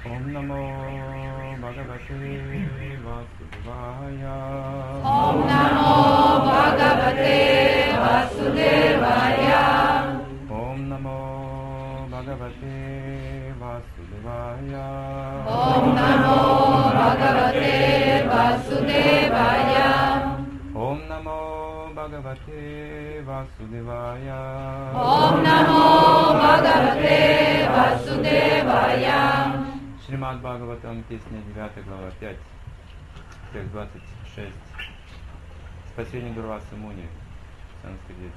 Om Namo Bhagavate Vasudevaya. Om Namo Bhagavate Vasudevaya. Om Namo Bhagavate Vasudevaya. Om Namo Bhagavate Vasudevaya. Om Namo Bhagavate Vasudevaya. Om Namo Bhagavate Vasudevaya. Шримад Бхагаватам, песня 9, глава 5, текст 26. Спасение Дурвасы Муни, санскрит.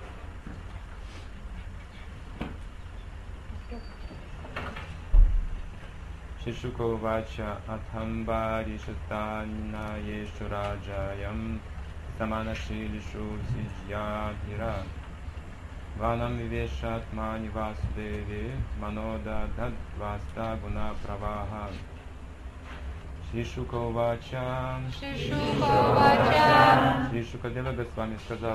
Шишука Вача Атхамбари Шастана Ешу Раджаям Саманашилишу Сиджьядхира Ванам Вивешатмани Васудеви Манода Дадваста Гуна Праваха. Шишука Вача. Шри Шукадева Госвами сказал.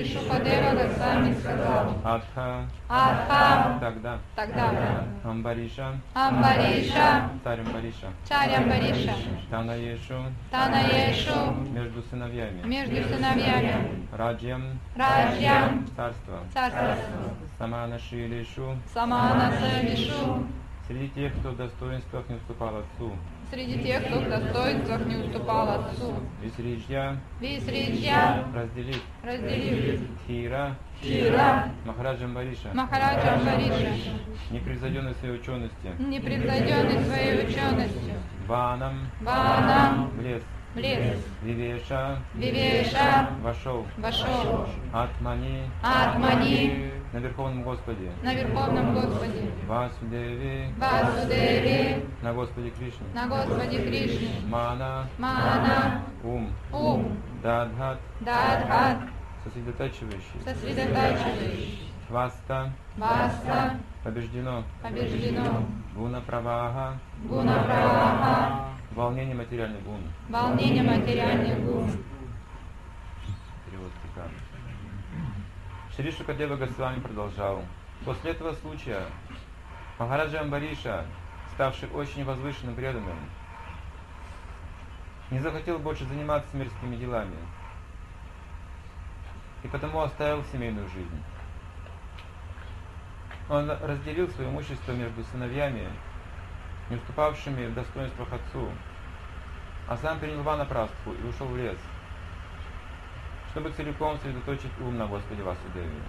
Атха. Тогда. Амбариша. Царь Амбариша. Танаешу. Между сыновьями. Раджьям. Царство. Саманашилишу. Среди тех, кто в достоинствах не уступал отцу. Висриджья. Разделив. Хира. Махараджа Амбариша. Непревзойденный своей ученостью. Ванам. В лес. Вивеша. Вошел. Атмани. На Верховном Господе. Васудеви. На Господе Кришне. Мана. Ум. Дадхат. Сосредотачивающий. Васта. Побеждено. Гуна Праваха. Волнение материальных гун. Перевод стиха. Шри Шукадева Госвами продолжал. После этого случая Махараджа Амбариша, ставший очень возвышенным преданным, не захотел больше заниматься мирскими делами и потому оставил семейную жизнь. Он разделил свое имущество между сыновьями, не уступавшими в достоинствах отцу, а сам принял ванапрастху и ушел в лес, чтобы целиком сосредоточить ум на Господе Васудеве.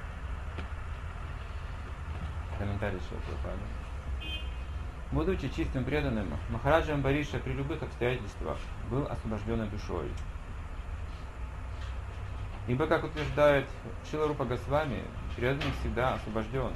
Комментарий Шрила Прабхупады. Будучи чистым преданным, Махараджа Амбариша при любых обстоятельствах был освобожденной душой. Ибо, как утверждает Шрила Рупа Госвами, преданный всегда освобожден.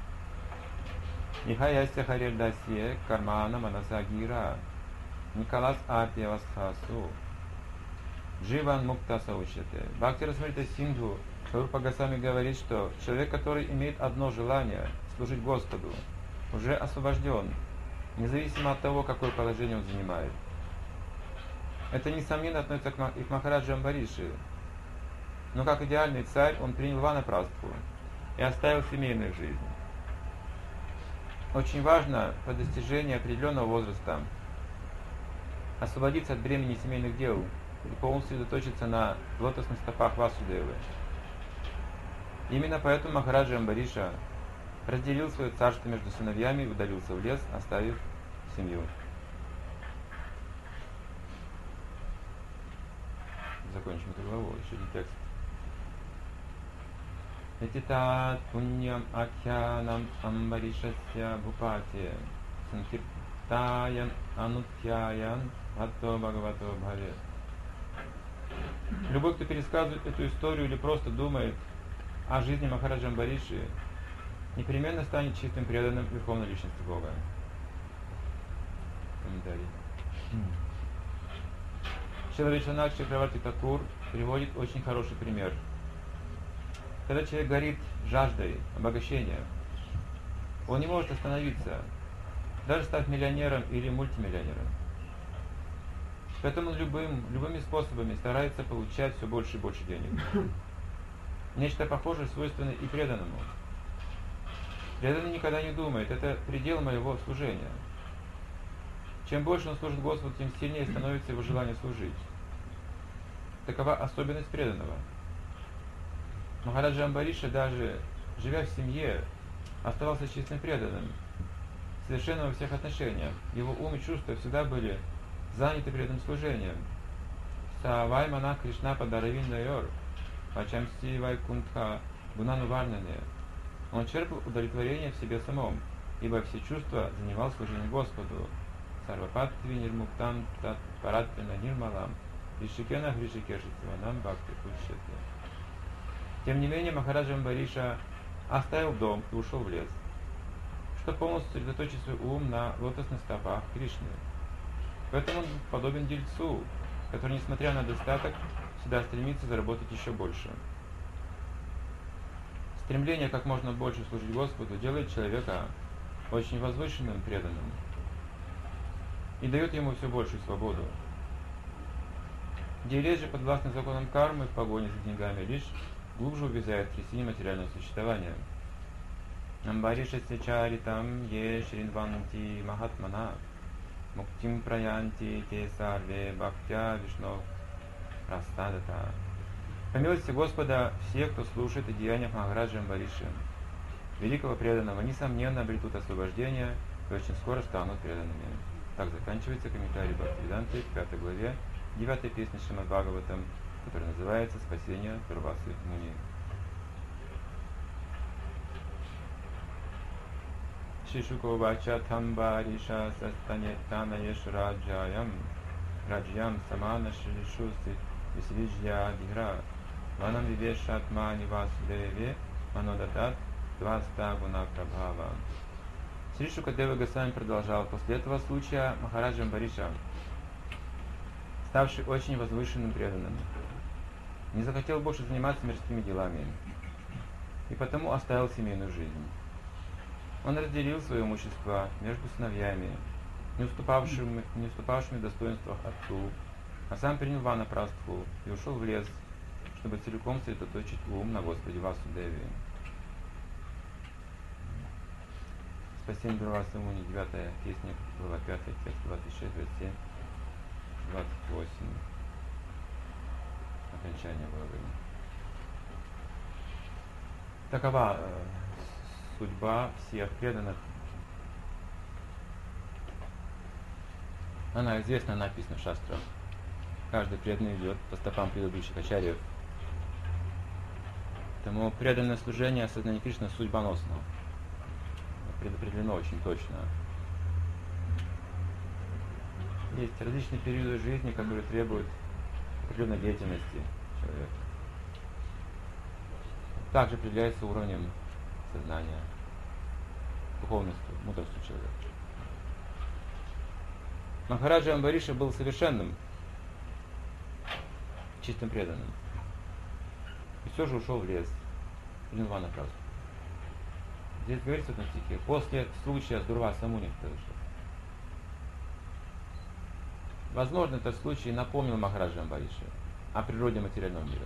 Нихаяся харирдасье кармана манасагира Николас Артиавасхасу Дживан Мукта Саучате. Бхакти Расамрита Синдху Рупа Госвами говорит, что человек, который имеет одно желание служить Господу, уже освобожден, независимо от того, какое положение он занимает. Это, несомненно, относится и к Махараджа Амбариши. Но как идеальный царь, он принял ванапрастху и оставил семейную жизнь. Очень важно по достижении определенного возраста освободиться от бремени семейных дел и полностью сосредоточиться на лотосных стопах Васудевы. Именно поэтому Махараджа Амбариша разделил свое царство между сыновьями и удалился в лес, оставив семью. Закончим эту главу, еще один текст. Этитат пуньям акхянам амбаришасья бхупати санкиртаян анутьяян атто бхагавато бхаве. Любой, кто пересказывает эту историю или просто думает о жизни Махараджа Амбариши, непременно станет чистым преданным Верховной Личности Бога. Комментарий. Шрила Вишванатха Чакраварти Такур приводит очень хороший пример. Когда человек горит жаждой обогащения, он не может остановиться, даже став миллионером или мультимиллионером. Поэтому он любыми способами старается получать все больше и больше денег. Нечто похожее свойственно и преданному. Преданный никогда не думает, это предел моего служения. Чем больше он служит Господу, тем сильнее становится его желание служить. Такова особенность преданного. Махараджа Амбариша, даже живя в семье, оставался чистым преданным, совершенным во всех отношениях. Его ум и чувства всегда были заняты преданным служением. Савай Манах Кришна Падаравинда Йор, Пачамси Вайкунтха Гунану Варнане. Он черпал удовлетворение в себе самом, ибо все чувства занимал служением Господу. Сарвапатви Нирмуктам Тат Паратпина Нирмалам, Ришикена Гришикешитванам Бхакти Пушьяте. Тем не менее, Махараджа Амбариша оставил дом и ушел в лес, чтобы полностью сосредоточить свой ум на лотосных стопах Кришны. Поэтому он подобен дельцу, который, несмотря на достаток, всегда стремится заработать еще больше. Стремление как можно больше служить Господу делает человека очень возвышенным, преданным и дает ему все большую свободу. Диелез же, подвластный законам кармы, в погоне за деньгами лишь глубже увязает в трясине материального существования. Амбариша сечаритам е шринванти махатмана муктим праянти те сарве бхактя вишно растадата. По милости Господа, все, кто слушает о деяниях Махараджи Амбариши, великого преданного, несомненно обретут освобождение и очень скоро станут преданными. Так заканчивается комментарий Бхактивиданты к 5 главе 9 песни Шримад Бхагаватам, которая называется «Спасение Дурвасы Муни». Шишуковача Тамбариша Састанетанаеш Раджаям Раджьям Самана Шишуси Висвиджья Дигра Ванам Вивешатма Нивасудеве Манодатат Дваста Гуна Прабхава. Шри Шукадева Госвами продолжал: после этого случая Махараджа Амбариша, ставший очень возвышенным преданным, не захотел больше заниматься мирскими делами и потому оставил семейную жизнь. Он разделил свое имущество между сыновьями, не уступавшими в достоинствах отцу, а сам принял ванапрастху и ушел в лес, чтобы целиком сосредоточить ум на Господе Васудеве. Спасение Дурвасы Муни, 9 песня, глава 5, текст 26, 27, 28. Окончание главы. Такова судьба всех преданных. Она известна, написана в шастрах. Каждый преданный идет по стопам предыдущих ачарьев. Поэтому преданное служение осознание Кришны судьбоносно. Предопределено очень точно. Есть различные периоды жизни, которые требуют определенной деятельности человека. Также определяется уровнем сознания, духовностью, мудростью человека. Махараджа Амбариша был совершенным, чистым преданным. И все же ушел в лес, принял ванапрастху. Здесь говорится в этом стихе, после случая с Дурваса Муни произошло. Возможно, этот случай напомнил Махараджа Амбарише о природе материального мира.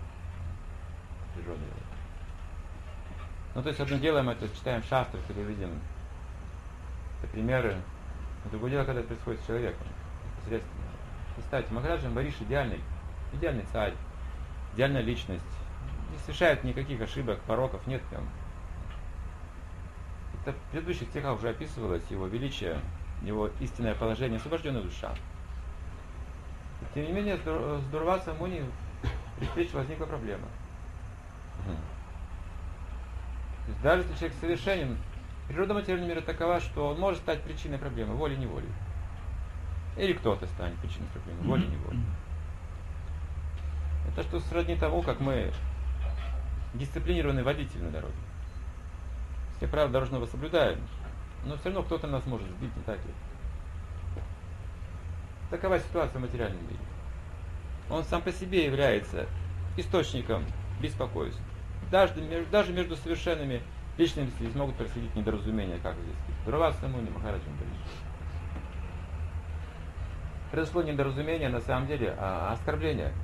Ну, то есть, одно дело, мы это читаем в шастрах, или видим это примеры, но другое дело, когда это происходит с человеком, непосредственно. Представьте, Махараджа Амбариша идеальный царь, идеальная личность, не совершает никаких ошибок, пороков, нет в нем. Это в предыдущих стихах уже описывалось его величие, его истинное положение, освобожденная душа. И, тем не менее, с Дурваса Муни при встрече возникла проблема. То есть даже если человек совершенен, природа материального мира такова, что он может стать причиной проблемы, волей-неволей. Или кто-то станет причиной проблемы, волей-неволей. Это что сродни тому, как мы дисциплинированные водители на дороге. Все правила дорожного соблюдаем, но все равно кто-то нас может сбить, не так ли? Такова ситуация в материальном мире. Он сам по себе является источником беспокойств. Даже между совершенными личностями здесь могут происходить недоразумения, как здесь. Дурваса Муни, Махараджа Амбариша. Произошло недоразумение, на самом деле, оскорбление.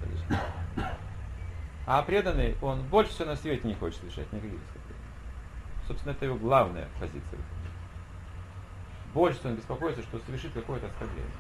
А преданный, он больше всего на свете не хочет совершать никаких оскорблений. Собственно, это его главная позиция. Больше он беспокоится, что совершит какое-то оскорбление.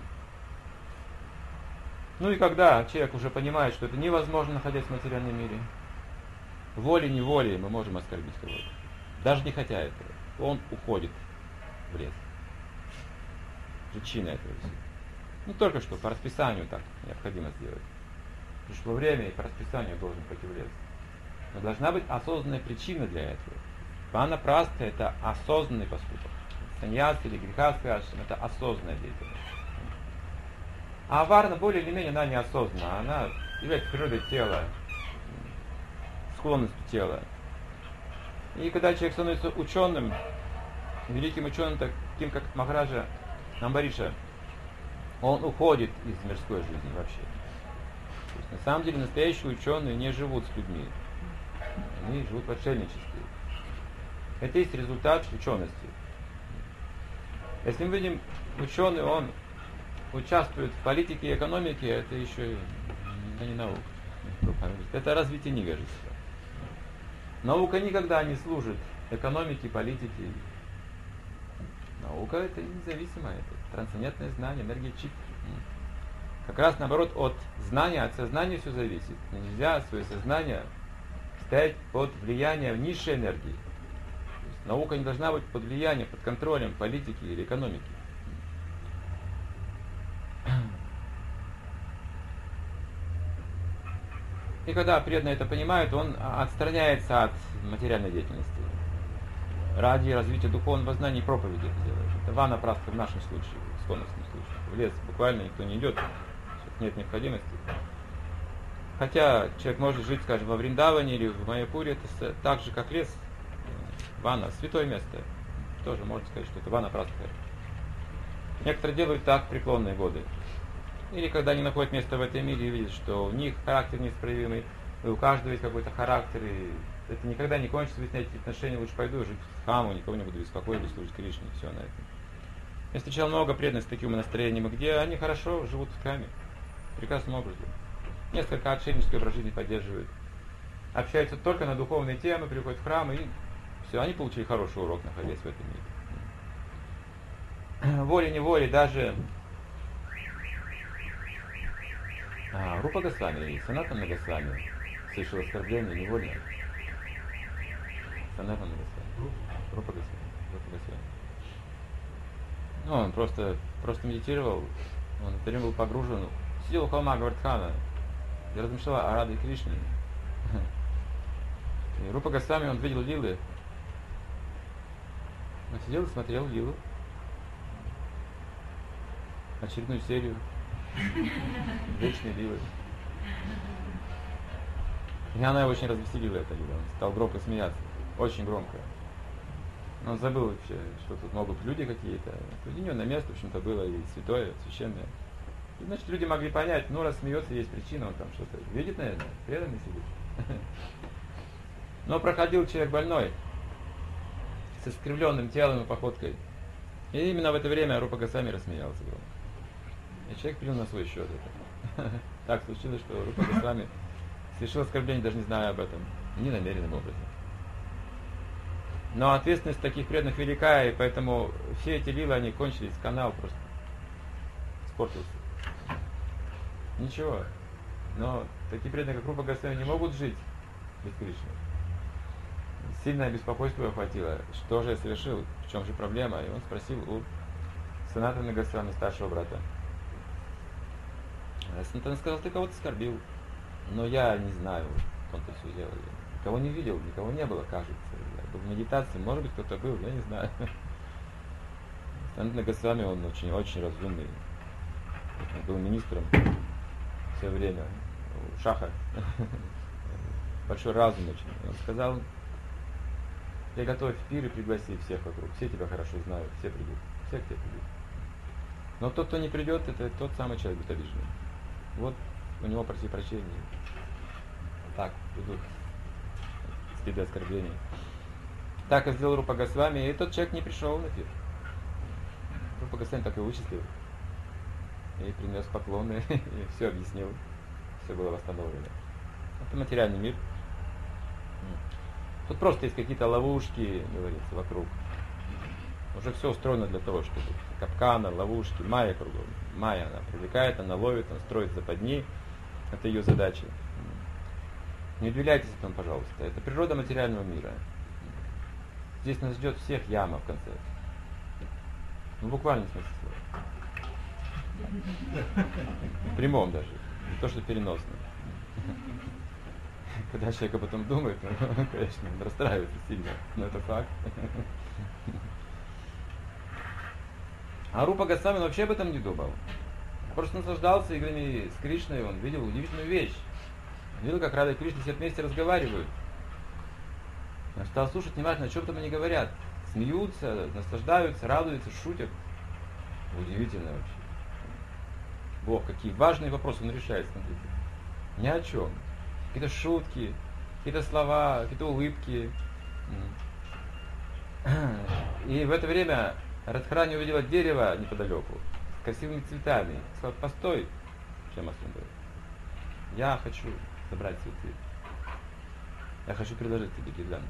Ну и когда человек уже понимает, что это невозможно, находясь в материальном мире, волей-неволей мы можем оскорбить кого-то. Даже не хотя этого. Он уходит в лес. Причина этого всего. Не только что по расписанию так необходимо сделать. Пришло время, и по расписанию должен пойти в лес. Но должна быть осознанная причина для этого. Ванапраста — это осознанный поступок. Саньяс или грехастха ашрама — это осознанная деятельность. А варна более или менее она неосознанна. Она является природой тела, склонностью тела. И когда человек становится ученым, великим ученым, таким как Махараджа Амбариша, он уходит из мирской жизни вообще. То есть, на самом деле настоящие ученые не живут с людьми. Они живут в отшельничестве. Это есть результат учености. Если мы видим, ученый, он участвует в политике и экономике, это еще не наука. Это развитие невежества. Наука никогда не служит экономике, политике. Наука — это независимое, это трансцендентное знание, энергия чит. Как раз наоборот, от знания, от сознания все зависит. Нельзя свое сознание ставить под влиянием низшей энергии. То есть наука не должна быть под влиянием, под контролем политики или экономики. И когда преданный это понимает, он отстраняется от материальной деятельности. Ради развития духовного знания и проповеди это делает. Это ванапраста в нашем случае, в склонностном случае. В лес буквально никто не идет, нет необходимости. Хотя человек может жить, скажем, во Вриндаване или в Майяпуре, это так же, как лес. Вана, святое место. Тоже можно сказать, что это ванапраста. Некоторые делают так в преклонные годы. Или когда они находят место в этом мире и видят, что у них характер неисправимый, и у каждого есть какой-то характер, и это никогда не кончится, выяснять эти отношения, лучше пойду жить в хаму, никого не буду беспокоить, служить Кришне, и все на этом. Я встречал много преданных с таким настроением, где они хорошо живут в храме, прекрасным образом. Несколько отшельнический образ жизни поддерживают. Общаются только на духовные темы, приходят в храм, и все, они получили хороший урок, находясь в этом мире. Волей-неволей даже Рупа Госвами и Санатана Госвами совершил оскорбление невольно. Санатана Госвами. Рупа Госвами. Ну, он просто медитировал, он в это время был погружен, сидел у холма Гавардхана и размышлял о Раде Кришне. И Рупа Госвами, он видел лилы. Он сидел и смотрел лилу. Очередную серию. Вечные лилы. И она его очень развеселила, эта лила. Он стал громко смеяться. Очень громко. Но он забыл вообще, что тут могут люди какие-то. Уединенное место, в общем-то, было и святое, священное. И, значит, люди могли понять, ну, раз смеется, есть причина, он там что-то видит, наверное, преданный сидит. Но проходил человек больной, с искривленным телом и походкой. И именно в это время Рупа Госвами рассмеялся громко. И человек принял на свой счет это. Так случилось, что Рупа Госвами совершил оскорбление, даже не зная об этом, ненамеренным образом. Но ответственность таких преданных велика, и поэтому все эти лилы, они кончились, канал просто испортился. Ничего. Но такие преданные, как Рупа Госвами, не могут жить без Кришны. Сильное беспокойство его охватило. Что же я совершил? В чем же проблема? И он спросил у Санатана Госвами, старшего брата. Санатана сказал, ты кого-то оскорбил. Но я не знаю, кто ты все делал. Никого не видел, никого не было, кажется. Я был в медитации, может быть, кто-то был, я не знаю. Санатана Госвами, он очень разумный. Он был министром все время. Шаха. Большой разум очень. Он сказал, приготовь пир и пригласи всех вокруг. Все тебя хорошо знают, все придут. Все к тебе придут. Но тот, кто не придет, это тот самый человек будет обиженный. Вот у него проси прощения. Так, идут следы оскорбления. Так и сделал Рупа Госвами, и тот человек не пришел на пир. Рупа Госвами так и вычислил. И принес поклоны, и все объяснил. Все было восстановлено. Это материальный мир. Тут просто есть какие-то ловушки, говорится, вокруг. Уже все устроено для того, чтобы капканы, ловушки, майя кругом. Майя, она привлекает, она ловит, она строит западни. Это ее задача. Не удивляйтесь этому, пожалуйста. Это природа материального мира. Здесь нас ждет всех яма в конце. Ну, буквально в смысле слова. В прямом даже. Не то, что переносно. Когда человек об этом думает, конечно, он расстраивается сильно. Но это факт. А Рупа Госвами вообще об этом не думал. Просто наслаждался играми с Кришной, он видел удивительную вещь. Он видел, как Рада и Кришна все вместе разговаривают. Он стал слушать внимательно, о чем там они говорят. Смеются, наслаждаются, радуются, шутят. Удивительно вообще. Бог, какие важные вопросы он решает, смотрите. Ни о чем. Какие-то шутки, какие-то слова, какие-то улыбки. И в это время Радхарани увидела дерево неподалеку с красивыми цветами. Сказала: постой, Шьямасундар, я хочу собрать цветы. Я хочу предложить тебе гирдан.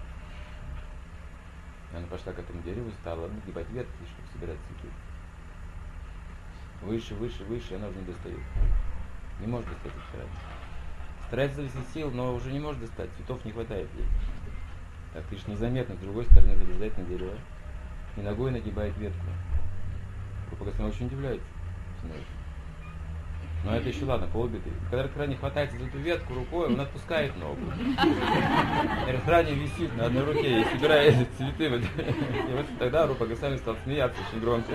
И она пошла к этому дереву и стала нагибать ветки, чтобы собирать цветы. Выше, выше, выше, и она уже не достает. Не может достать Радхарани. Старается завести сил, но уже не может достать, цветов не хватает ей. Так Кришна незаметно с другой стороны залезает на дерево и ногой нагибает ветку. Рупа Госвами очень удивляется. Но это еще ладно, полбеды. Когда Радхарани хватается за эту ветку рукой, он отпускает ногу. И Радхарани висит на одной руке и собирает цветы. И вот тогда Рупа Госвами стал смеяться очень громко.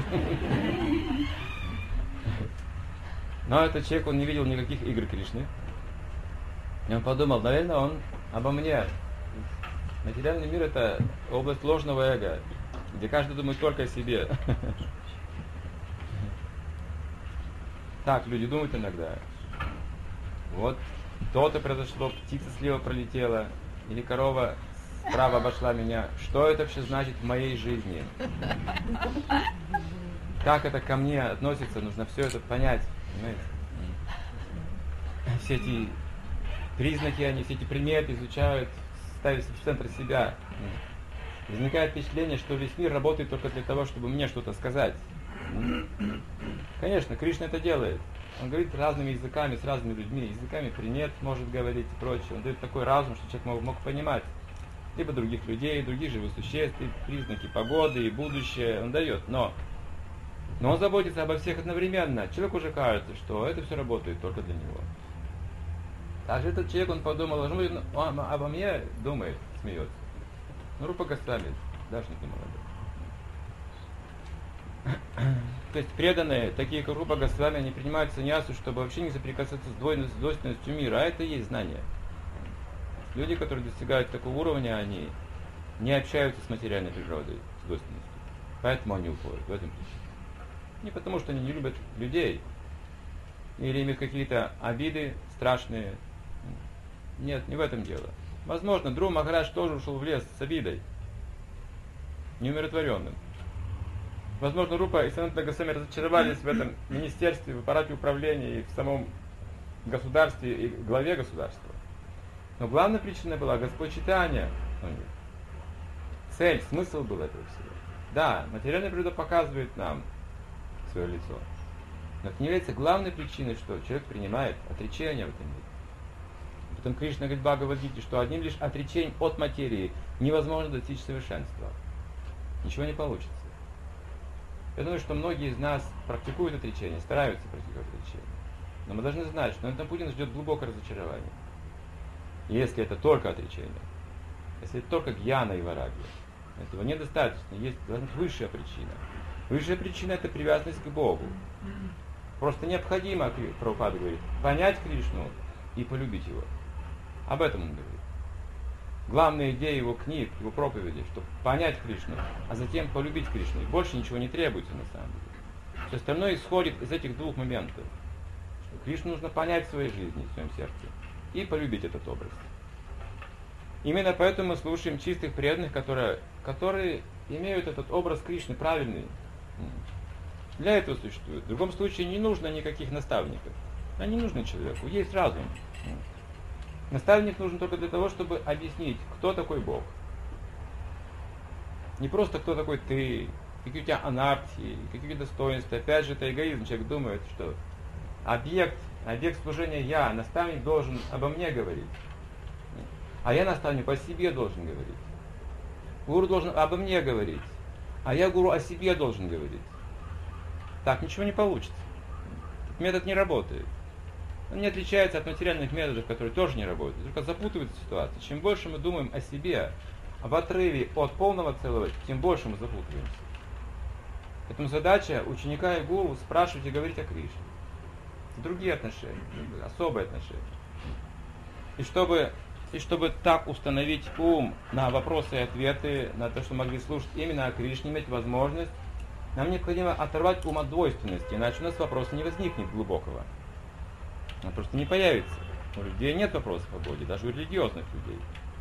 Но этот человек, он не видел никаких игр Кришны. И он подумал: наверное, он обо мне. Материальный мир — это область ложного эго, где каждый думает только о себе. Так люди думают иногда. Вот то-то произошло, птица слева пролетела, или корова справа обошла меня. Что это вообще значит в моей жизни? Как это ко мне относится? Нужно все это понять. Понимаете? Все эти признаки, они все эти приметы изучают, ставят в центр себя. Возникает впечатление, что весь мир работает только для того, чтобы мне что-то сказать. Конечно, Кришна это делает. Он говорит разными языками, с разными людьми. Языками примет может говорить и прочее. Он дает такой разум, что человек мог понимать либо других людей, других живых существ, и признаки погоды и будущее. Он дает, но он заботится обо всех одновременно. Человеку уже кажется, что это все работает только для него. Также этот человек, он подумал: он обо мне думает, смеется. Но Рупа Госвами даже не думал об этом. То есть преданные, такие как Рупа Госвами, они принимают саньясу, чтобы вообще не соприкасаться с двойственностью мира, а это и есть знание. Люди, которые достигают такого уровня, они не общаются с материальной природой, с двойственностью. Поэтому они уходят в этом ключе. Не потому, что они не любят людей, или имеют какие-то обиды страшные. Нет, не в этом дело. Возможно, Дру Махарадж тоже ушел в лес с обидой, неумиротворенным. Возможно, Рупа и Санатана Госвами разочаровались в этом министерстве, в аппарате управления и в самом государстве и главе государства. Но главная причина была Господь Чайтанья. Цель, смысл был этого всего. Да, материальная природа показывает нам свое лицо. Но это не является главной причиной, что человек принимает отречение в этом мире. Потом Кришна говорит в Бхагавад-гите, что одним лишь отречением от материи невозможно достичь совершенства. Ничего не получится. Я думаю, что многие из нас практикуют отречение, стараются практиковать отречение. Но мы должны знать, что на этом пути нас ждет глубокое разочарование. И если это только отречение, если это только гьяна и варагья, этого недостаточно, есть должна быть высшая причина. Высшая причина — это привязанность к Богу. Просто необходимо, Прабхупада говорит, понять Кришну и полюбить Его. Об этом он говорит. Главная идея его книг, его проповеди, чтобы понять Кришну, а затем полюбить Кришну. И больше ничего не требуется на самом деле. Все остальное исходит из этих двух моментов. Что Кришну нужно понять в своей жизни, в своем сердце, и полюбить этот образ. Именно поэтому мы слушаем чистых преданных, которые имеют этот образ Кришны правильный. Для этого существует. В другом случае не нужно никаких наставников. Они не нужны человеку. Есть разум. Наставник нужен только для того, чтобы объяснить, кто такой Бог. Не просто кто такой ты, какие у тебя анархии, какие достоинства. Опять же, это эгоизм. Человек думает, что объект служения я, наставник должен обо мне говорить. А я наставник по себе должен говорить. Гуру должен обо мне говорить. А я гуру о себе должен говорить. Так ничего не получится. Этот метод не работает. Он не отличается от материальных методов, которые тоже не работают. Только запутывает ситуацию. Чем больше мы думаем о себе, в отрыве от полного целого, тем больше мы запутываемся. Поэтому задача ученика и гуру спрашивать и говорить о Кришне. Другие отношения, особые отношения. И чтобы так установить ум на вопросы и ответы, на то, что могли слушать именно о Кришне, иметь возможность, нам необходимо оторвать ум от двойственности, иначе у нас вопроса не возникнет глубокого. Он просто не появится. У людей нет вопросов о Боге, даже у религиозных людей.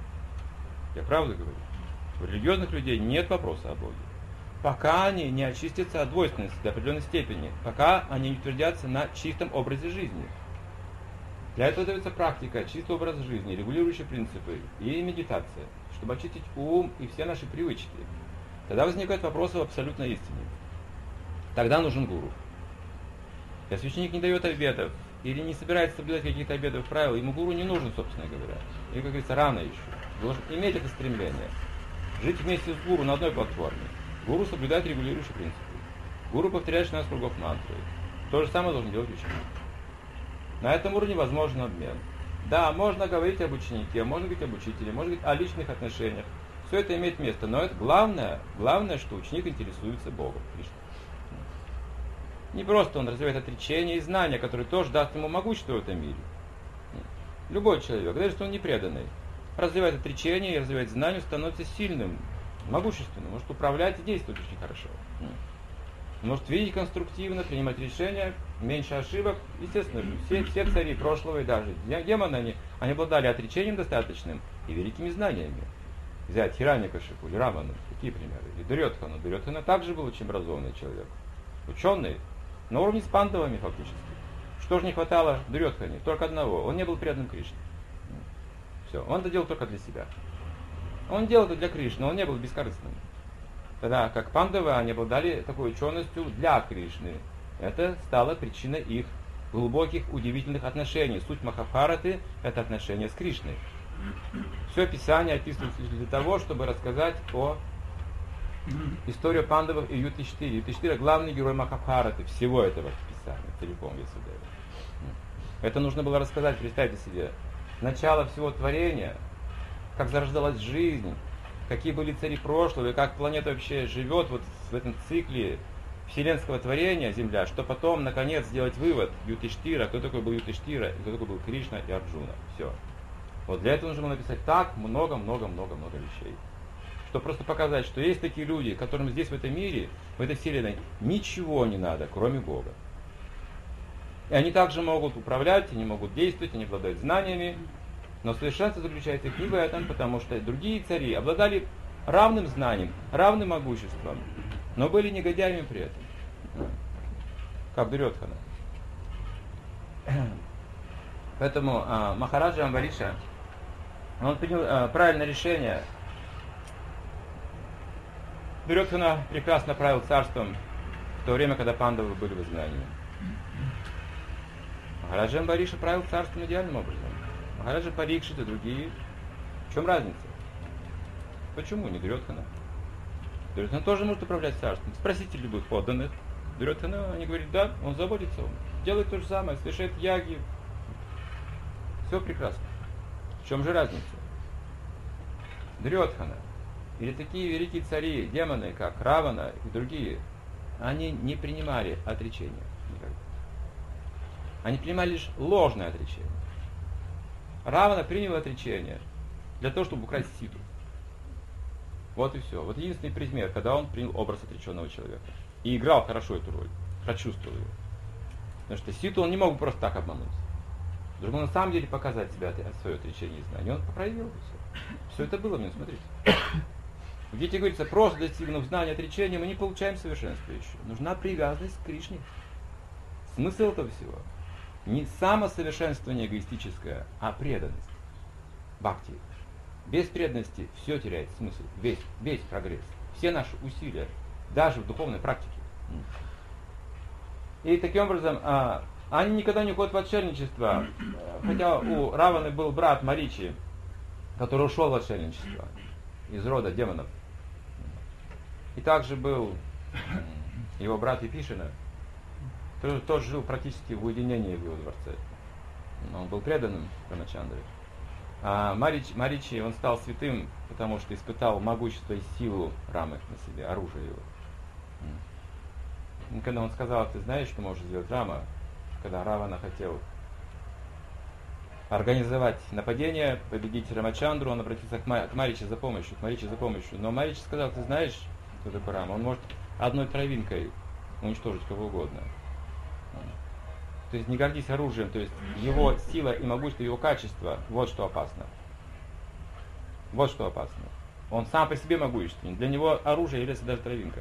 Я правду говорю. У религиозных людей нет вопроса о Боге. Пока они не очистятся от двойственности до определенной степени, пока они не утвердятся на чистом образе жизни. Для этого дается практика, чистый образ жизни, регулирующие принципы и медитация, чтобы очистить ум и все наши привычки. Тогда возникают вопросы об абсолютной истине. Тогда нужен гуру. Если ученик не дает обетов или не собирается соблюдать каких-то обетов правил, ему гуру не нужен, собственно говоря. Или, как говорится, рано еще. Должен иметь это стремление. Жить вместе с гуру на одной платформе. Гуру соблюдает регулирующие принципы. Гуру повторяет 16 кругов мантры. То же самое должен делать ученик. На этом уровне возможен обмен. Да, можно говорить об ученике, можно говорить об учителе, можно говорить о личных отношениях. Все это имеет место, но это главное, что ученик интересуется Богом, Кришной. Не просто он развивает отречение и знания, которые тоже даст ему могущество в этом мире. Любой человек, даже если он не преданный, развивает отречение и развивает знания, становится сильным, могущественным, может управлять и действовать очень хорошо. Может видеть конструктивно, принимать решения, меньше ошибок. Естественно, все цари прошлого и даже демоны, они обладали отречением достаточным и великими знаниями. Взять Хираньякашипу или Раману, такие примеры. Или Дурьодхану. Дурьодхана также был очень образованный человек. Ученый, на уровне с пандавами фактически. Что же не хватало Дурьодхане? Только одного. Он не был преданным Кришне. Все. Он это делал только для себя. Он делал это для Кришны, он не был бескорыстным. Тогда как пандавы, они обладали такой ученостью для Кришны. Это стало причиной их глубоких, удивительных отношений. Суть Махабхараты – это отношения с Кришной. Все Писание описывается для того, чтобы рассказать о истории пандавов и Юдхиштире. Юдхиштира – главный герой Махабхараты, всего этого Писания, целиком Весудева. Это нужно было рассказать, представьте себе, начало всего творения, как зарождалась жизнь, какие были цари прошлого, и как планета вообще живет вот в этом цикле вселенского творения, Земля, что потом, наконец, сделать вывод Юдхиштира, кто такой был Юдхиштира, и кто такой был Кришна и Арджуна. Все. Вот для этого нужно было написать так много-много-много-много вещей. Чтобы просто показать, что есть такие люди, которым здесь, в этом мире, в этой вселенной, ничего не надо, кроме Бога. И они также могут управлять, они могут действовать, они обладают знаниями. Но совершенство заключается их не в этом, потому что другие цари обладали равным знанием, равным могуществом, но были негодяями при этом. Как Дурьодхана. Поэтому Махараджа Амбариша, он принял правильное решение. Дурьодхана прекрасно правил царством в то время, когда пандавы были в изгнании. Махараджа Амбариша правил царством идеальным образом. Махараджа Парикшит и другие. В чем разница? Почему не Дурьодхана? Дурьодхана тоже может управлять царством. Спросите любых подданных. Дурьодхана, они говорят, да, он заботится, он делает то же самое, совершает яги. Все прекрасно. В чем же разница? Дурьодхана или такие великие цари, демоны, как Равана и другие, они не принимали отречения никогда. Они принимали лишь ложное отречение. Равана принял отречение для того, чтобы украсть Ситу. Вот и все. Вот единственный пример, когда он принял образ отреченного человека. И играл хорошо эту роль. Прочувствовал его. Потому что Ситу он не мог просто так обмануть. Должен был на самом деле показать себя свое отречение и знание. Он проявил все. Все это было в нем, смотрите. В Гите говорится, просто достигнув знания отречения, мы не получаем совершенства еще. Нужна привязанность к Кришне. Смысл этого всего. Не самосовершенствование эгоистическое, а преданность. Бхакти. Без преданности все теряет смысл. Весь прогресс. Все наши усилия даже в духовной практике. И таким образом, они никогда не уходят в отшельничество, хотя у Раваны был брат Маричи, который ушел в отшельничество из рода демонов. И также был его брат Епишина, который тоже жил практически в уединении в его дворце. Он был преданным Рамачандре. А Маричи, он стал святым, потому что испытал могущество и силу Рамы на себе, оружие его. И когда он сказал, ты знаешь, что может сделать Рама, когда Равана хотел организовать нападение, победить Рамачандру, он обратился к Маричи за помощью, Но Маричи сказал, ты знаешь, кто такой Рама? Он может одной травинкой уничтожить кого угодно. То есть не гордись оружием, то есть его сила и могущество, его качество, вот что опасно. Вот что опасно. Он сам по себе могущественен. Для него оружие является даже травинка.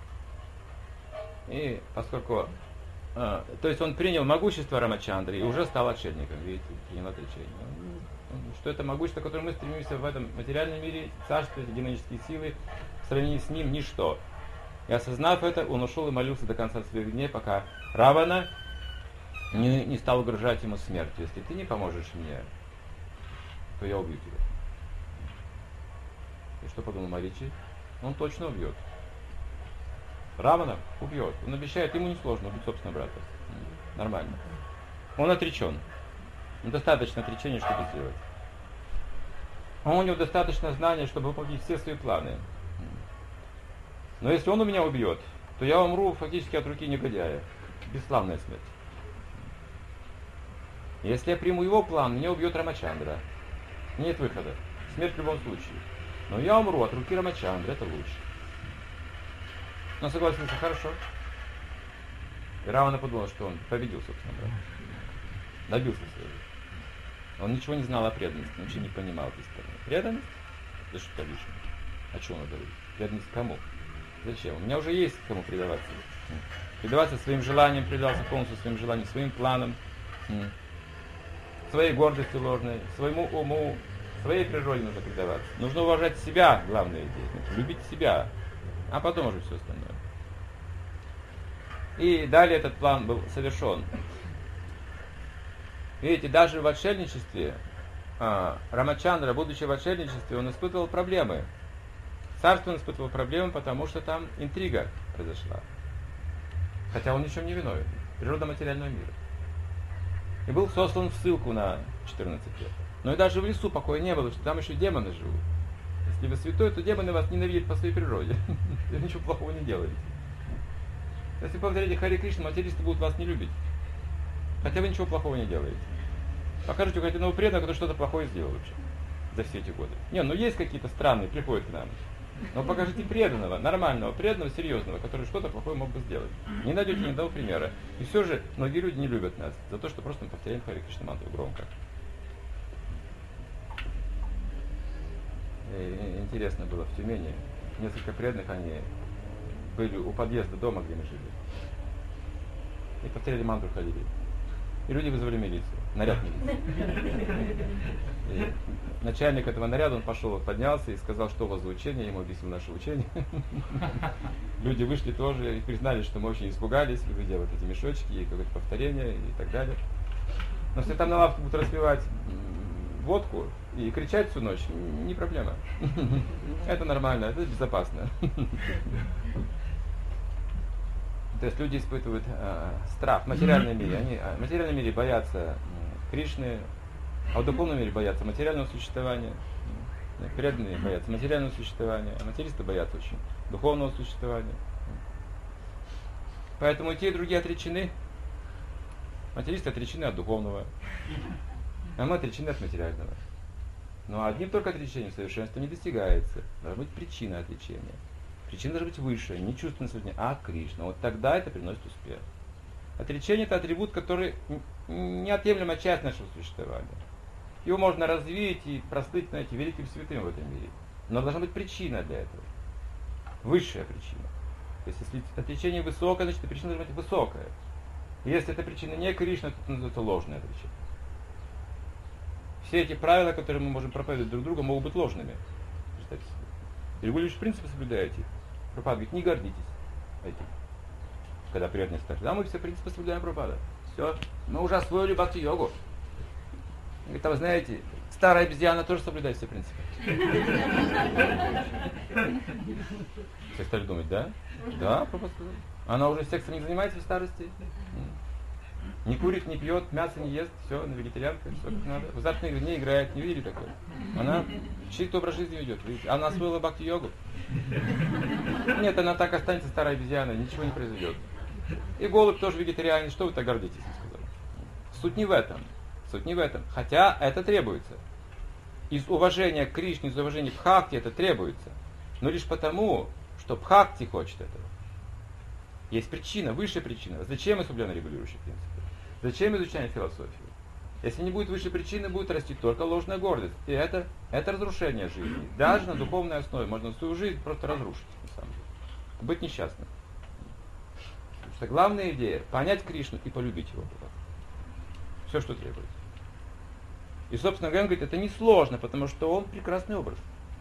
И поскольку... то есть он принял могущество Рамачандры и уже стал отшельником, видите, принял отречение. Что это могущество, к которому мы стремимся в этом материальном мире, царство, эти демонические силы, в сравнении с ним ничто. И осознав это, он ушел и молился до конца своих дней, пока Равана не стал угрожать ему смертью. Если ты не поможешь мне, то я убью тебя. И что подумал Маричи? Он точно убьет. Равана убьет. Он обещает, ему несложно убить собственного брата. Нормально. Он отречен. Достаточно отречения, чтобы сделать. У него достаточно знаний, чтобы выполнить все свои планы. Но если он меня убьет, то я умру фактически от руки негодяя. Бесславная смерть. Если я приму его план, меня убьет Рамачандра. Нет выхода. Смерть в любом случае. Но я умру от руки Рамачандры, это лучше. Он согласился, хорошо. И Равана подумал, что он победил, собственно, брата. Добился своего. Он ничего не знал о преданности, он ничего не понимал этой стороны. Преданность? Это что-то лишнее. О чем он говорит? Преданность кому? Зачем? У меня уже есть кому предаваться. Предаваться своим желаниям, предаваться полностью своим желаниям, своим планам, своей гордости ложной, своему уму, своей природе нужно предаваться. Нужно уважать себя, главная идея. Любить себя, а потом уже все остальное. И далее этот план был совершен. Видите, даже в отшельничестве Рамачандра, будучи в отшельничестве, он испытывал проблемы. Царство он испытывал проблемы, потому что там интрига произошла. Хотя он ни в чем не виновен. Природа материального мира. И был сослан в ссылку на 14 лет. Но и даже в лесу покоя не было, что там еще демоны живут. Если вы святой, то демоны вас ненавидят по своей природе. Вы ничего плохого не делаете. Если вы повторяете Харе Кришна, материалисты будут вас не любить. Хотя вы ничего плохого не делаете. Покажите хоть одного преданного, который что-то плохое сделал вообще за все эти годы. Не, ну есть какие-то странные, приходят к нам. Но покажите преданного, нормального, преданного, серьезного, который что-то плохое мог бы сделать. Не найдете ни одного примера. И все же многие люди не любят нас за то, что просто мы повторяем Харе Кришна мантру громко. И интересно было в Тюмени. Несколько преданных, они были у подъезда дома, где мы жили. И повторяли мантру, ходили. И люди вызвали милицию, наряд милиции. И начальник этого наряда, он пошел, поднялся и сказал, что у вас за учение, ему объяснил наше учение. Люди вышли тоже и признали, что мы очень испугались, видя вот эти мешочки и какое-то повторение и так далее. Но если там на лавке будут распивать водку и кричать всю ночь, не проблема. Это нормально, это безопасно. То есть люди испытывают страх в материальном мире. Они в материальном мире боятся Кришны, а в духовном мире боятся материального существования. Преданные боятся материального существования, а материалисты боятся очень духовного существования. Поэтому и те, и другие отречены. Материалисты отречены от духовного, а мы отречены от материального. Но одним только отречением совершенства не достигается. Должна быть причина отречения. Причина должна быть выше, не чувственное сознание, а Кришна. Вот тогда это приносит успех. Отречение – это атрибут, который неотъемлемая часть нашего существования. Его можно развить и прослыть, знаете, великим святым в этом мире. Но должна быть причина для этого. Высшая причина. То есть, если отречение высокое, значит, причина должна быть высокая. Если эта причина не Кришна, то это называется ложное отречение. Все эти правила, которые мы можем проповедовать друг другу, могут быть ложными. Представьте себе. И вы лишь принципы соблюдаете. Прабхупада говорит, не гордитесь. эти, когда преданные спрашивают, да, мы все принципы соблюдаем Прабхупада. Все, мы уже освоили бхакти-йогу. Говорит, а вы знаете, старая обезьяна тоже соблюдает все принципы. Все стали думать, да? Да, Прабхупада сказал. Она уже сексом не занимается в старости. Не курит, не пьет, мясо не ест, все, она вегетарианка, все как надо. В азартные игры не играет, не видели такое? Она чистый образ жизни ведет, видите? Она освоила бхакти-йогу. Нет, она так останется старой обезьяной, ничего не произойдет. И голубь тоже вегетарианец, что вы так гордитесь, я сказал. Суть не в этом. Суть не в этом. Хотя это требуется. Из уважения к Кришне, из уважения к Бхакти это требуется. Но лишь потому, что Бхакти хочет этого. Есть причина, высшая причина. Зачем мы соблюдаем регулирующие принципы? Зачем изучаем философию? Если не будет высшей причины, будет расти только ложная гордость. И это разрушение жизни. Даже на духовной основе можно свою жизнь просто разрушить, на самом деле. Быть несчастным. Потому что главная идея – понять Кришну и полюбить его. Все, что требуется. И, собственно говоря, он говорит, это несложно, потому что он прекрасный образ.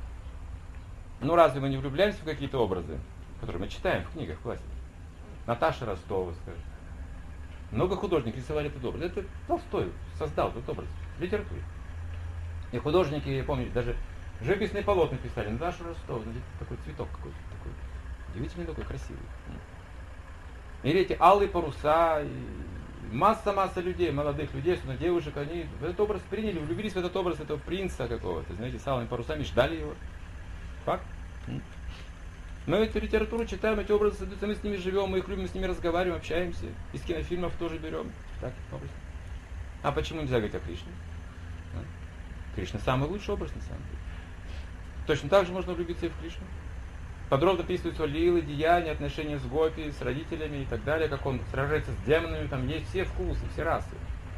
Ну разве мы не влюбляемся в какие-то образы, которые мы читаем в книгах, в классике? Наташа Ростова, скажем. Много художников рисовали этот образ. Это Толстой создал этот образ в литературе. И художники, я помню, даже живописные полотна писали. Наташа Ростова, такой цветок какой-то такой. Удивительный такой, красивый. Или эти алые паруса, и масса людей, молодых людей, особенно девушек, они этот образ приняли, влюбились в этот образ этого принца какого-то, знаете, с алыми парусами, ждали его. Факт. Мы эту литературу читаем, эти образы, мы с ними живем, мы их любим, с ними разговариваем, общаемся. Из кинофильмов тоже берем. Так, образ. А почему нельзя говорить о Кришне? Кришна самый лучший образ, на самом деле. Точно так же можно влюбиться и в Кришну. Подробно описываются лилы, деяния, отношения с гопи, с родителями и так далее, как он сражается с демонами, там есть все вкусы, все расы.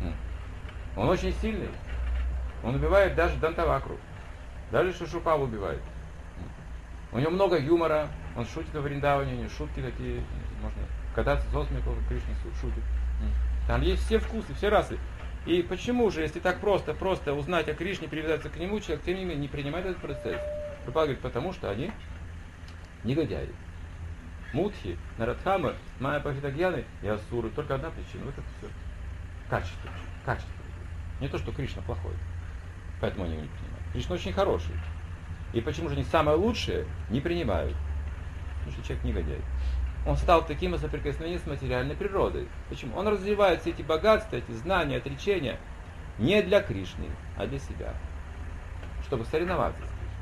Он очень сильный. Он убивает даже Дантавакру. Даже Шишупаву убивает. У него много юмора, он шутит во Вриндаване, у него шутки такие, можно кататься со смехом, Кришна шутит. Там есть все вкусы, все расы. И почему же, если так просто узнать о Кришне, привязаться к нему, человек тем не менее не принимает этот процесс? Прабхупада говорит, потому что они негодяи. Мудхи, Нарадхамы, Майя Пахитагьяны и Асуры. Только одна причина, вот это все. Качество. Не то, что Кришна плохой. Поэтому они его не принимают. Кришна очень хороший. И почему же они самое лучшее не принимают? Потому что человек негодяй. Он стал таким из соприкосновения с материальной природой. Почему? Он развивает все эти богатства, эти знания, отречения не для Кришны, а для себя. Чтобы соревноваться с Кришной.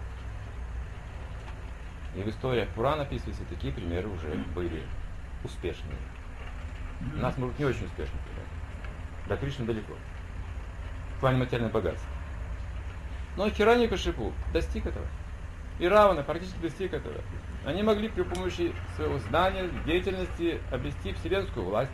И в историях Пурана описываются, такие примеры уже были успешные. У нас, может, не очень успешные примеры. До Кришны далеко. В плане материального богатства. Но Хираньякашипу достиг этого. И Равана практически достиг этого. Они могли при помощи своего знания, деятельности обрести вселенскую власть.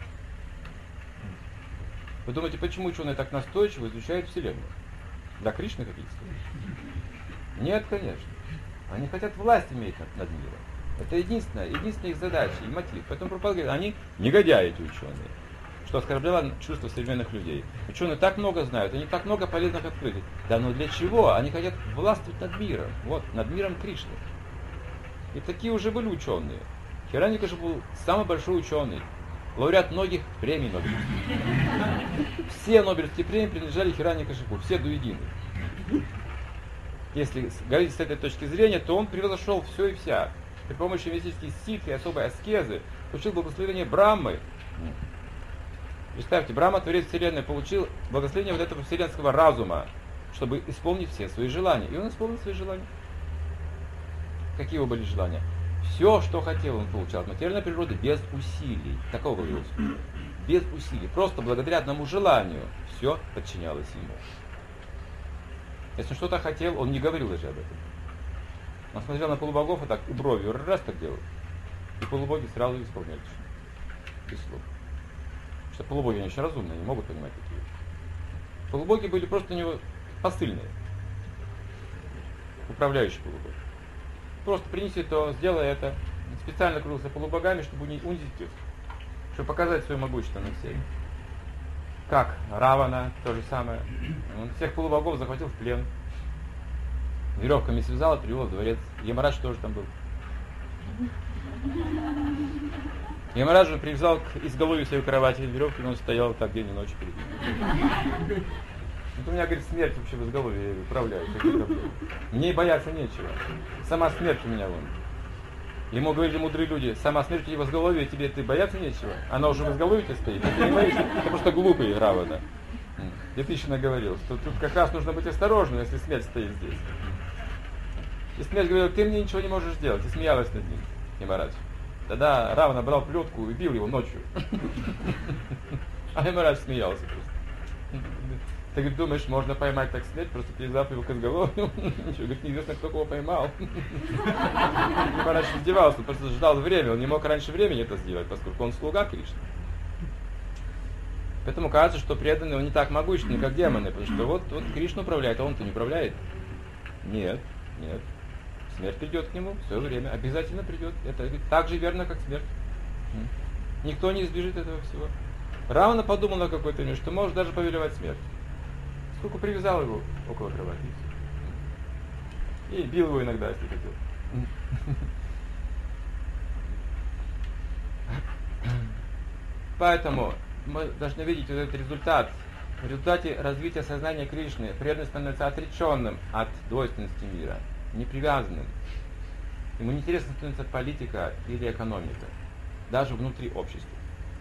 Вы думаете, почему ученые так настойчиво изучают Вселенную? До Кришны какие-то? Нет, конечно. Они хотят власть иметь над миром. Это единственная их задача и мотив. Поэтому Прабхупада говорит, они негодяи, эти ученые. Что оскорбляло чувства современных людей. Ученые так много знают, они так много полезных открытий. Да но для чего? Они хотят властвовать над миром. Вот, над миром Кришны. И такие уже были ученые. Хираньякашипу был самый большой ученый. Лауреат многих премий Нобелевских. Все Нобелевские премии принадлежали Хираньякашипу, все до единой. Если говорить с этой точки зрения, то он превзошел все и вся. При помощи мистических ситх и особой аскезы получил благословение Брахмы. Представьте, Брахма, Творец Вселенной, получил благословение вот этого вселенского разума, чтобы исполнить все свои желания. И он исполнил свои желания. Какие его были желания? Все, что хотел, он получал от материальной природы без усилий. Такого было его успеха. Без усилий. Просто благодаря одному желанию все подчинялось ему. Если он что-то хотел, он не говорил даже об этом. Он смотрел на полубогов и так, и бровью раз так делал. И полубоги сразу исполняли. Без слов. Потому что полубоги, они очень разумные, они могут понимать такие вещи. Полубоги были просто у него посыльные. Управляющие полубоги. Просто принеси то, сделай это. Специально кружился полубогами, чтобы унизить их. Чтобы показать свое могущество над всеми. Как Равана, то же самое. Он всех полубогов захватил в плен. Веревками связал и привел в дворец. Ямарадж тоже там был. И Махарадж привязал к изголовью своей кровати веревку, и он стоял так день и ночь перед ним. Вот у меня, говорит, смерть вообще в изголовье, я управляю, какие проблемы. Мне и бояться нечего. Сама смерть у меня вон. Ему говорили мудрые люди, сама смерть у тебя в изголовье, тебе ты бояться нечего. Она уже в изголовье тебе стоит, ты не боишься, ты просто глупый, Равана. Ятышина говорил, что тут как раз нужно быть осторожным, если смерть стоит здесь. И смерть говорила, ты мне ничего не можешь сделать, и смеялась над ним, Ямарадж. Тогда Равана брал плетку и бил его ночью. А Ямарадж смеялся просто. Ты, говорит, думаешь, можно поймать так смерть, просто привязав его к изголовью? Ничего, говорит, неизвестно, кто кого поймал. Ямарадж издевался, он просто ждал время, он не мог раньше времени это сделать, поскольку он слуга Кришны. Поэтому кажется, что преданные он не так могущественны, как демоны, потому что вот Кришна управляет, а он-то не управляет. Нет. Смерть придет к нему в свое время, обязательно придет. Это так же верно, как смерть. Никто не избежит этого всего. Равана подумал на какой-то момент, что может даже повелевать смерть. Сколько привязал его около кровати. И бил его иногда, если хотел. Поэтому мы должны видеть вот этот результат. В результате развития сознания Кришны преданный становится отреченным от двойственности мира, непривязанным. Ему неинтересно становится политика или экономика, даже внутри общества.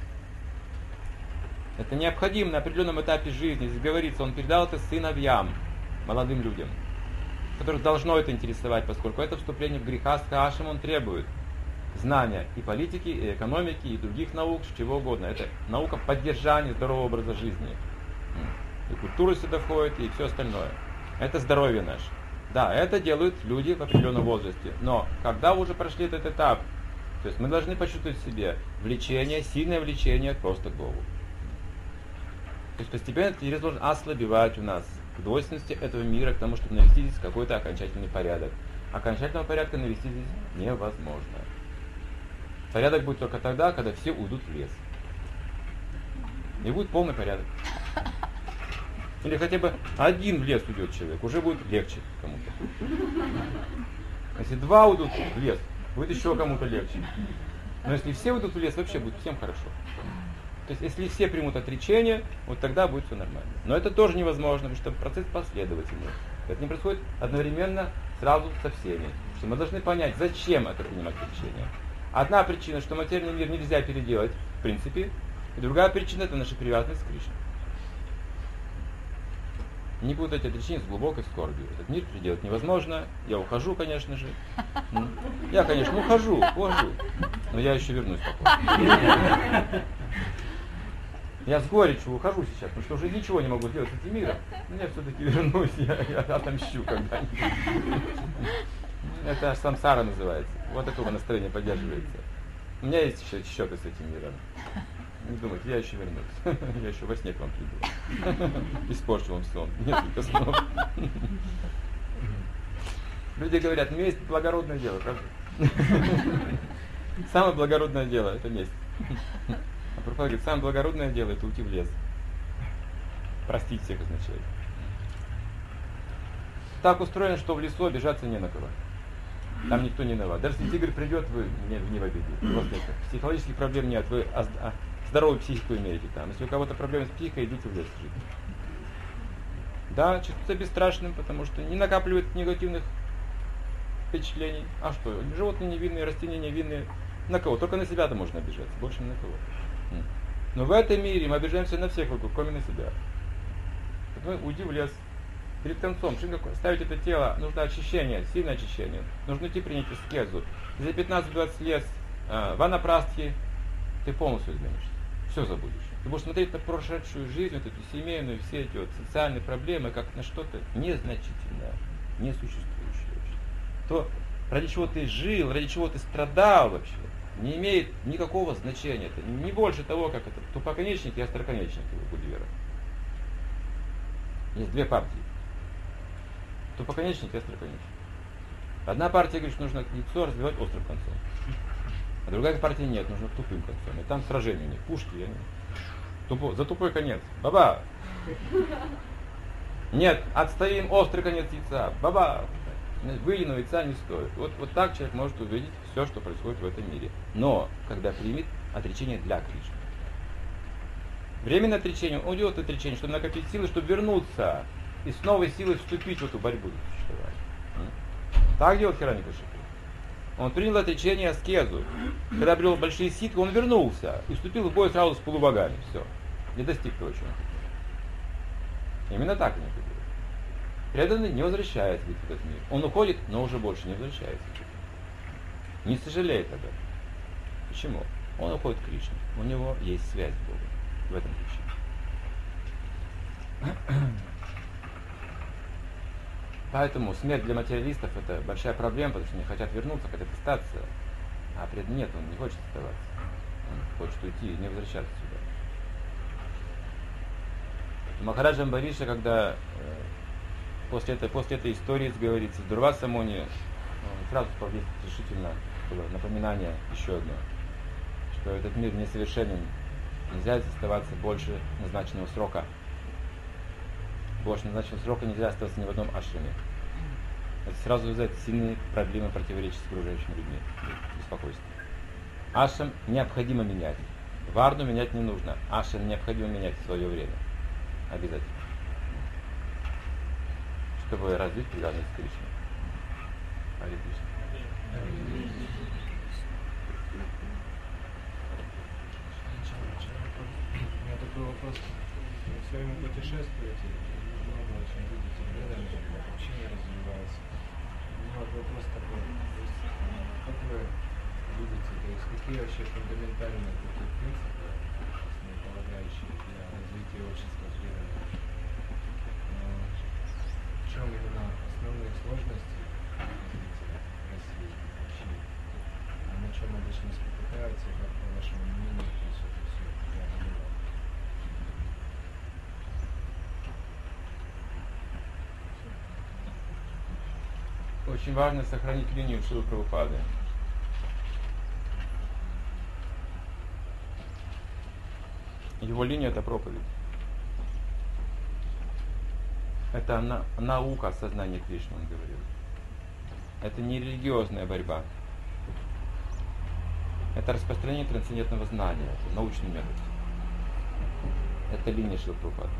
Это необходимо на определенном этапе жизни. Здесь говорится, он передал это сыновьям, молодым людям, которых должно это интересовать, поскольку это вступление в грехастха ашрама он требует знания и политики, и экономики, и других наук, чего угодно. Это наука поддержания здорового образа жизни. И культура сюда входит, и все остальное. Это здоровье наше. Да, это делают люди в определенном возрасте. Но когда уже прошли этот этап, то есть мы должны почувствовать в себе влечение, сильное влечение просто к Богу. То есть постепенно этот интерес должен ослабевать у нас к двойственности этого мира, к тому, чтобы навести здесь какой-то окончательный порядок. Окончательного порядка навести здесь невозможно. Порядок будет только тогда, когда все уйдут в лес. И будет полный порядок. Или хотя бы один в лес уйдет человек, уже будет легче кому-то. Если два уйдут в лес, будет еще кому-то легче. Но если все уйдут в лес, вообще будет всем хорошо. То есть если все примут отречение, вот тогда будет все нормально. Но это тоже невозможно, потому что процесс последовательный. Это не происходит одновременно сразу со всеми. Что мы должны понять, зачем это принимать отречение. Одна причина, что материальный мир нельзя переделать, в принципе, и другая причина — это наша привязанность к Кришне. Не путать отречение с глубокой скорбью. Этот мир переделать невозможно. Я ухожу, конечно же. Я, конечно, ухожу. Но я еще вернусь потом. Я с горечью ухожу сейчас, потому что уже ничего не могу сделать с этим миром. Но я все-таки вернусь, я отомщу когда-нибудь. Это самсара называется. Вот такое настроение поддерживается. У меня есть еще счеты с этим миром. Не думайте, я еще вернусь. Я еще во сне к вам приду. Испорчу вам сон. Несколько снов. Люди говорят, месть — благородное дело, правда? Самое благородное дело — это месть. А Прабхупада говорит, самое благородное дело — это уйти в лес. Простить всех означает. Так устроено, что в лесу обижаться не на кого. Там никто не виноват. Даже если тигр придет, вы не в обиде. У вас нет психологических проблем нет, вы здоровую психику имеете там. Если у кого-то проблемы с психикой, идите в лес жить. Да, чувствуется бесстрашным, потому что не накапливает негативных впечатлений. А что? Животные невинные, растения невинные. На кого? Только на себя-то можно обижаться, больше ни на кого. Но в этом мире мы обижаемся на всех вокруг, кроме на себя. Поэтому уйди в лес. Перед концом, чтобы ставить это тело, нужно очищение, сильное очищение. Нужно идти принять аскезу. За 15-20 лет ванапрастхи ты полностью изменишься. Все забудешь. Ты будешь смотреть на прошедшую жизнь, вот эту семейную, все эти вот социальные проблемы, как на что-то незначительное, несуществующее вообще. То, ради чего ты жил, ради чего ты страдал вообще, не имеет никакого значения. Это не больше того, как это тупоконечник и остроконечник у Гулливера. Есть две партии. Тупоконечник и остроконечник. Одна партия говорит, что нужно яйцо разбивать острым концом. А другая партия нет, нужно тупым концом. И там сражения у них, пушки. За тупой конец. Баба! Нет, отстоим острый конец яйца. Баба! Выеденного яйца не стоит. Вот так человек может увидеть все, что происходит в этом мире. Но, когда примет отречение для Кришны. Временное отречение, он делает отречение, чтобы накопить силы, чтобы вернуться и с новой силой вступить в эту борьбу за существование. Так делает Хираньякашипу. Он принял отречение аскезу. Когда обрел большие ситхи, он вернулся и вступил в бой сразу с полубогами. Все. И достиг того, чего он хотел. Именно так они это делают. Преданный не возвращается в этот мир. Он уходит, но уже больше не возвращается. Не сожалеет об этом. Почему? Он уходит к Кришне. У него есть связь с Богом. В этом причина. Поэтому смерть для материалистов это большая проблема, потому что они хотят вернуться, хотят остаться. А преданный нет, он не хочет оставаться. Он хочет уйти и не возвращаться сюда. Махараджа Амбариша, когда после этой истории, говорится, с Дурваса Муни, сразу решительно было напоминание еще одно, что этот мир несовершенен, нельзя оставаться больше назначенного срока. Больше назначенного срока нельзя оставаться ни в одном ашраме. Это сразу вызывает сильные проблемы, противоречия с окружающими людьми, беспокойство. Ашрам необходимо менять. Варну менять не нужно. Ашрам необходимо менять в свое время. Обязательно. Чтобы развить привязанность к Кришне. Харе Кришна. У меня такой вопрос. Вы все время путешествуете, много очень видите, общение развивается. У меня вопрос такой. То есть, как вы видите, то есть какие вообще фундаментальные такие принципы, основополагающие для развития общества преданных? В чем именно основные сложности развития России вообще? А на чем обычно спотыкаются, как по вашему мнению, то есть это все преодолевать? Очень важно сохранить линию Шрилы Прабхупады. Его линия — это проповедь. Это наука сознания Кришны, он говорил. Это не религиозная борьба. Это распространение трансцендентного знания, это научный метод. Это линия Шрилы Прабхупады.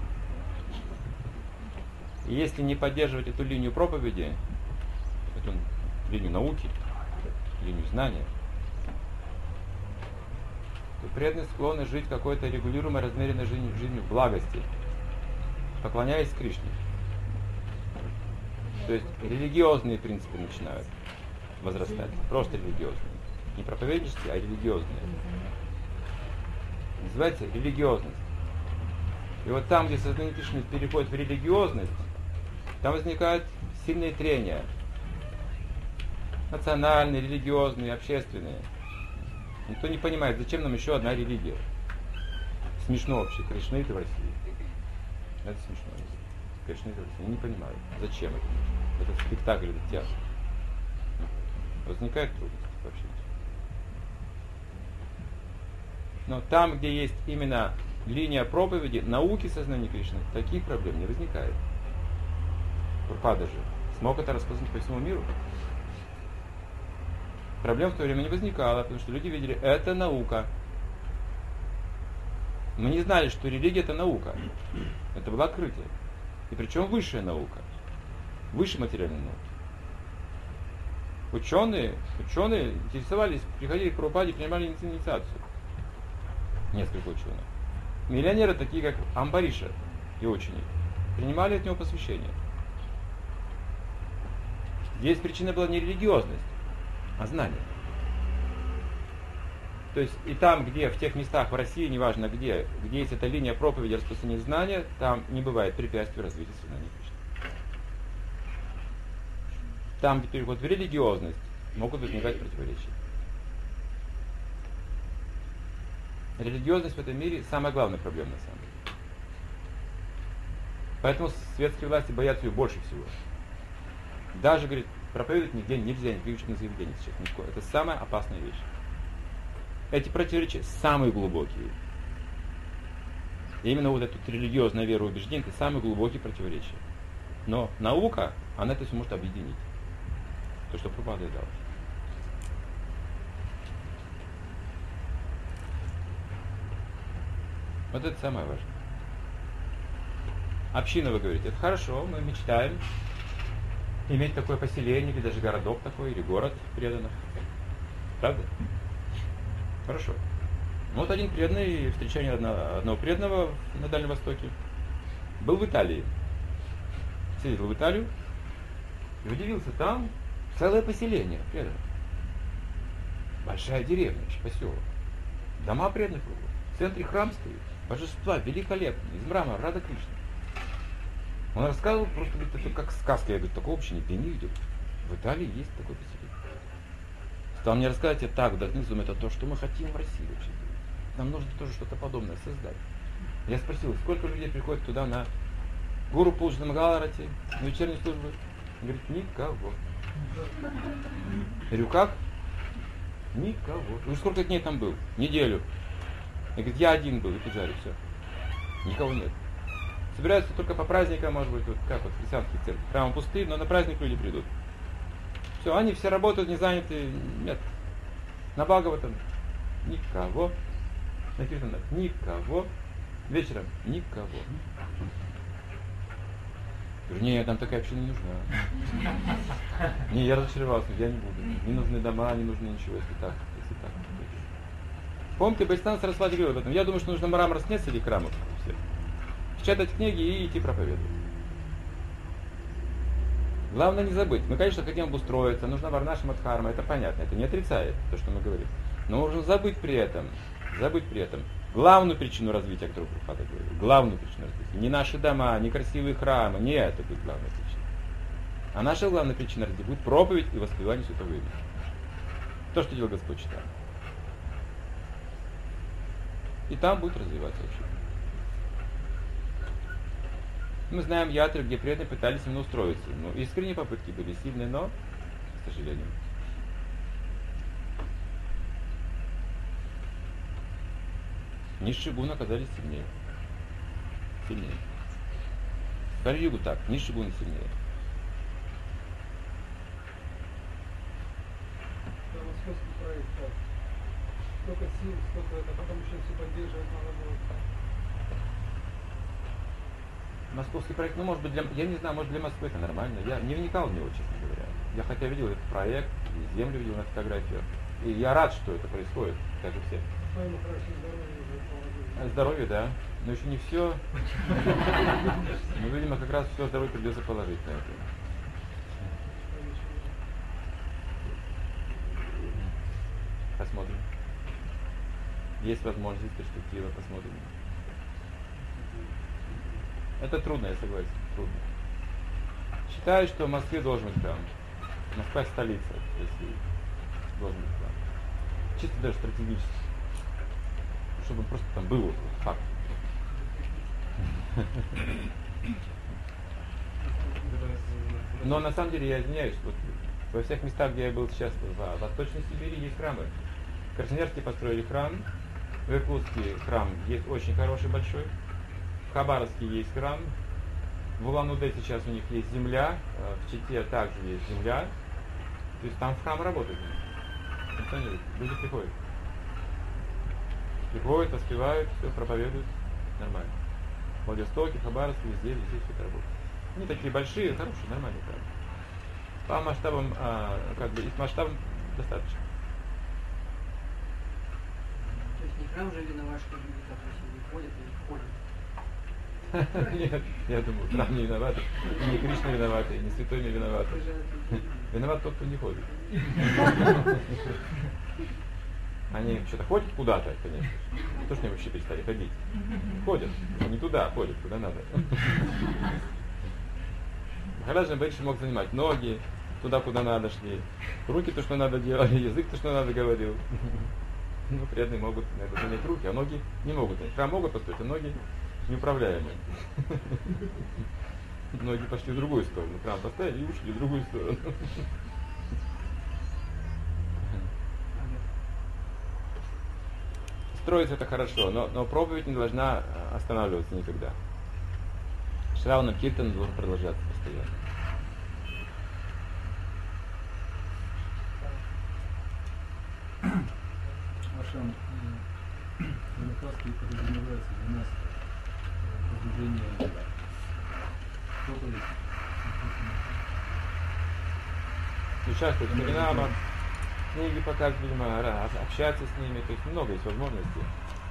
И если не поддерживать эту линию проповеди, эту линию науки, линию знания, то преданные склонны жить какой-то регулируемой, размеренной жизнью в благости, поклоняясь Кришне. То есть религиозные принципы начинают возрастать, просто религиозные. Не проповеднические, а религиозные. Называется религиозность. И вот там, где сознание Кришны переходит в религиозность, там возникают сильные трения. Национальные, религиозные, общественные. Никто не понимает, зачем нам еще одна религия. Смешно вообще, кришнаиты в России. Это смешно. Кришнаиты в России не понимают, зачем это нужно. Это спектакль, это театр. Возникают трудности вообще. Но там, где есть именно линия проповеди, науки сознания Кришны, таких проблем не возникает. Прабхупада же смог это распознать по всему миру. Проблем в то время не возникало, потому что люди видели, это наука. Мы не знали, что религия — это наука. Это было открытие. И причем высшая наука. Выше материальной науки. Ученые интересовались, приходили к Прабхупаде, принимали инициацию. Несколько ученых. Миллионеры, такие как Амбариша и ученик, принимали от него посвящение. Здесь причина была не религиозность, а знание. То есть и там, где, в тех местах в России, неважно где есть эта линия проповеди, распространения знания, там не бывает препятствий развитию сознания Кришны. Там, где переход в религиозность, могут возникать противоречия. Религиозность в этом мире самая главная проблема на самом деле. Поэтому светские власти боятся ее больше всего. Даже, говорит, проповедовать нигде нельзя, никаких учебных заведений сейчас никакое. Это самая опасная вещь. Эти противоречия самые глубокие. И именно вот эта религиозная вера и убеждение — это самые глубокие противоречия. Но наука, она это все может объединить. То, что Прабхупада дал. Вот это самое важное. Община, вы говорите, это хорошо, мы мечтаем иметь такое поселение, или даже городок такой, или город преданных. Правда? Хорошо. Вот один преданный, встречание одного преданного на Дальнем Востоке, был в Италии. Съездил в Италию и удивился, там целое поселение преданных. Большая деревня, поселок. Дома преданных, в центре храм стоит. Божества великолепные, из мрамора, Рада Кришна. Он рассказывал, просто говорит, это как сказка. Я говорю, такого вообще нигде не видел. В Италии есть такое поселение. Стал мне рассказывать, я так вдохнулся, это то, что мы хотим в России вообще. Нам нужно тоже что-то подобное создать. Я спросил, сколько людей приходит туда на Гуру Пуджа Мангаларати, на вечернюю службу? Он говорит, никого. Я говорю, как? Никого. Ну сколько дней там был? Неделю. Я говорю, я один был, и пиджаре, все. Никого нет. Собираются только по праздникам, может быть, вот как вот в христианских церквях. Храмы пустые, но на праздник люди придут. Все, они все работают, не заняты. Нет. На Бхагаватам никого. На Киртанах никого. Вечером никого. Говорю, не, там такая община не нужна. Не, я разочаровался, я не буду. Не нужны дома, не нужны ничего, если так. Помните, Бхактисиданта Сарасвати говорил об этом. Я думаю, что нужно мрамор снять с этих храмов всех, печатать книги и идти проповедовать. Главное не забыть. Мы, конечно, хотим обустроиться, нужна Варнаша Мадхарма, это понятно, это не отрицает то, что мы говорим. Но нужно забыть при этом главную причину развития, которую Прабхупада говорил. Главную причину развития. Не наши дома, не красивые храмы, не это будет главная причина. А наша главная причина развития будет проповедь и воспевание Святого имени. То, что делал Господь Чайтанья. И там будет развиваться вообще. Мы знаем ятры, где преданные пытались именно устроиться. Ну, искренние попытки были сильные, но, к сожалению. Низшие гуны оказались сильнее. Сильнее. В Кали-югу так, низшие гуны сильнее. Да, московский проект, так. Столько сил, столько это, потом еще все поддерживать надо было. Московский проект, ну, может быть, я не знаю, может, для Москвы это нормально. Я не вникал в него, честно говоря. Я хотя видел этот проект, и землю видел на фотографиях. И я рад, что это происходит, как и все. Своему хорошему здоровью уже положили. Здоровье, да. Но еще не все. Но, видимо, как раз все здоровье придется положить на это. Посмотрим. Есть возможность, перспектива, посмотрим. Это трудно, я согласен, трудно. Считаю, что в Москве должен быть храм. Москва столица России. Должен быть храм. Чисто даже стратегически. Чтобы просто там был вот факт. Но на самом деле я извиняюсь, вот во всех местах, где я был сейчас, в Восточной Сибири есть храмы. В Красноярске построили храм, в Иркутске храм есть очень хороший, большой. В Хабаровске есть храм, в Улан-Удэ сейчас у них есть земля, в Чите также есть земля. То есть там храм работает. Люди приходят. Приходят, воспевают, все, проповедуют. Нормально. В Владивостоке, в Хабаровске, везде все это работает. Они такие большие, хорошие, нормальные храмы. По масштабам, как бы, их масштабам достаточно. То есть не храм же виноват, что люди так не ходят и не ходят? Нет, я думаю, храм не виноват, и не Кришна виноват, и не святой не виноват. Виноват тот, кто не ходит. Они что-то ходят куда-то, конечно. То, что они вообще перестали ходить. Ходят, но не туда, ходят, куда надо. Махараджа больше мог занимать ноги, туда, куда надо шли. Руки то, что надо делали, язык то, что надо говорил. Ну, преданные могут занять руки, а ноги не могут. Храм могут построить, а ноги неуправляемые. Ноги пошли в другую сторону. Храм поставили и ушли в другую сторону. Строить это хорошо, но проповедь не должна останавливаться никогда. Шравана Киртан должен продолжаться постоянно. вашем рассказе подразумевается для нас продвижение проповеди? Участвовать в семинарах, книги показывать, видимо, общаться с ними, то есть много есть возможностей.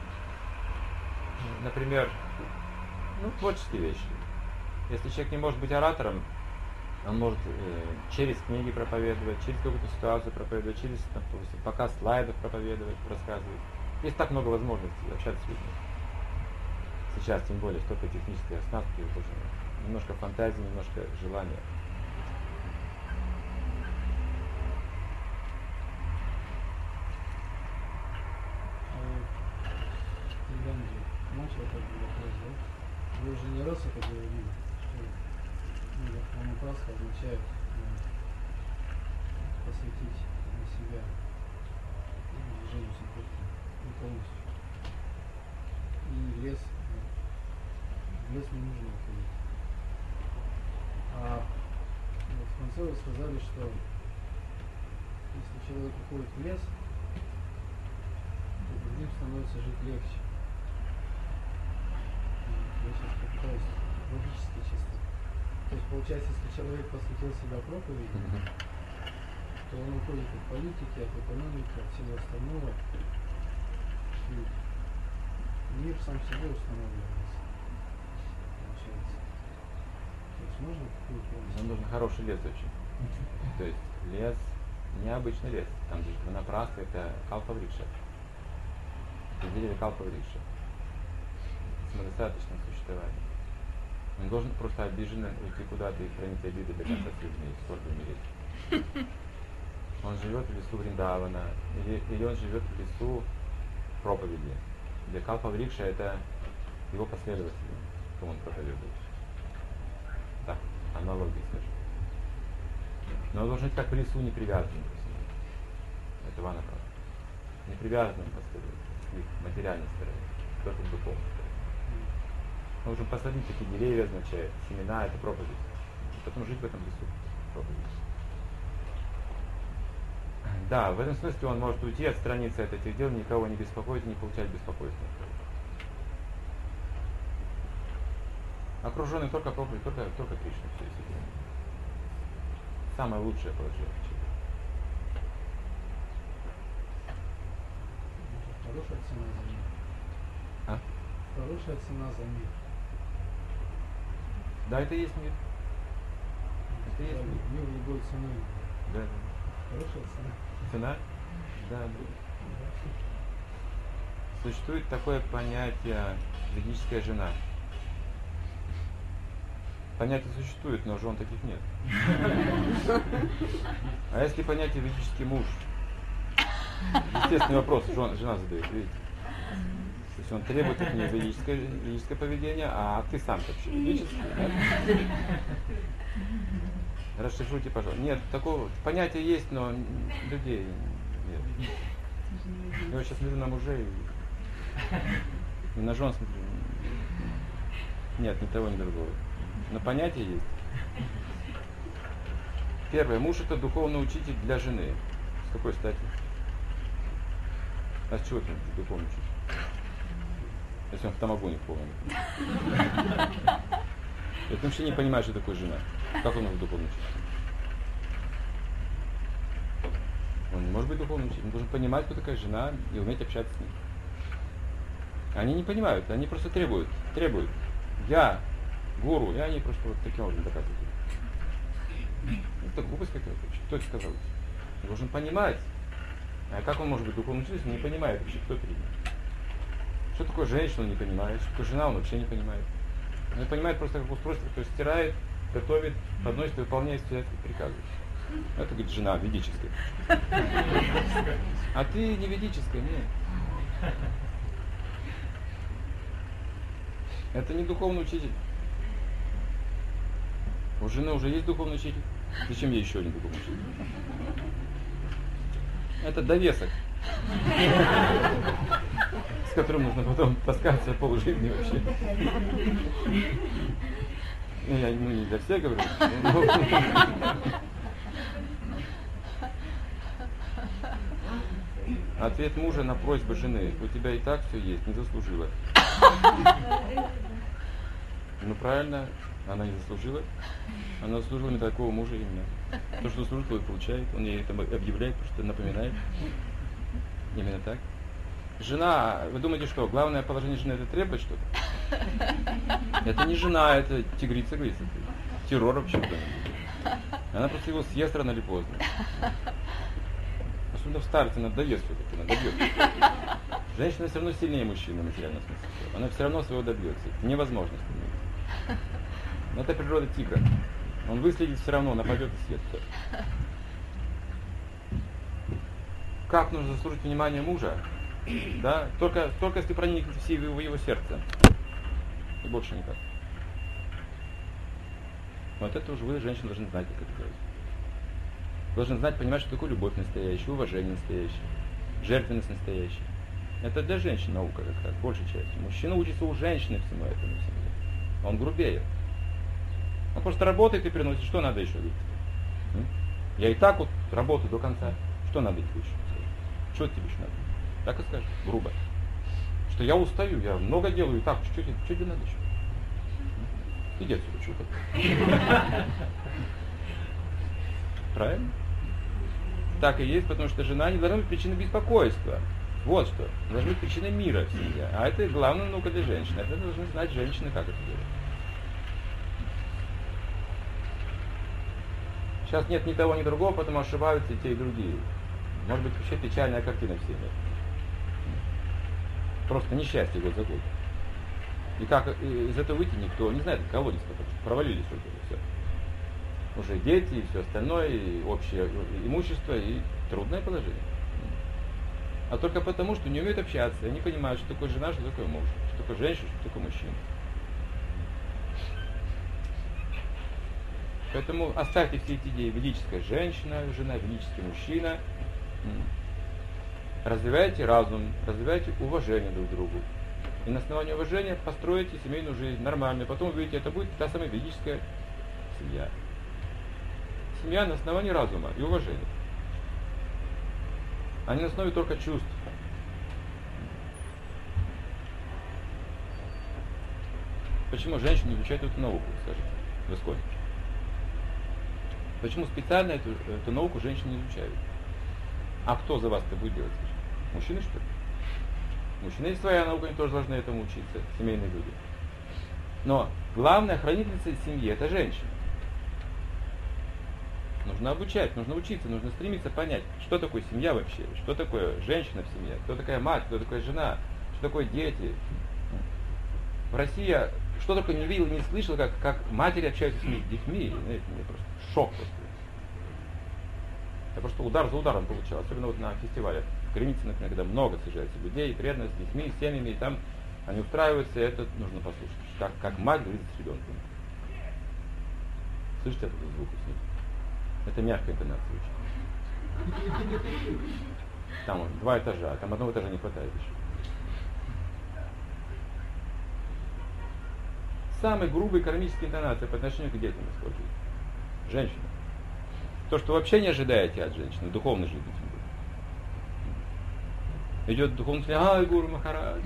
Например, творческие вещи. Если человек не может быть оратором, он может через книги проповедовать, через какую-то ситуацию проповедовать, через показ слайдов проповедовать, рассказывать. Есть так много возможностей общаться с людьми. Сейчас, тем более, столько технической оснастки, немножко фантазии, немножко желания. Вы уже не раз это говорили, что Омупаска означает посвятить себя движению Санкиртана полностью. И в лес не нужно уходить. А в конце вы сказали, что если человек уходит в лес, то другим становится жить легче. Я сейчас попытаюсь логически чисто. То есть получается, если человек посвятил себя проповеди, то он уходит от политики, от экономики, от всего остального. И мир сам себе устанавливается. Получается. То есть можно какую-то... Нам нужен хороший лес очень. То есть лес, необычный лес. Там же ванапраста, это калпаврикша. Деревья калпаврикша. Самодостаточное существование. Он должен просто обиженно уйти куда-то и хранить обиды до конца своих дней, сколько умереть. Он живет в лесу Вриндавана, или он живет в лесу проповеди. Для Калпаврикша это его последователи, кому он проповедует. Так, аналогии скажем. Но он должен быть как в лесу не привязанным к себе. Это ванапраста. Не привязанным последователям, к материальной стороне, только к духовной стороне. Он должен посадить такие деревья, означает, семена, это проповедь. И потом жить в этом лесу. Проповедь. Да, в этом смысле он может уйти, отстраниться от этих дел, никого не беспокоить, не получать беспокойства. Окруженный только проповедь, только Кришна, все эти дела. Самое лучшее положение человека. Хорошая цена за мир. А? Хорошая цена за мир. Да, это и есть мир. Это и есть мир. Мир любой ценой. Да. Хорошая цена. Цена? Да. Существует такое понятие ведическая жена. Понятие существует, но жен таких нет. А если понятие ведический муж? Естественный вопрос жена задает, видите? То есть он требует от нее ведическое поведение, а ты сам вообще ведический, да? Расшифруйте, пожалуйста. Нет, такого понятия есть, но людей нет. Я сейчас смотрю на мужей и на жен смотрю. Нет, ни того, ни другого. Но понятие есть. Первое. Муж — это духовный учитель для жены. С какой стати? А с чего ты духовный учитель? Если он в тамагоне полный. Это вообще не понимает, что такое жена. Как он может духовный учитель? Он не может быть духовным учителем. Он должен понимать, кто такая жена, и уметь общаться с ней. Они не понимают, они просто требуют. Я гуру, и они просто вот таким образом доказывают. Это глупость какая-то. Кто это сказал? Он должен понимать. А как он может быть духовным учителем, если не понимает вообще, кто перед ним? Что такое женщина, он не понимает. Что такое жена, он вообще не понимает. Он понимает просто как устройство, кто стирает, готовит, подносит и выполняет все приказы. Это, говорит, жена ведическая. А ты не ведическая, нет. Это не духовный учитель. У жены уже есть духовный учитель. Зачем ей еще один духовный учитель? Это довесок, с которым нужно потом таскаться полжизни вообще. Я не для всех говорю. Ответ мужа на просьбу жены: у тебя и так все есть, не заслужила. Ну правильно, она не заслужила. Она заслужила не такого мужа именно. То, что заслужит, то и получает. Он ей это объявляет, просто напоминает. Именно так. Жена, вы думаете, что главное положение жены — это требовать что-то? Это не жена, это тигрица, говорится. Террор вообще кто-нибудь. Она просто его съест рано или поздно. Особенно в старте надоест все-таки, надобьет. Женщина все равно сильнее мужчины в материальном смысле. Она все равно своего добьется. Это невозможно остановить. Но это природа тигра. Он выследит все равно, нападет и съест все. Как нужно заслужить внимание мужа? Да? Только если проникнете в его сердце. И больше никак. Вот это уже вы, женщины, должны знать, как это делать. Должны знать, понимать, что такое любовь настоящая, уважение настоящее, жертвенность настоящая. Это для женщин наука как раз, большей частью. Мужчина учится у женщины всему этому. Он грубее. Он просто работает и приносит. Что надо еще делать? Я и так вот работаю до конца. Что надо еще? Что тебе еще надо? Так и скажешь, грубо. Что я устаю, я много делаю и так. Что тебе надо еще? Иди отсюда, что ты? Правильно? Так и есть, потому что жена не должна быть причиной беспокойства. Вот что. Должна быть причиной мира в семье. А это главная наука для женщин. Это должны знать женщины, как это делать. Сейчас нет ни того, ни другого, потому ошибаются и те, и другие. Может быть, вообще печальная картина в семье. Просто несчастье год за год. И как из этого выйти, никто не знает, колодец, потому что провалились уже все. Уже дети и все остальное, и общее имущество, и трудное положение. А только потому, что не умеют общаться, они понимают, что такое жена, что такое муж, что такое женщина, что такое мужчина. Поэтому оставьте все эти идеи: ведическая женщина, жена, велический мужчина. Развивайте разум, развивайте уважение друг к другу. И на основании уважения построите семейную жизнь нормальную. Потом вы видите, это будет та самая ведическая семья. Семья на основании разума и уважения. А не на основе только чувств. Почему женщины изучают эту науку, скажите, в Исконе? Почему специально эту науку женщины не изучают? А кто за вас это будет делать? Мужчины, что ли? Мужчины есть своя наука, они тоже должны этому учиться, семейные люди. Но главная хранительница семьи — это женщина. Нужно обучать, нужно учиться, нужно стремиться понять, что такое семья вообще, что такое женщина в семье, кто такая мать, кто такая жена, что такое дети. В России я что только не видел, не слышал, как матери общаются с детьми. Знаете, мне просто шок просто. Я просто удар за ударом получал, особенно вот на фестивале в Кремнице, например, когда много съезжается людей, преданных, с детьми, с семьями, и там они устраиваются, и это нужно послушать, как мать говорит с ребенком. Слышите этот звук? Это мягкая интонация очень. Там 2 этажа, там одного этажа не хватает еще. Самые грубые кармические интонации по отношению к детям используют. Женщина. То, что вообще не ожидаете от женщины, духовной жизни. Идет духовный член: ай, Гуру Махарадж.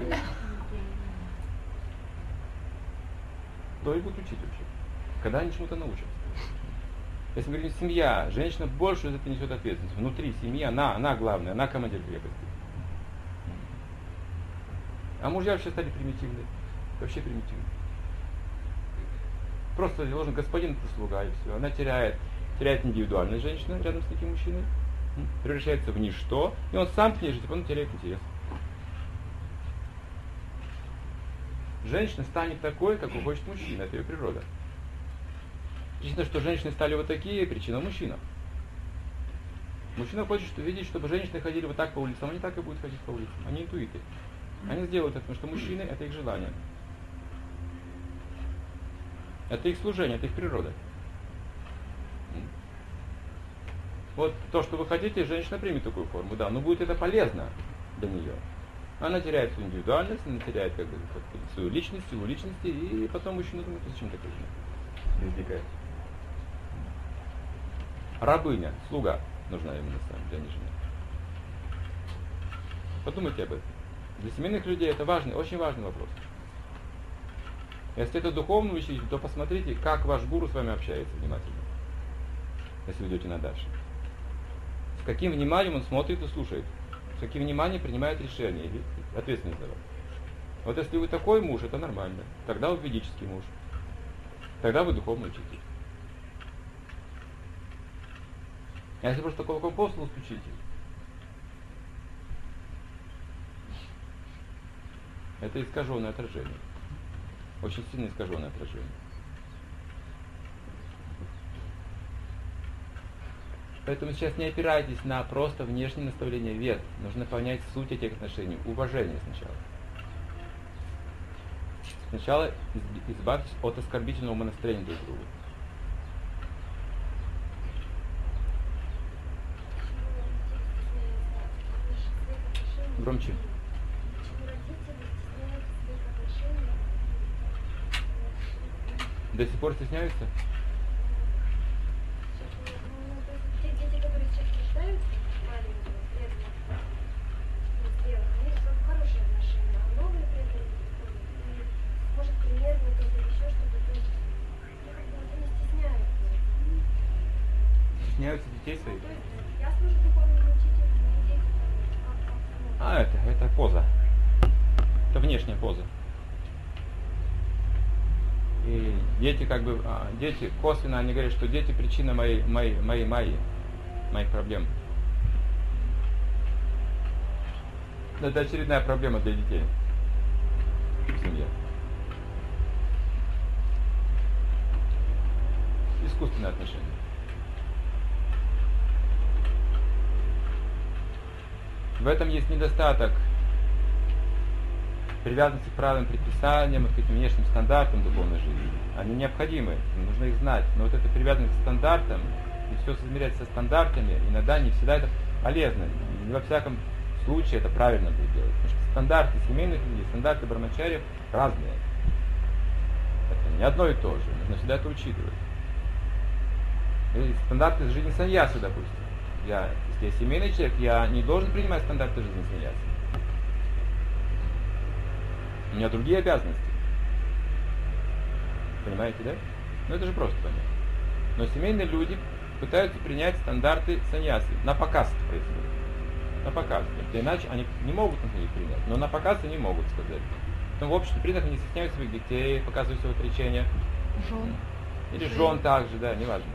Кто их будет учить вообще? Когда они чему-то научатся? Если мы говорим семья, женщина больше за это несет ответственность. Внутри семьи она главная, она командир крепости. А мужья вообще стали примитивны. Вообще примитивны. Просто должен господин это слуга, и все. Она теряет индивидуальность женщина рядом с таким мужчиной, превращается в ничто, и он сам к ней живет, он теряет интерес. Женщина станет такой, какой хочет мужчина, это ее природа. Причина, что женщины стали вот такие, причина мужчина. Мужчина хочет видеть, чтобы женщины ходили вот так по улицам, они так и будут ходить по улицам, они интуиты. Они сделают это, потому что мужчины — это их желание. Это их служение, это их природа. Вот то, что вы хотите, женщина примет такую форму, да, но будет это полезно для нее. Она теряет свою индивидуальность, она теряет свою личность, силу личности, и потом мужчина думает: зачем такое возникает? Рабыня, слуга нужна именно сам, для нее. Подумайте об этом. Для семейных людей это важный, очень важный вопрос. Если это духовный учитель, то посмотрите, как ваш гуру с вами общается внимательно, если вы идете на дальше. С каким вниманием он смотрит и слушает, с каким вниманием принимает решения или ответственность за вас. Вот если вы такой муж, это нормально. Тогда вы ведический муж. Тогда вы духовный учитель. А если просто такой апостол учитель, это искаженное отражение. Очень сильно искаженное отражение. Поэтому сейчас не опирайтесь на просто внешнее наставление вед. Нужно понять суть этих отношений. Уважение сначала. Сначала избавьтесь от оскорбительного умонастроения друг к другу. Громче. До сих пор стесняются? Те дети, которые сейчас рождаются, маленькие, средние, они в хорошие отношения, а новые преданные, может, примерно кто-то еще что-то, то есть они стесняются. Стесняются детей своих? То есть я служу духовному учителю, мои дети Это поза. Это внешняя поза. И дети дети косвенно, они говорят, что дети причина моих проблем. Это очередная проблема для детей в семье. Искусственные отношения. В этом есть недостаток привязанности к правилам, предписаниям, к этим внешним стандартам духовной жизни. Они необходимы, нужно их знать. Но вот эта привязанность к стандартам, и все измерять со стандартами, иногда не всегда это полезно. Не во всяком случае это правильно будет делать. Потому что стандарты семейных людей, стандарты брамачарьев разные. Это не одно и то же. Нужно всегда это учитывать. И стандарты жизни саньясы, допустим. Если я семейный человек, я не должен принимать стандарты жизни саньясы. У меня другие обязанности. Понимаете, да? Ну это же просто понятно. Но семейные люди пытаются принять стандарты саньясы. На показ это происходит. На показ. Иначе они не могут на них принять. Но на показ они могут сказать. Потом в обществе преданных не стесняют своих детей, показывают свое отречение. Жен. Или жен также, да, неважно.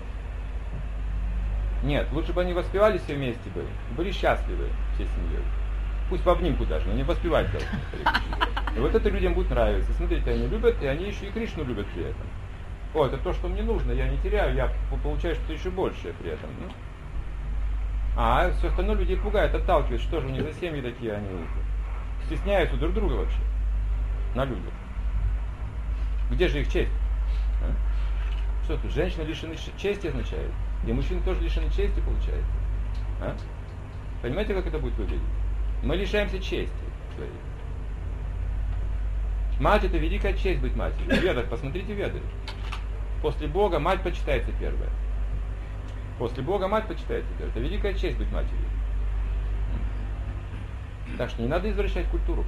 Нет, лучше бы они воспевали все вместе были счастливы всей семьей. Пусть в обнимку даже, но не воспевать должны. И вот это людям будет нравиться. Смотрите, они любят, и они еще и Кришну любят при этом. О, это то, что мне нужно, я не теряю, я получаю что-то еще большее при этом. А все остальное людей пугает, отталкивает. Что же у них за семьи такие, они стесняются друг друга вообще на людях. Где же их честь? Что тут, женщина лишены чести означает? И мужчины тоже лишены чести, получается. Понимаете, как это будет выглядеть? Мы лишаемся чести своей. Мать — это великая честь быть матерью. В Ведах, посмотрите Веды. После Бога мать почитается первая. После Бога мать почитается первая. Это великая честь быть матерью. Так что не надо извращать культуру.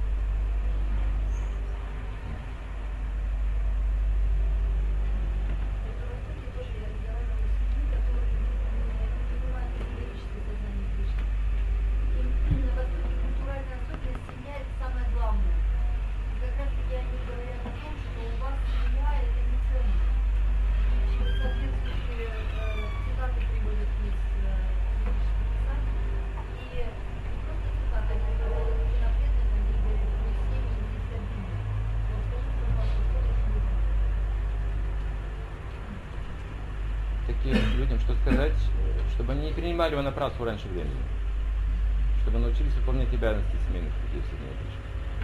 Людям что сказать, чтобы они не принимали ванапрастху раньше времени, чтобы научились выполнять обязанности семейных людей в Средневековье.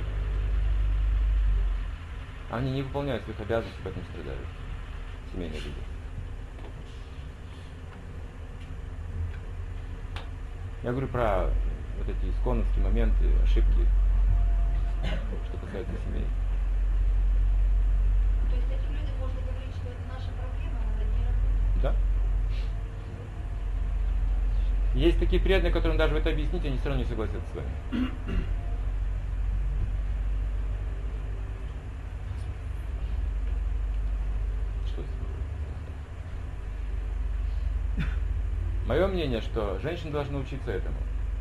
Они не выполняют своих обязанностей, поэтому страдают семейные люди. Я говорю про вот эти исконновские моменты, ошибки, что касается семей. То есть этим людям можно говорить, что это наша проблема, надо не работать? Да. Есть такие преданные, которым даже вы это объясните, они все равно не согласятся с вами. Христос. Мое мнение, что женщина должна учиться этому.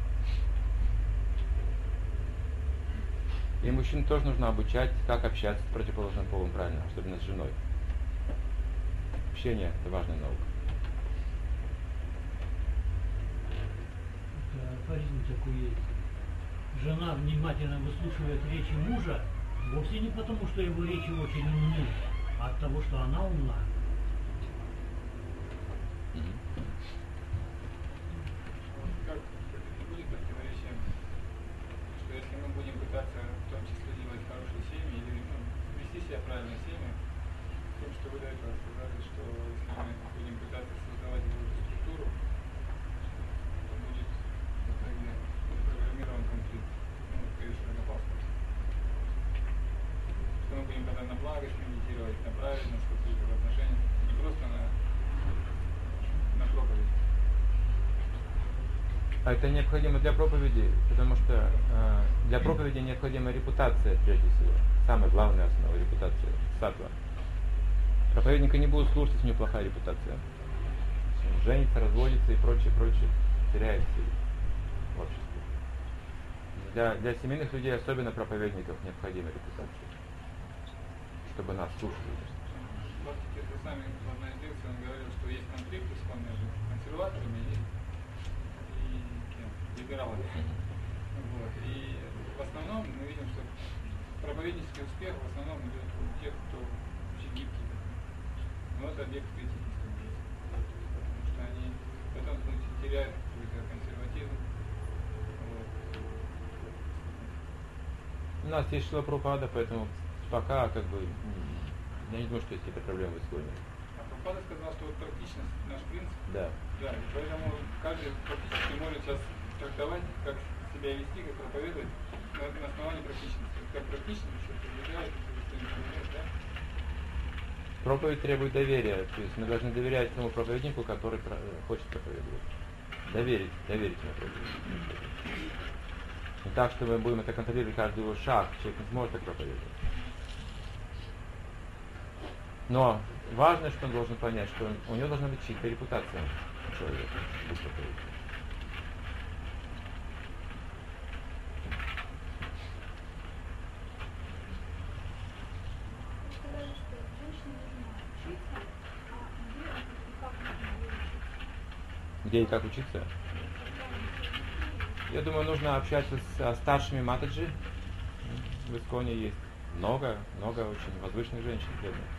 И мужчин тоже нужно обучать, как общаться с противоположным полом правильно, особенно с женой. Общение – это важная наука. Афоризм такой есть. Жена внимательно выслушивает речи мужа вовсе не потому, что его речи очень умны, а от того, что она умна. Как будет противоречие, что если мы будем пытаться в том числе делать хорошие семьи или вести себя правильно в семье, тем, что вы до этого сказали, что если мы будем пытаться создавать какую-то структуру, то будет в итоге запрограммирован конфликт, совершенно опасно. Что мы будем тогда на благость медитировать, на правильность какую-то в отношениях, не просто на проповедь. А это необходимо для проповеди, потому что для проповеди необходима репутация, прежде всего. Самая главная основа – репутация, саттва. Проповедника не будут слушать, если у него плохая репутация. Женится, разводится и прочее, теряет силу в обществе. Для семейных людей, особенно проповедников, необходима репутация, чтобы нас слушали. Вы сами в одной из лекций он говорил, что есть конфликт исконный между консерваторами и либералами. Вот. И в основном мы видим, что проповеднический успех в основном идет у тех, кто очень гибкий. Но это объект критики, потому что они в этом случае теряют какой-то консерватизм. Вот. У нас есть Шрила Прабхупада, поэтому пока я не думаю, что есть какие-то проблемы в исходе. А Прабхупада сказал, что вот практичность наш принцип. Да. Да, и поэтому каждый практически может сейчас трактовать, как себя вести, как проповедовать на основании практичности. Как практичность, что соблюдает, что не соблюдает, да? Проповедь требует доверия, то есть мы должны доверять тому проповеднику, который хочет проповедовать. Доверить ему проповедь. Не так, что мы будем это контролировать каждый его шаг, человек не сможет так проповедовать. Но важно, что он должен понять, что у него должна быть чистая репутация у человека. Сказали, что женщине нужно учиться, а где и как нужно ей учиться? Где и как учиться? Я думаю, нужно общаться с старшими матаджи. В Исконе есть много очень возвышенных женщин.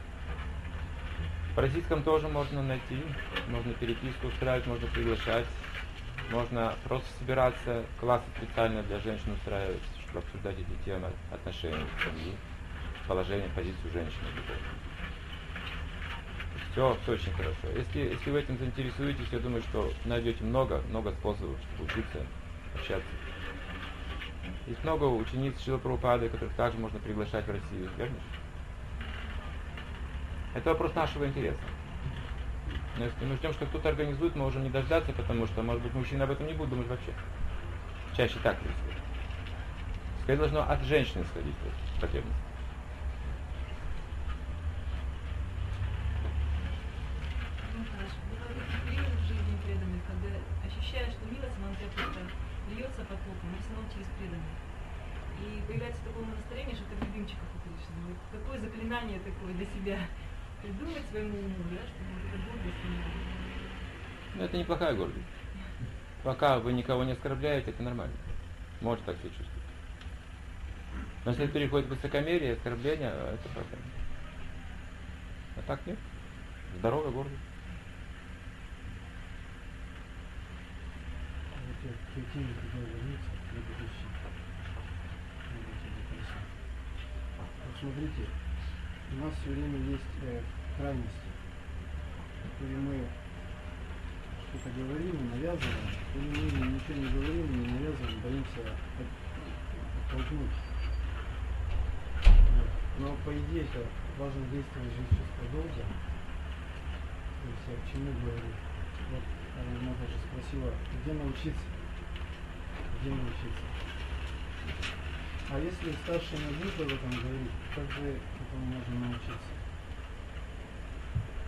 В российском тоже можно найти, можно переписку устраивать, можно приглашать, можно просто собираться, классы специально для женщин устраивать, чтобы обсуждать эти темы отношений в семье, положение, позицию женщины. Все очень хорошо. Если вы этим заинтересуетесь, я думаю, что найдете много способов, чтобы учиться, общаться. Есть много учениц Шрилы Прабхупады, которых также можно приглашать в Россию, верно? Это вопрос нашего интереса. Но если мы ждем, что кто-то организует, мы можем не дождаться, потому что, может быть, мужчины об этом не будут думать вообще. Чаще так происходит. Скорее должно от женщины исходить потребность. Период в жизни преданных, когда ощущаешь, что милость Мантрапута льется потоком, в основном через преданных. И появляется такое настроение, что ты в любимчиках уходишь. Какое заклинание такое для себя придумать своему уму, да, чтобы вот эта гордость не было. Но это неплохая гордость. Пока вы никого не оскорбляете, это нормально. Можете так себя чувствовать. Но если переходит в высокомерие, оскорбление, это проблема. А так нет. Здоровая гордость. Те темы, когда вернуться, предыдущие. Вот смотрите, у нас все время есть крайности, или мы что-то говорим, навязываем, или мы ничего не говорим, не навязываем, боимся оттолкнуть. Вот. Но по идее это важно действовать жизнь чувства долга. То есть я к чему говорю? Вот Мата же спросила, где научиться? Где научиться? А если старший не будет об этом говорить, как же этому можно научиться?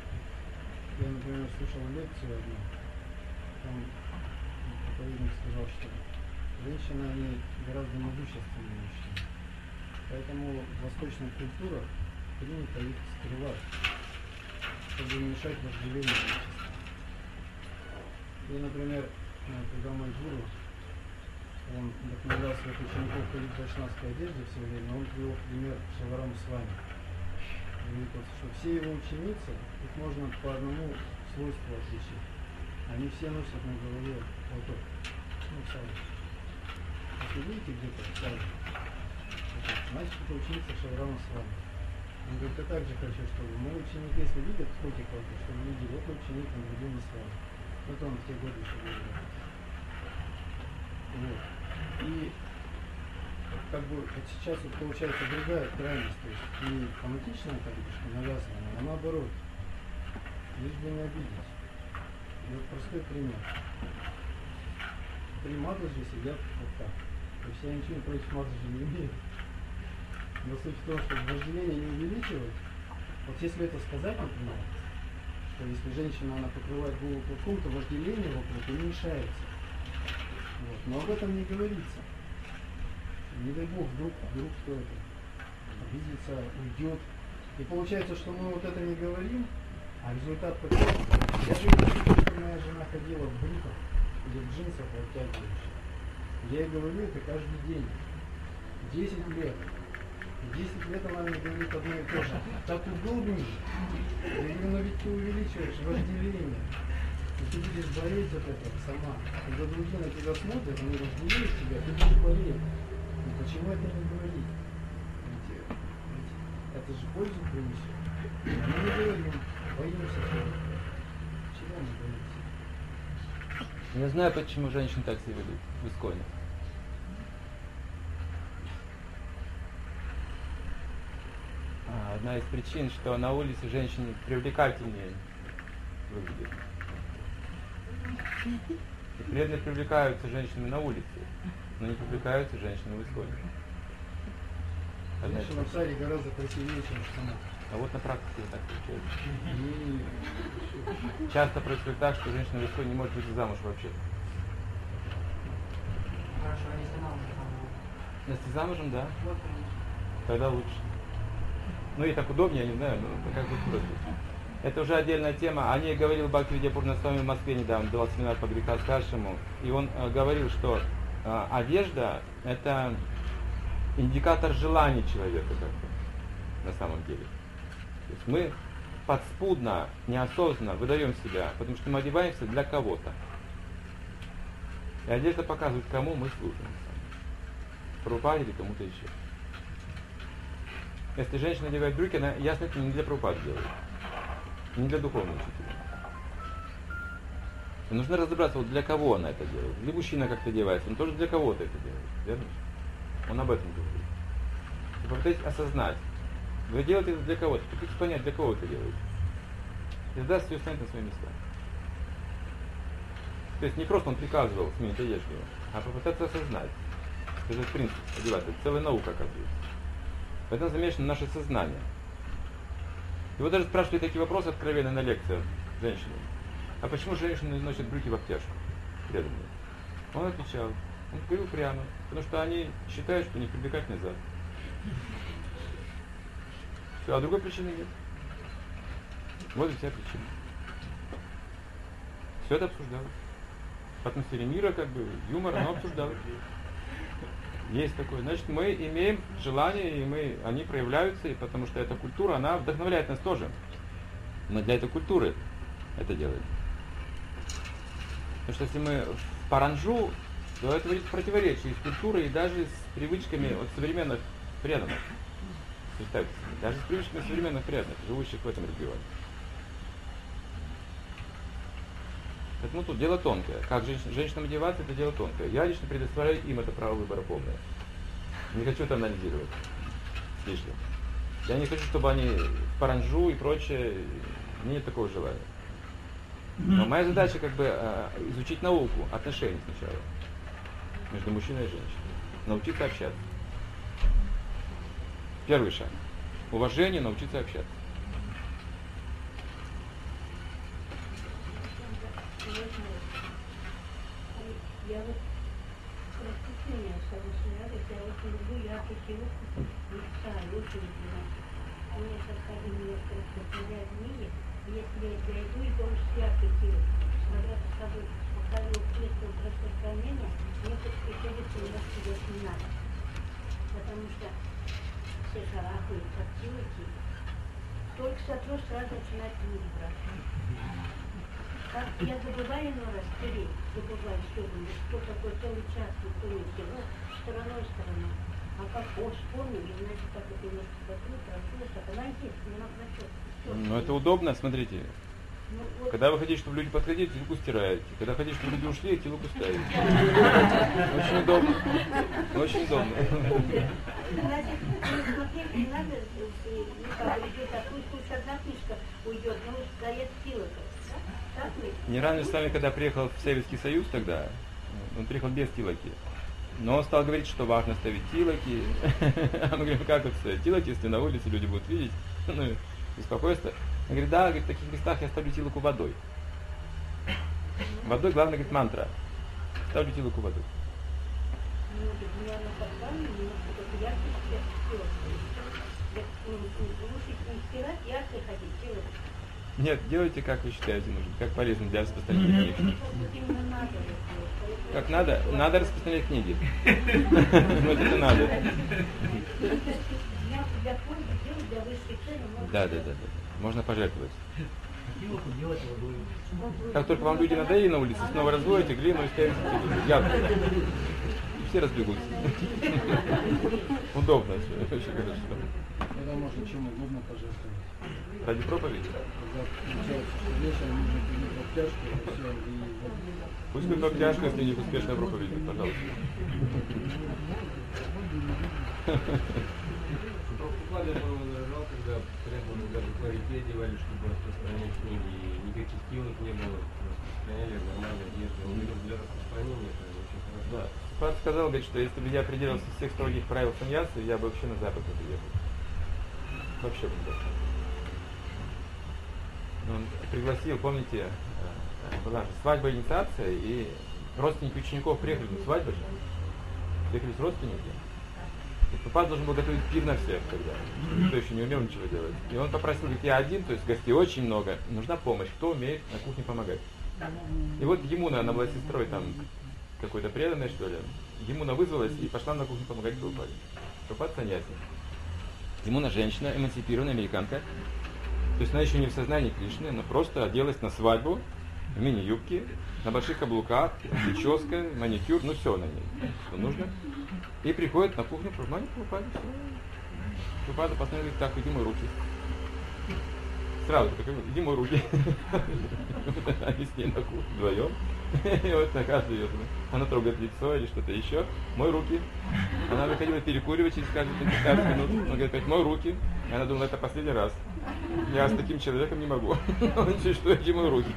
например, слушал лекцию одну, там проповедник сказал, что женщины, они гораздо могущественнее мужчин. Поэтому в восточных культурах принято их скрывать, чтобы не мешать вожделению общества. И, например, когда мой гуру, он вдохновлял своих учеников ходить в вайшнавской одежде все время, он привел пример Шивараму Свами. Что все его ученицы, их можно по одному свойству отличить. Они все носят на голове платок. Ну, саву. Если видите где-то саву, значит, это ученица Шиварама Свами. Он говорит, я также хочу, чтобы мои ученики, если видят хоть платок, чтобы видели, это ученик на другим Свами. Это он в те годы еще говорил. Вот. И как бы вот сейчас вот получается другая крайность, то есть не фанатичная, как бы, что навязанная, а наоборот, лишь бы не обидеть. И вот простой пример. Три мадхаджи сидят вот так. То есть я ничего против мадхаджи не имею. Но суть в том, что вожделение не увеличивать. Вот если это сказать, например, что если женщина она покрывает голову платком, то вожделение вокруг уменьшается. Вот. Но об этом не говорится. Не дай бог, вдруг кто это обидится, уйдет. И получается, что мы вот это не говорим, а результат такой. Я же видел, что моя жена ходила в брюках или в джинсах обтягивающих. Я ей говорю это каждый день. 10 лет. 10 лет она мне говорит одно и то же. Так удобнее. Я говорю, но ведь ты увеличиваешь вожделение. И ты будешь болеть от этого сама. Когда другие на тебя смотрят, они вожделеют тебя, ты будешь болеть. И почему это не говорить? Ведь это же пользу принесет. Мы не говорим, боимся. Чего мы боимся? Не знаю, почему женщины так себя ведут в Исконе. Одна из причин, что на улице женщины привлекательнее выглядят. И преданные привлекаются женщинами на улице, но не привлекаются женщины в Исконе. Женщина в саре гораздо красивее, чем штаны. А вот на практике так получается. Часто происходит так, что женщина в Исконе не может выйти замуж вообще. Хорошо, а если замужем? Если замужем, да, Вот, конечно. тогда лучше. Ну и так удобнее, я не знаю, но как бы просто. Это уже отдельная тема. О ней говорил Бхактивидья-Пурна Свами в Москве недавно, давал семинар по греха-старшему. И он говорил, что одежда – это индикатор желаний человека как-то, на самом деле. То есть мы подспудно, неосознанно выдаем себя, потому что мы одеваемся для кого-то. И одежда показывает, кому мы служим. Прабхупаде или кому-то еще. Если женщина одевает брюки, она ясно, это не для Прабхупады делает. Не для духовного учителя. И нужно разобраться, вот для кого она это делает. Или мужчина как-то одевается, он тоже для кого-то это делает. Верно? Он об этом говорит. И попытайтесь осознать. Вы делаете это для кого-то. Попытайтесь понять, для кого это делаете. И тогда все станет на свои места. То есть не просто он приказывал сменить одежду, а попытаться осознать. Это же принцип одеваться. Это целая наука, оказывается. Поэтому замешано наше сознание. Его даже спрашивали такие вопросы откровенно на лекциях женщины. А почему женщины носят брюки в обтяжку? Преданные. Он отвечал. Он говорил прямо. Потому что они считают, что у них привлекательный зад. Все, а другой причины нет. Вот и вся причина. Все это обсуждалось. В атмосфере мира, как бы, юмора, но обсуждалось. Есть такое. Значит, мы имеем желание, и они проявляются, и потому что эта культура, она вдохновляет нас тоже. Но для этой культуры это делаем. Потому что если мы в паранджу, то это будет противоречие с культурой и даже с привычками от современных преданных. Представьте себе, даже с привычками современных преданных, живущих в этом регионе. Поэтому тут дело тонкое. Как женщинам одеваться, это дело тонкое. Я лично предоставляю им это право выбора полное. Не хочу это анализировать слишком. Я не хочу, чтобы они в паранджу и прочее. Мне нет такого желания. Но моя задача как бы изучить науку отношений сначала между мужчиной и женщиной. Научиться общаться. Первый шаг. Уважение, научиться общаться. Я вот распустение согласно радость, я вот не люблю яркие выпуски, мечтаю, очень люблю. Мне совсем не представляют книги, если я иду и должен с яркой смотря по собой, показываю средства распространения, мне приходится немножко делать не надо. Потому что все шарахают, активности. Только сотру сразу начинает книги брать. Как я забываю иной раз, забываю, что такое целый час никто не сделал, стороной. А как вспомнил, значит, так это немножко сотру, так она есть, не на прочет. Ну это удобно, смотрите. Ну, вот. Когда вы хотите, чтобы люди подходили, телку стираете. Когда хотите, чтобы люди ушли, телку ставите. Очень удобно. Очень удобно. Значит, смотреть не надо, как идет, а пусть одна книжка уйдет, но стоят тилоков. Не ранее с вами, когда приехал в Советский Союз тогда, он приехал без тилоки. Но он стал говорить, что важно ставить тилоки. А мы говорим, как это ставить тилоки, если на улице люди будут видеть, ну, беспокойство. Он говорит, да, говорит, в таких местах я ставлю тилоку водой. Водой, главное, говорит, мантра. Ставлю тилоку водой. Нет, делайте, как вы считаете нужно, как полезно для распространения книг. Как надо? Надо распространять книги. Вот это надо. Да. Можно пожертвовать. Как только вам люди надоели на улице, снова разводите глину и ставите яблоко. И все разбегутся. Удобно все, очень хорошо. Когда можно чем угодно пожертвовать. Ради проповеди? Когда получается, что вечером нужно пить обтяжку, все, и вот. Пусть будет обтяжка, если не успешная проповедь, пожалуйста. Прабхупада его возражал, когда требовали даже парите одевали, чтобы распространять книги, и никаких тилок не было, распространяли нормальной одежды. Он говорил, для распространения это очень хорошо. Да. Прабхупада сказал, говорит, что если бы я придерживался всех строгих правил саньясы, я бы вообще на Запад не приехал. Вообще бы не. Он пригласил, помните, была же свадьба, инициация, и родственники учеников приехали на свадьбу же. Приехали родственники. И Прабхупада должен был готовить пир на всех тогда. Никто еще не умел ничего делать. И он попросил, говорит, я один, то есть гостей очень много, нужна помощь, кто умеет на кухне помогать. И вот Емуна, она была сестрой там какой-то преданной, что ли. Емуна вызвалась и пошла на кухню помогать Прабхупаде. Прабхупада саньяси. Емуна женщина, эмансипированная американка. То есть она еще не в сознании Кришны, она просто оделась на свадьбу, в мини-юбке, на больших каблуках, прическа, маникюр, ну все на ней, что нужно. И приходит на кухню, Прабхупада, все. Прабхупада посмотрел, говорит, так, иди мой руки. Сразу такой, иди мой руки. Они с ней на кухне вдвоем. И вот наказывает. Она трогает лицо или что-то еще. Мой руки. Она выходила перекуривать через каждые 15 минут. Он говорит, мой руки. И она думала, это последний раз. Я с таким человеком не могу. Он говорит, что эти мои руки.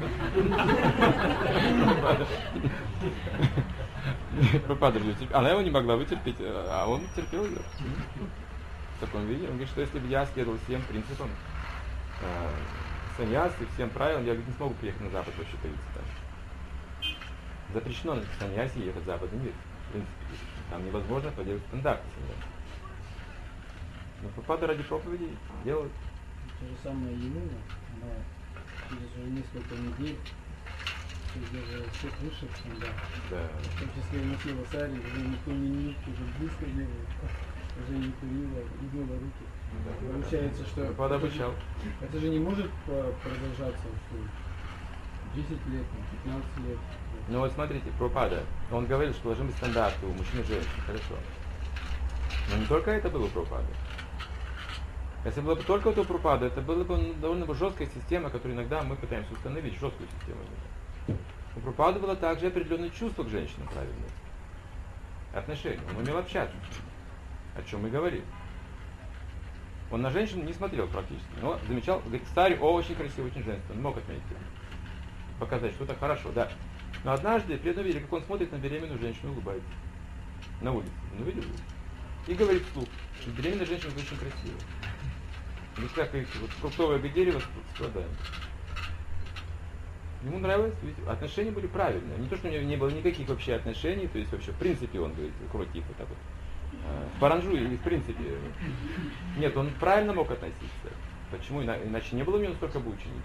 Прабхупада, она его не могла вытерпеть, а он терпел ее. В таком виде. Он говорит, что если бы я следовал всем принципам саньясы, всем правилам, я не смогу приехать на Запад вообще появиться там. Запрещено на саньясе ехать в западный мир. В принципе, там невозможно поделать стандарты саньяса. Но Прабхупада ради проповеди делает. То же самое Емуна, она через уже несколько недель даже всех высших стандартов. Да. В том числе носила сари, уже никто не уже близко не было, уже не курила, не мыла руки. Да. Получается, что Прабхупада обучал. Это же не может продолжаться, что 10 лет, 15 лет. Ну вот смотрите, Прабхупада, он говорил, что должны быть стандарты у мужчин и женщин, хорошо. Но не только это было у Прабхупады. Если было бы только у Прабхупады, это была бы довольно жесткая система, которую иногда мы пытаемся установить, жесткую систему. У Прабхупады было также определенное чувство к женщинам правильное. Отношения. Он умел общаться. О чем мы говорим. Он на женщин не смотрел практически, но замечал, говорит, старый, очень красивый, очень женственный. Он мог отметить. Показать, что это хорошо, да. Но однажды преданно видели, как он смотрит на беременную женщину и улыбается. На улице. Он увидел ее. И говорит вслух, что беременная женщина очень красивая. И как говорится, вот фруктовое дерево страдаем. Ему нравилось, ведь отношения были правильные. Не то, что у него не было никаких вообще отношений, то есть вообще в принципе он говорит, крутик вот так вот. В паранжу и в принципе. Нет, он правильно мог относиться. Почему? Иначе не было у него столько бы учениц.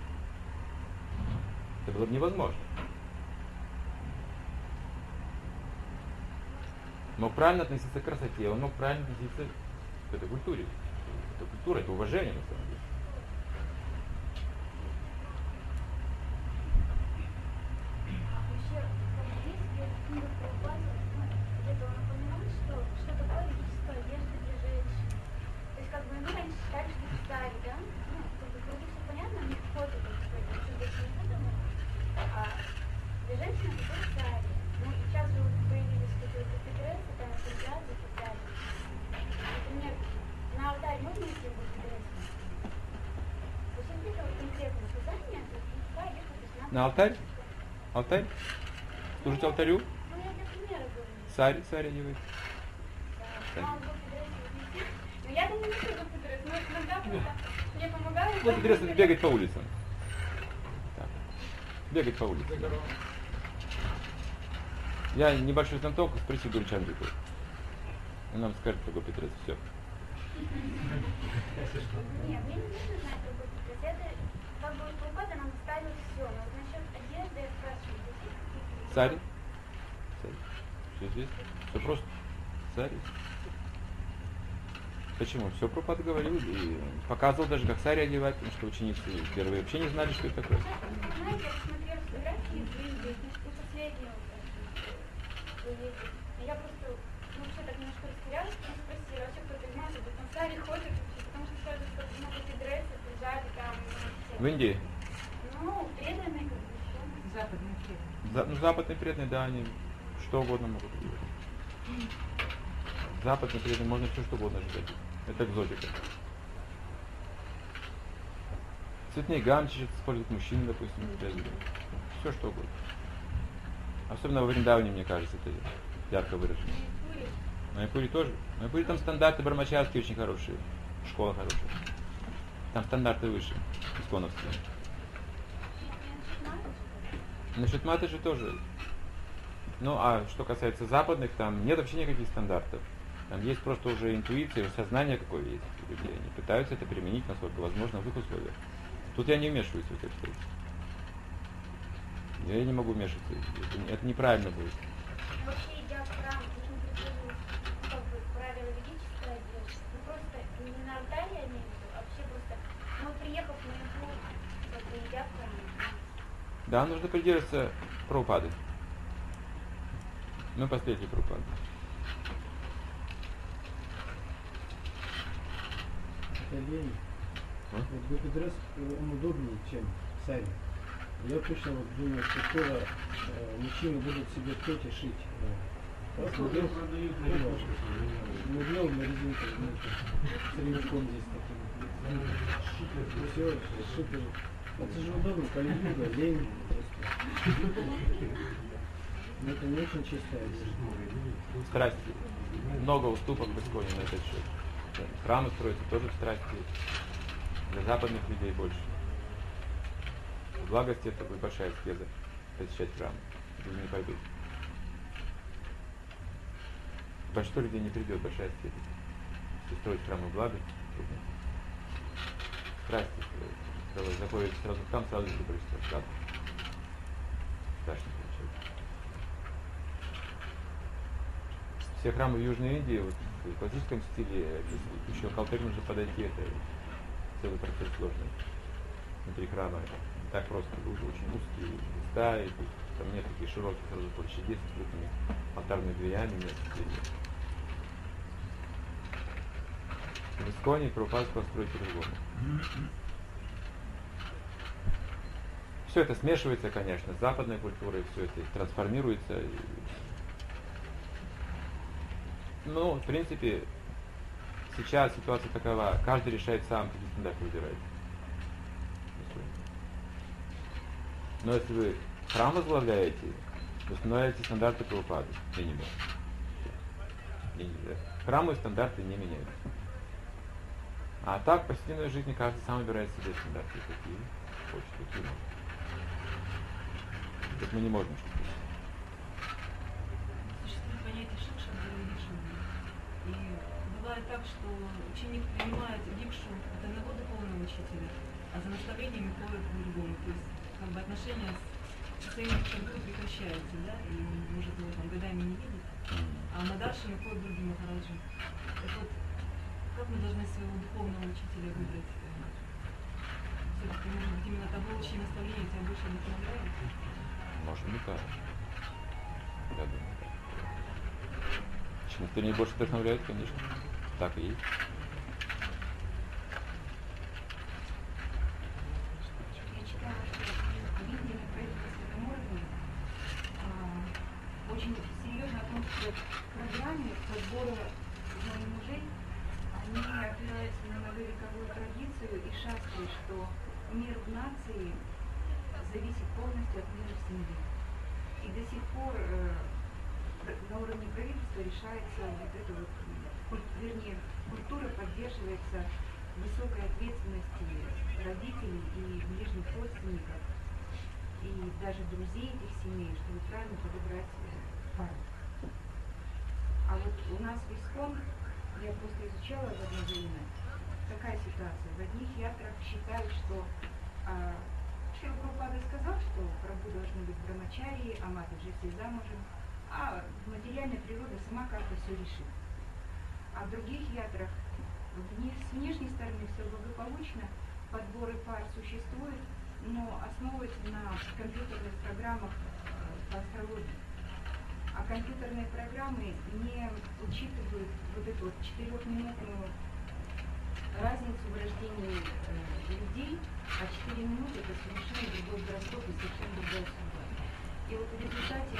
Это было бы невозможно. Мог правильно относиться к красоте, он мог правильно относиться к этой культуре. Это культура, это уважение на самом деле. Вообще, как здесь, в книгах Прабхупады, где-то он упоминал, что такое ведическая одежда для женщин. То есть, как бы, мы раньше считали, что это сари, да? Ну, как бы, вроде все понятно, у них входит, так сказать, ничего больше не выдумано. А для женщин это тоже сари. Ну, и сейчас же вот появились какие-то петрессы, там, пиджаки и так далее. Например, на алтарь можно идти в петрессы? То есть, это вот конкретное указание, то есть, ведическая одежда, то есть, надо... На алтарь? Алтарь? Служить алтарю? Ну, я для примера говорю. Царь одевает. Да. Ну, я думаю, не буду пудрить, но иногда просто мне помогает. Вот интересно бегать по улицам. Так. Бегать по улицам. Я небольшой знаток, спроси Гурчанджику. Он нам скажет, какой Петрес. Все. Нет, мне не нужно знать, какой Петрес. Это как бы Прабхупада нам ставил все. Но вот насчет одежды я спрашиваю, здесь есть какие-то... Царь. Все здесь. Все просто. Царь. Почему? Все Прабхупада говорил и показывал даже, как царь одевать, потому что ученицы первые вообще не знали, что это такое. Знаете, я посмотрела фотографии в Индии, и последние вот я просто, ну, все так немножко растерялась, и спросила, вообще кто-то знает, что там цари ходят, потому что сразу что много петрессы, пиджаки там. В Индии? Ну, преданные как бы еще. Западные преданные. Ну, западные преданные, да, они что угодно могут делать. Западные преданные можно все что угодно ожидать. Это экзотика. Цветные гамчи используют мужчины, допустим, все что угодно. Особенно во Вриндаване, мне кажется, это ярко выражено. В Майяпуре тоже. В Майяпуре там стандарты брамачарские очень хорошие. Школа хорошая. Там стандарты выше, исконовские. Насчет матажи тоже. Ну, а что касается западных, там нет вообще никаких стандартов. Там есть просто уже интуиция, сознание какое есть у людей. Они пытаются это применить, насколько возможно, в их условиях. Тут я не вмешиваюсь в это все. Я не могу вмешиваться. Это неправильно будет. Вообще, идя в храм, нужно придерживаться, ну, как бы, правила ведической одежды. Ну, просто не на алтаре, я имею в виду, а вообще просто, ну, приехав на Майяпур, как бы, идя в храм. Да, нужно придерживаться Прабхупады. Мы последователи Прабхупады. Это лень. Вот Гопидрес, он удобнее, чем сари. Я точно вот думаю, что скоро мужчины будут себе платье шить. Смотрел, смотрел на резинке, с ремешком здесь таким. Все, шито. Это же удобно, калибуга, лень просто. Но это не очень чистая одежда. Страсти. Много уступок в Исконе на этот счет. Храмы строятся тоже в страсти. Для западных людей больше. В благости это будет большая аскеза посещать храмы. Люди не пойдут. Большинство людей не придет, большая аскеза. Если строить храмы в благости, трудно. Страсти строить. Заходите сразу в храм, сразу же количество страстей. Страшно получается. Все храмы в Южной Индии, вот, в классическом стиле, еще к алтарю нужно подойти, это целый процесс сложный. Внутри храма не так просто, лужи очень узкие, места, и там нет таких широких сразу площадей с открытыми алтарными дверями, нет. В Исконе Прабхупада построить по-другому. Все это смешивается, конечно, с западной культурой, все это трансформируется. Ну, в принципе, сейчас ситуация такова, каждый решает сам, какие стандарты выбирает. Но если вы храм возглавляете, вы устанавливаете стандарты Прабхупады, минимум. Храмы и стандарты не меняются. А так, в повседневной жизни каждый сам выбирает себе стандарты, какие хочет, какие может. мы не можем чувствовать. Существует понятие шикша, и бывает так, что ученик принимает дикшу от одного духовного учителя, а за наставлениями ходит к другому. То есть как бы отношения с своим учеником прекращаются, да, и он может его там годами не видеть, а на дальше ходят к другим махараджам. Так вот, как мы должны своего духовного учителя выбрать? Все-таки, может быть, именно того, чьи наставления тебя больше вдохновляют? Может быть, так. Я думаю, так. Чем кто-нибудь больше вдохновляет, конечно. Так и есть. Я читала, что в Индии на правительственном уровне очень серьезно относятся к программе подбора жены мужей. Они опираются на многовековую традицию и шастры, что мир в нации зависит полностью от мира в семье. И до сих пор на уровне правительства решается вот это вот, культура поддерживается высокой ответственности родителей и ближних родственников, и даже друзей этих семей, чтобы правильно подобрать пару. А вот у нас в ИСККОН, я просто изучала в одно время, какая ситуация. В одних ятрах считают, что Шрила Прабхупада сказал, что Прабху должны быть брамачари, а мать уже все замужем, а материальная природа сама как-то все решит. А в других ятрах с внешней стороны все благополучно, подборы пар существуют, но основываются на компьютерных программах по астрологии. А компьютерные программы не учитывают вот эту вот 4-минутную разницу в рождении людей, а 4 минуты это совершенно другой гороскоп и совершенно другая судьба. И вот в результате,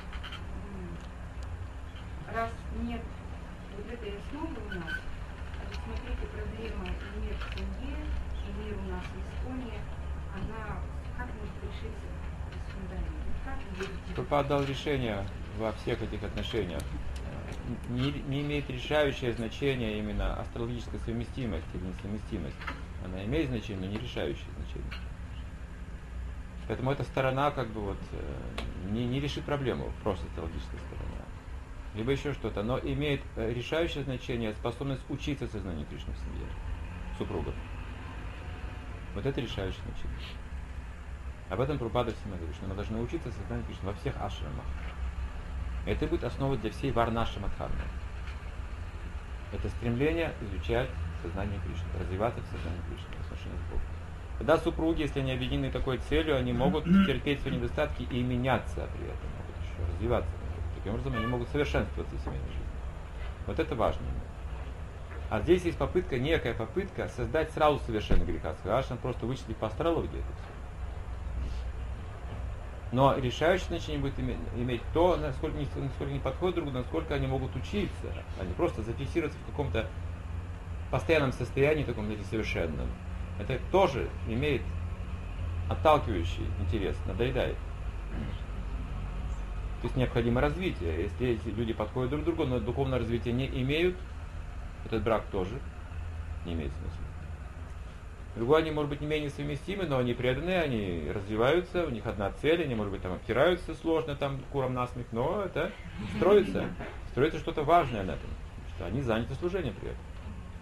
раз нет вот этой основы у нас, смотрите, проблема и мир в семье, и мир у нас в ИСККОНе, она как может решиться без фундамента? Как Прабхупада дал решение во всех этих отношениях. Не имеет решающее значение именно астрологическая совместимость или несовместимость. Она имеет значение, но не решающее значение. Поэтому эта сторона как бы вот не решит проблему, просто астрологическая сторона. Либо еще что-то, но имеет решающее значение способность учиться сознанию Кришны в семье, супругов. Вот это решающее значение. Об этом Прабхупада всем говорит, что мы должны учиться сознанию Кришны во всех ашрамах. Это будет основой для всей варнашрамадхармы. Это стремление изучать сознание Кришны, развиваться в сознании Кришны, в отношении с Богом. Тогда супруги, если они объединены такой целью, они могут терпеть свои недостатки и меняться при этом, могут еще развиваться. Таким образом, они могут совершенствоваться в семейной жизни. Вот это важно. А здесь есть попытка, некая попытка создать сразу совершенно греха. Ашан просто вычислить по астрологии это все. Но решающее значение будет иметь то, насколько не подходит друг другу, насколько они могут учиться, а не просто зафиксироваться в каком-то постоянном состоянии, таком, знаете, совершенном. Это тоже имеет отталкивающий интерес, надоедает. То есть необходимо развитие. Если эти люди подходят друг к другу, но духовное развитие не имеют, этот брак тоже не имеет смысла. Другой, они, может быть, не менее совместимы, но они преданы, они развиваются, у них одна цель, они, может быть, там обтираются сложно, там, куром насмех, но это строится что-то важное на этом, что они заняты служением при этом.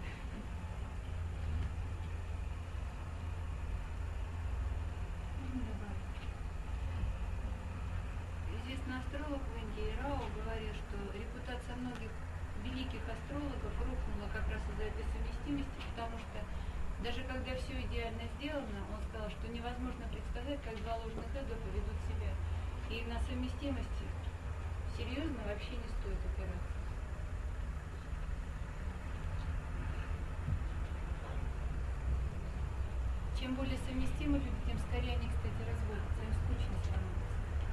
Известный астролог в Индии Рао говорил, что репутация многих великих астрологов рухнула как раз из-за этой совместимости, потому что даже когда все идеально сделано, он сказал, что невозможно предсказать, как два ложных эго поведут себя. И на совместимости серьезно вообще не стоит опираться. Чем более совместимы люди, тем скорее они, кстати, разводятся, им скучно становится.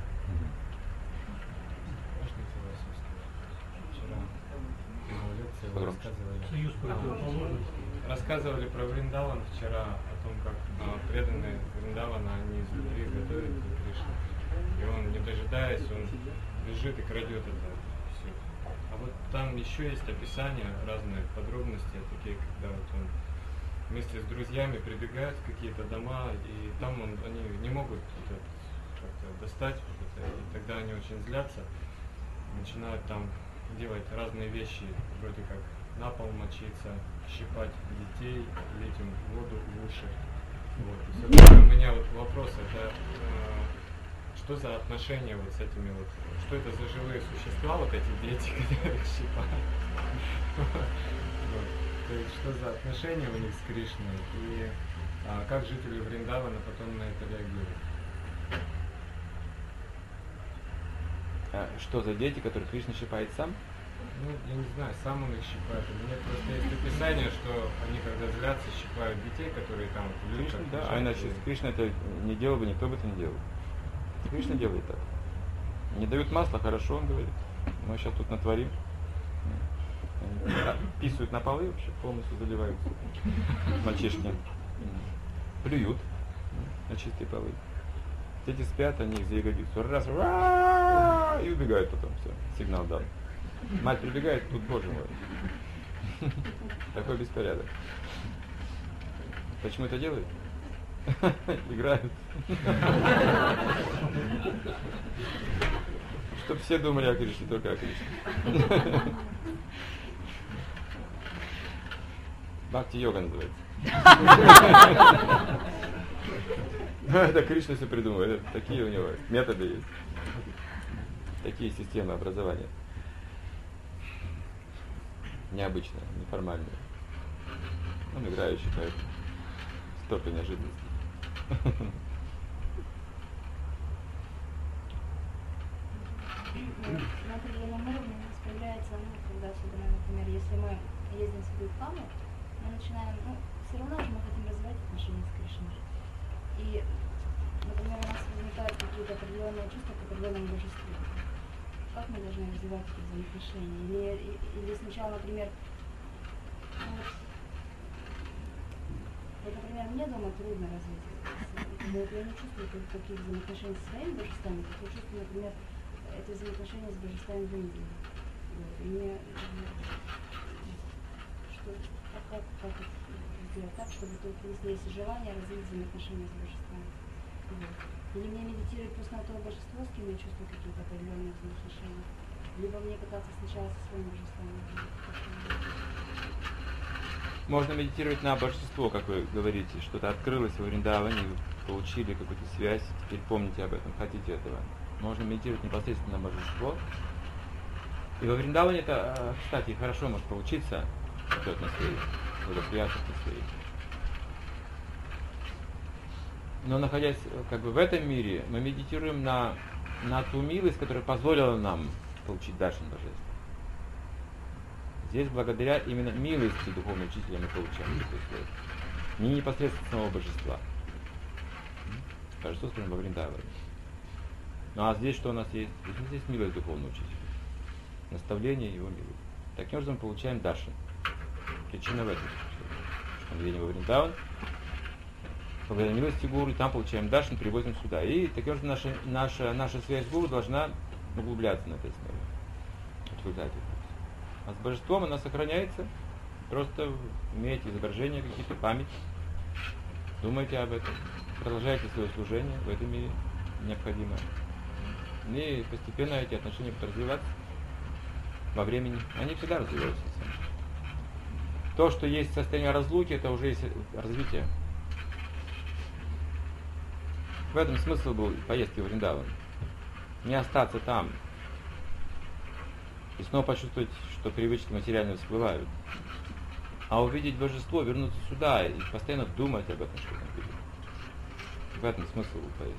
Можно вчера лекции вы рассказывали. Союз противоположностей. Рассказывали про Вриндаван вчера, о том, как преданные Вриндавана, они изнутри готовят для Кришны. И он, не дожидаясь, он лежит и крадет это все. А вот там еще есть описания, разные подробности, такие, когда вот он вместе с друзьями прибегает в какие-то дома, и там они не могут как-то достать вот это, и тогда они очень злятся, начинают там делать разные вещи, вроде как на пол мочиться, щипать детей, лить им воду в уши. Вот. И, соответственно, у меня вот вопрос, это что за отношения вот с этими вот, что это за живые существа, вот эти дети, которые щипают? То есть что за отношения у них с Кришной, и как жители Вриндавана потом на это реагируют? Что за дети, которые Кришна щипает сам? Ну, я не знаю, сам он их щипает. У меня просто есть описание, что они когда злятся, щипают детей, которые там в люльках. Да, а иначе Кришна это не делал бы, никто бы это не делал. Кришна делает так. Не дают масла, хорошо, он говорит. Мы сейчас тут натворим. Писают на полы вообще, полностью заливаются. Мальчишки. Плюют на чистые полы. Дети спят, они их за ягодицу. Раз, и убегают потом. Все, сигнал дал. Мать прибегает, тут, боже мой. Такой беспорядок. Почему это делают? Играют. Чтоб все думали о Кришне, только о Кришне. Бхакти-йога называется. Это Кришна все придумывает. Такие у него методы есть. Такие системы образования. Необычные, неформальные. Он играющий, поэтому столько неожиданностей. На определенном уровне у нас появляется, когда особенно, например, если мы ездим в Садху-Каму, мы начинаем, все равно же мы хотим развивать отношения с Кришной. И, например, у нас возникают какие-то определенные чувства к определенному божеству. Как мы должны развивать эти взаимоотношения? Или сначала, например, вот, например, мне дома трудно развить. Вот я не чувствую таких взаимоотношений со своими божествами, как я чувствую, например, эти взаимоотношения с божествами в Индии. Вот. И мне как это сделать так, чтобы только если есть желание развить взаимоотношения с божествами. Вот. Или мне медитировать просто на то божество, с кем я чувствую какие-то определенные взаимоотношения. Либо мне пытаться сначала со своим божеством. Можно медитировать на божество, как вы говорите, что-то открылось во Вриндаване, вы получили какую-то связь, теперь помните об этом, хотите этого. Можно медитировать непосредственно на божество. И во Вриндаване это, кстати, хорошо может получиться в той атмосфере, благоприятной атмосфере. Но находясь как бы в этом мире, мы медитируем на ту милость, которая позволила нам получить даршан божества. Здесь благодаря именно милости духовного учителя мы получаем такое слово. Не непосредственно самого божества. Божество скажем во Вриндаване. Ну а здесь что у нас есть? Здесь милость духовного учителя. Наставление его милость. Таким образом мы получаем даршан. Причина в этом. Что мы едем во Вриндаван, благодаря милости гуру, и там получаем даршан, привозим сюда. И таким образом наша связь с гуру должна углубляться на этой основе. В результате. А с божеством она сохраняется. Просто имеете изображения какие-то, память. Думайте об этом. Продолжайте свое служение в этом мире необходимо. И постепенно эти отношения будут развиваться во времени. Они всегда развиваются. То, что есть состояние разлуки, это уже есть развитие. В этом смысл был поездки в Вриндаван. Не остаться там и снова почувствовать, что привычки материально всплывают, а увидеть божество, вернуться сюда и постоянно думать об этом, что там будет. В этом смысл был поездки.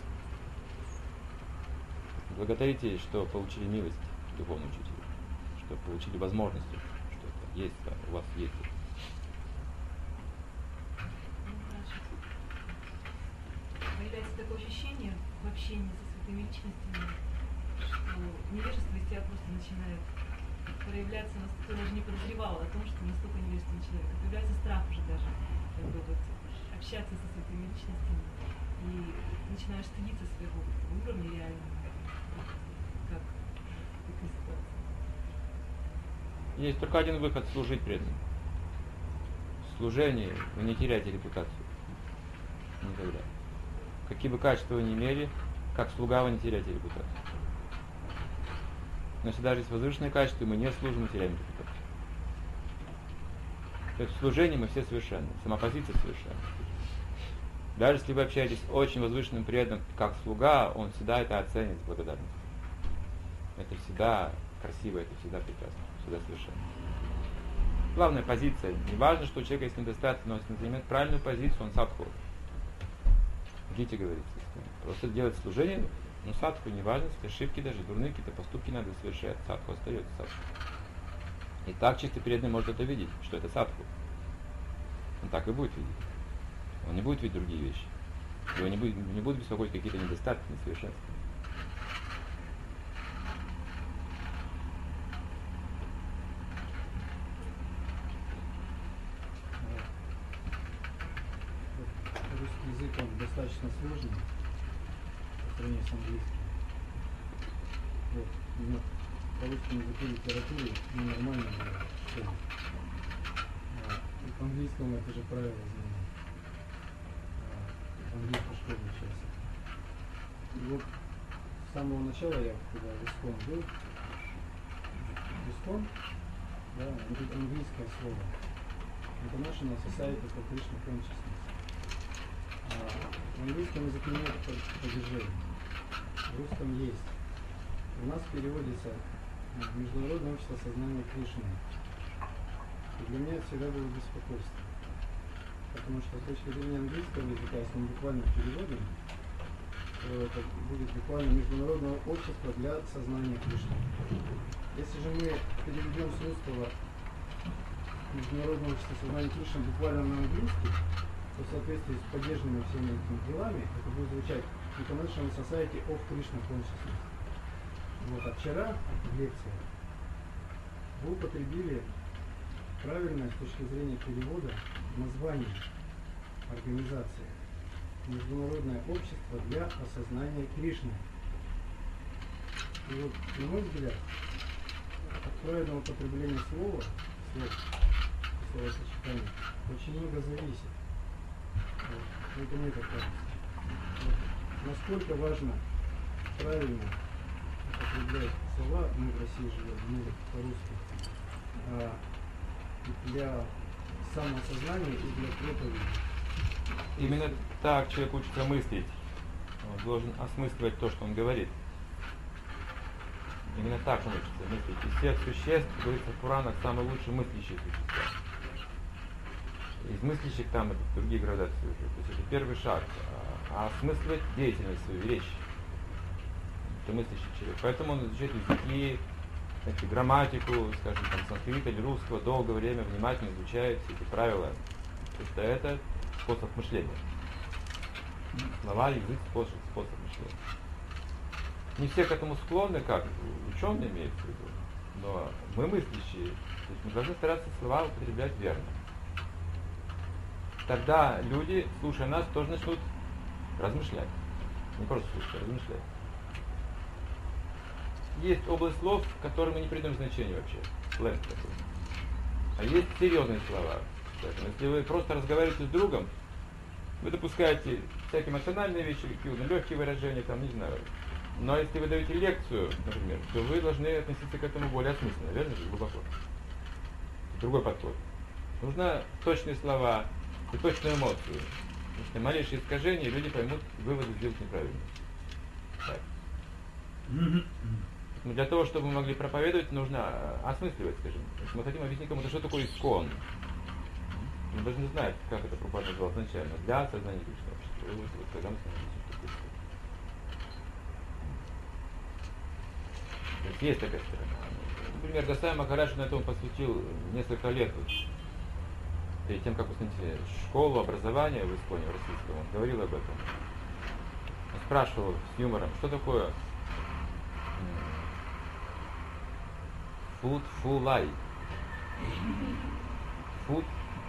Благодарите, что получили милость духовного учителя, что получили возможность, что это есть, у вас есть. Появляется такое ощущение в общении со святыми личностями, что невежество из тебя просто начинает проявляться, ты даже не подозревал о том, что настолько невежественный человек. Появляется страх уже даже, как бы вот общаться со святыми личностями, и начинаешь стыдиться своего уровня реального. Как такая ситуация? Есть только один выход — служить преданным. В служении вы не теряете репутацию. Никогда. Какие бы качества вы ни имели, как слуга вы не теряете репутацию. Но если даже есть возвышенные качества, мы не служим, мы теряем репутацию. То есть в служении мы все совершенны, сама позиция совершенна. Даже если вы общаетесь с очень возвышенным преданным, как слуга, он всегда это оценит с благодарностью. Это всегда красиво, это всегда прекрасно, всегда совершенно. Главная позиция. Не важно, что у человека есть недостатки, но если он занимает правильную позицию, он садху. В Гите говорится. Просто делать служение, но садху не важно, если ошибки, даже дурные какие-то поступки надо совершать. Садху остается садху. И так чистый преданный может это видеть, что это садху. Он так и будет видеть. Он не будет видеть другие вещи. Его не будет беспокоить какие-то недостатки, несовершенства. Русский язык, он достаточно сложный по сравнению с английским. Вот, именно по русскому языку и литературе ненормально читать. И по английскому это же правило знаем. В английской школе учился. И вот с самого начала я, когда в ИСКОН был, ИСКОН, да, это английское слово. International Society for Krishna Consciousness. В английском языке нет падежей, в русском есть. У нас переводится Международное общество сознания Кришны. И для меня это всегда было беспокойство. Потому что с точки зрения английского языка, если мы буквально переводим, то это будет буквально Международное общество для сознания Кришны. Если же мы переведем с русского Международное общество сознания Кришны буквально на английский, то в соответствии с поддержанными всеми этими делами это будет звучать International Society of Krishna Consciousness. Вот, а вчера в лекции вы употребили правильное с точки зрения перевода название организации Международное общество для осознания Кришны. И вот, на мой взгляд, от правильного употребления слова, словосочетания, очень много зависит. Вот, это мне так кажется. Вот, насколько важно правильно употреблять слова, мы в России живем, мы по-русски, для самоосознания и для проповеди. Именно так человек учится мыслить. Он должен осмысливать то, что он говорит. Именно так он учится мыслить. Из всех существ, говорится в Пуранах, самые лучшие мыслящие существа. Из мыслящих там это другие градации уже. То есть это первый шаг. А осмысливать деятельность свою, речь. Это мыслящий человек. Поэтому он изучает языки, грамматику, скажем, там, санскрита или русского, долгое время внимательно изучает все эти правила. Потому что это способ мышления. Слова, язык, способ мышления. Не все к этому склонны, как ученые имеются в виду, но мы мыслящие, то есть мы должны стараться слова употреблять верно. Тогда люди, слушая нас, тоже начнут размышлять. Не просто слушать, а размышлять. Есть область слов, к которым мы не придаем значения вообще. Сленг такой. А есть серьезные слова. Скажем, если вы просто разговариваете с другом, вы допускаете всякие эмоциональные вещи, какие-то легкие выражения, там, не знаю. Но если вы даете лекцию, например, то вы должны относиться к этому более осмысленно, верно же, глубоко. Другой подход. Нужны точные слова и точную эмоцию. Если малейшие искажения, люди поймут, выводы сделать неправильно. Так. Но для того, чтобы мы могли проповедовать, нужно осмысливать, скажем. Если мы хотим объяснить кому-то, что такое искон, мы должны знать, как это Прабхупада назвал изначально. Для сознания Кришны общества. Вот тогда мы становимся. То есть есть такая сторона. Например, Госвами Махарадж на это он посвятил несколько лет. Перед тем, как посмотрите школу, образование в Исконе, в российском, он говорил об этом. Он спрашивал с юмором, что такое food full life. Food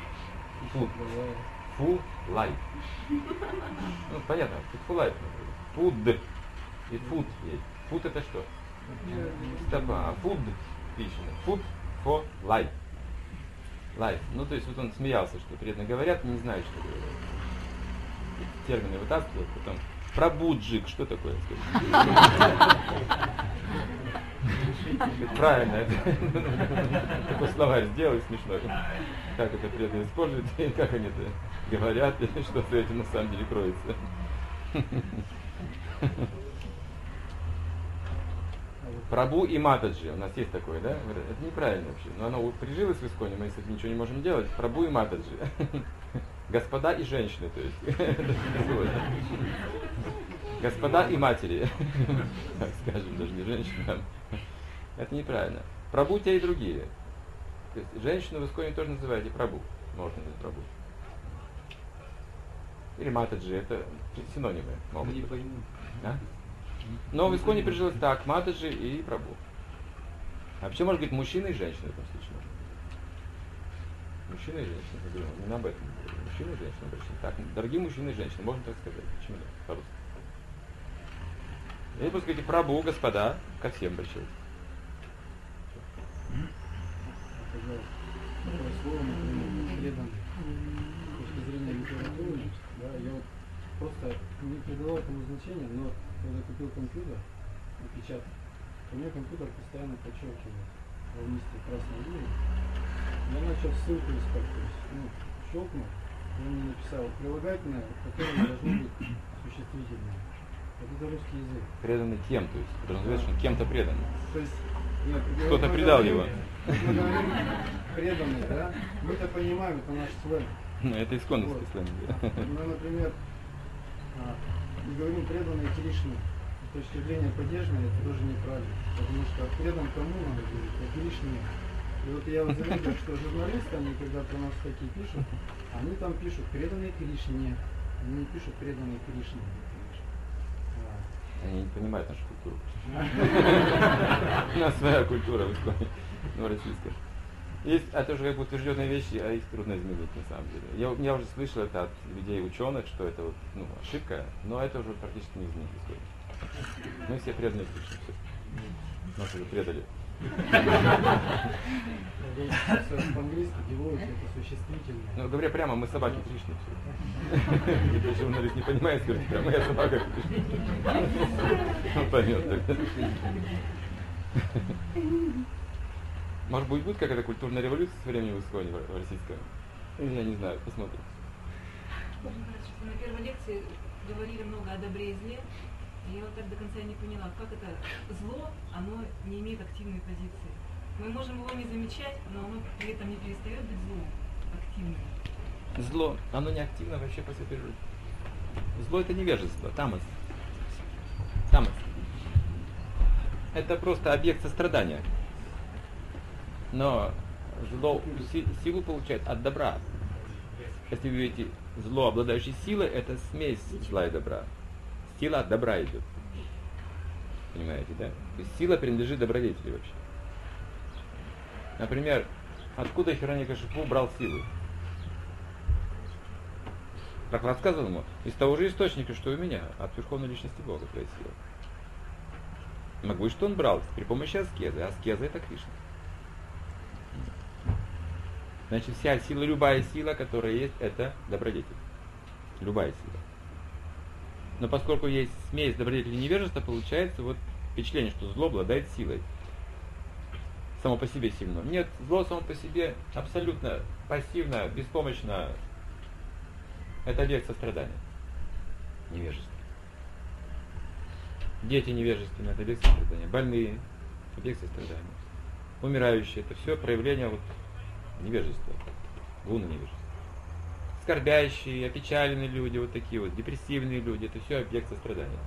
full life. Ну, понятно, food full life. Food и food есть. Food это что? Стопа, а food пишет. Food for life. Life. Ну, то есть вот он смеялся, что преданно говорят, не знают, что говорят. Термины вытаскивают, потом Прабуджик, что такое? Правильно, такой словарь сделай смешной. Как это преданно используют, и как они это говорят, и что за этим на самом деле кроется. Прабу и Матаджи, у нас есть такое, да? Это неправильно вообще. Но оно прижилось в Исконе, мы с этим ничего не можем делать. Прабу и Матаджи. Господа и женщины, то есть. Господа и матери. Так скажем, даже не женщины. Это неправильно. Прабу те и другие. То есть женщину в Исконе тоже называете прабу. Можно назвать прабу. Или Матаджи, это синонимы могут быть. А? Но в Исконе прижилось так, Матаджи и прабу. А вообще может быть мужчина и женщина в этом случае. Мужчина и женщина, я говорю, не об этом. Мужчина и женщина обращены. Так, дорогие мужчины и женщины, можно так сказать. Почему нет? По-русски. Или просто говорите прабу, господа, ко всем обращаются. Слово, например, предан с точки зрения литературы, да, я вот просто не придавал этому значения, но когда купил компьютер, напечатал, то у меня компьютер постоянно подчеркивает волнистые красные линии. Я начал ссылку искать, то есть, щелкнул, и он мне написал прилагательное, которое должно быть существительное. Вот это русский язык. Преданный кем, то есть, подразумевает, что он кем-то предан. То есть, нет, кто-то предал его. Мы говорим преданный, да? Мы-то понимаем, это наш сленг. Это исконный сленг. Мы, например, мы говорим преданные Кришне. С точки зрения поддержания это тоже неправильно. Потому что предан кому надо говорить, а Кришне. И вот я вот заметил, что журналисты, они когда про нас такие пишут, они там пишут преданные Кришне. Они не пишут преданные Кришне. Они не понимают нашу культуру. У нас своя культура в Исконе, российская. Есть, это уже как бы утвержденные вещи, а их трудно изменить на самом деле. Я уже слышал это от людей, ученых, что это вот, ошибка, но это уже практически не изменить в Исконе. Мы все преданы Кришне, все. Нас уже предали. По-английски девойки это существительное. Ну, говоря прямо, мы собаки Кришны. Если журналист не понимает, скажите прямо, я собака Кришны. Он поймет тогда. Может быть, будет какая-то культурная революция со временем в Исконе в российском? Я не знаю, посмотрим. На первой лекции говорили много о добре и зле. И я вот так до конца не поняла, как это зло, оно не имеет активной позиции. Мы можем его не замечать, но оно при этом не перестает быть злом, активным. Зло, оно не активно вообще по своей природе. Зло это невежество, тамас. Тамас. Это просто объект сострадания. Но зло силу получает от добра. Если вы видите зло, обладающее силой, это смесь зла и добра. Сила от добра идет. Понимаете, да? То есть сила принадлежит добродетели вообще. Например, откуда Хираньякашипу брал силу? Прохлад сказал ему, из того же источника, что и у меня, от Верховной Личности Бога твоя сила. Могу и что он брал? При помощи аскезы. Аскеза это Кришна. Значит, вся сила, любая сила, которая есть, это добродетель. Любая сила. Но поскольку есть смесь добродетели и невежества, получается вот впечатление, что зло обладает силой. Само по себе сильно. Нет, зло само по себе абсолютно пассивно, беспомощно. Это объект сострадания. Невежество. Дети невежественные, это объект сострадания. Больные, объект сострадания. Умирающие, это все проявление вот невежества. Гуна невежества. Скорбящие, опечаленные люди, вот такие вот, депрессивные люди, это все объект сострадания.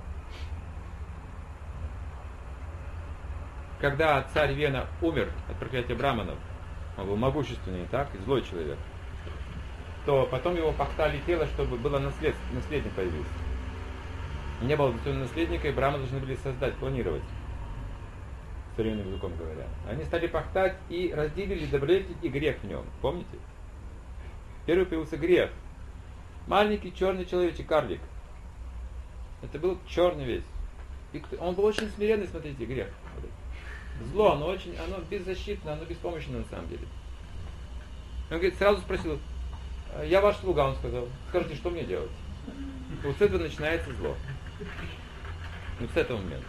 Когда царь Вена умер от проклятия браманов, он был могущественный, так, и злой человек, то потом его пахтали тело, чтобы было наследник появился. Не было наследника, и браманы должны были создать, планировать, современным языком говоря. Они стали пахтать и разделили добродетель и грех в нем. Помните? Первый появился грех. Маленький черный человечек, карлик. Это был черный весь. И он был очень смиренный, смотрите, грех. Зло, оно беззащитно, оно беспомощно на самом деле. Он говорит, сразу спросил, я ваш слуга, он сказал, скажите, что мне делать? Вот с этого начинается зло. Ну, с этого момента.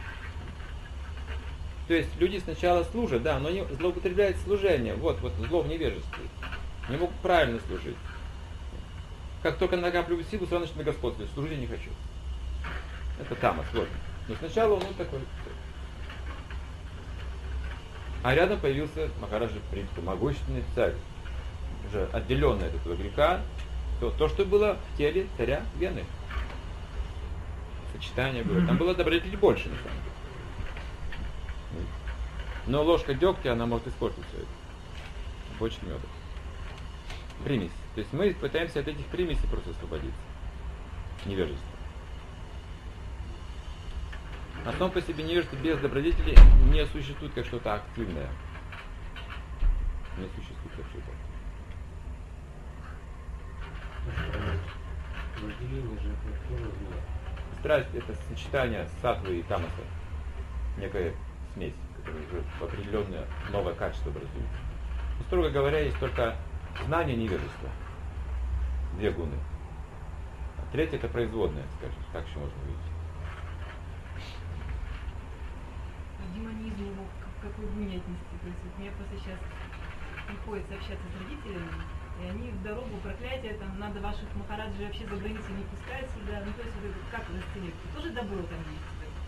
То есть люди сначала служат, да, но они злоупотребляют служением. Вот зло в невежестве. Не могут правильно служить. Как только накапливают силу, сразу начинают господствовать. Служить я не хочу. Это тамас, сложно. Но сначала он такой. А рядом появился Махараджа Притху, могущественный царь, уже отделенный от этого греха. То, что было в теле царя Вены. Сочетание было. Там было добродетелей больше, на самом деле. Но ложка дегтя, она может испортить все это. Больше меда. Примесь. То есть мы пытаемся от этих примесей просто освободиться. Невежество. А сам по себе невежество без добродетели не существует как что-то активное. Не существует как что-то активное. Вожделение же это тоже зло. Страсть — это сочетание саттвы и тамаса. Некая смесь, которая уже в определенное новое качество образуется. Но, строго говоря, есть только знание и невежество. Две гуны. А третье — это производное, скажем. Так еще можно увидеть. Демонизм его к какой гуне отнести? То есть вот мне просто сейчас приходится общаться с родителями, и они в дорогу проклятия, там надо ваших махараджей вообще за границу не пускать сюда. Ну то есть вот это как расценить? Тоже добро там есть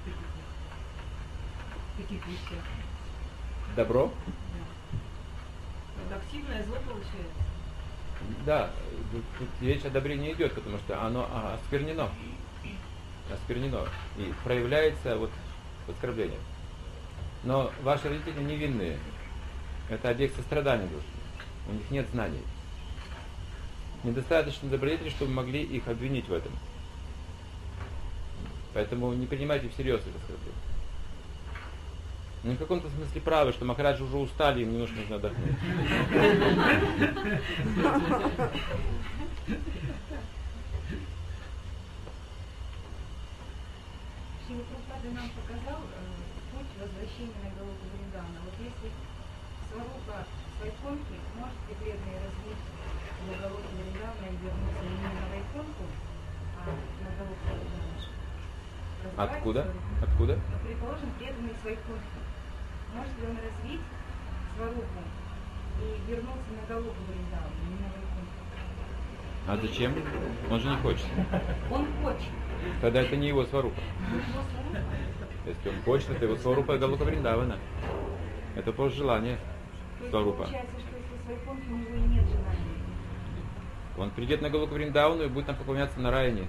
в таких вещах? Добро? Да. Это активное зло получается. Да, тут речь о добре не идет, потому что оно осквернено. Осквернено. И проявляется вот в оскорблении. Но ваши родители невинные. Это объект сострадания души. У них нет знаний. Недостаточно добродетели, чтобы могли их обвинить в этом. Поэтому не принимайте всерьез это оскорбление. Ну, в каком-то смысле правы, что махараджи уже устали, им немножко нужно отдохнуть. Шрила Прабхупада нам показал путь возвращения на Галоку Вриндавана. Вот если Сварупа Вайкунхи, можете преданные развить на Галоку Вриндавана и вернуться не на Вайкунху, а на Галоку Вриндавана? Откуда? Откуда? Ну, предположим, преданный Вайкунхи. Может ли он развить Сварупу и вернуться на Галоку Вриндавана, не на Вайкунху? А зачем? Он же не хочет. Он хочет. Тогда это не его Сварупа. Если он хочет, это его Сварупа Галока Вриндавана. Это просто желание Сварупа. Получается, что если Свайкунхи у него и нет желания. Он придет на Галоку Вриндавану и будет там поклоняться на Нараяне.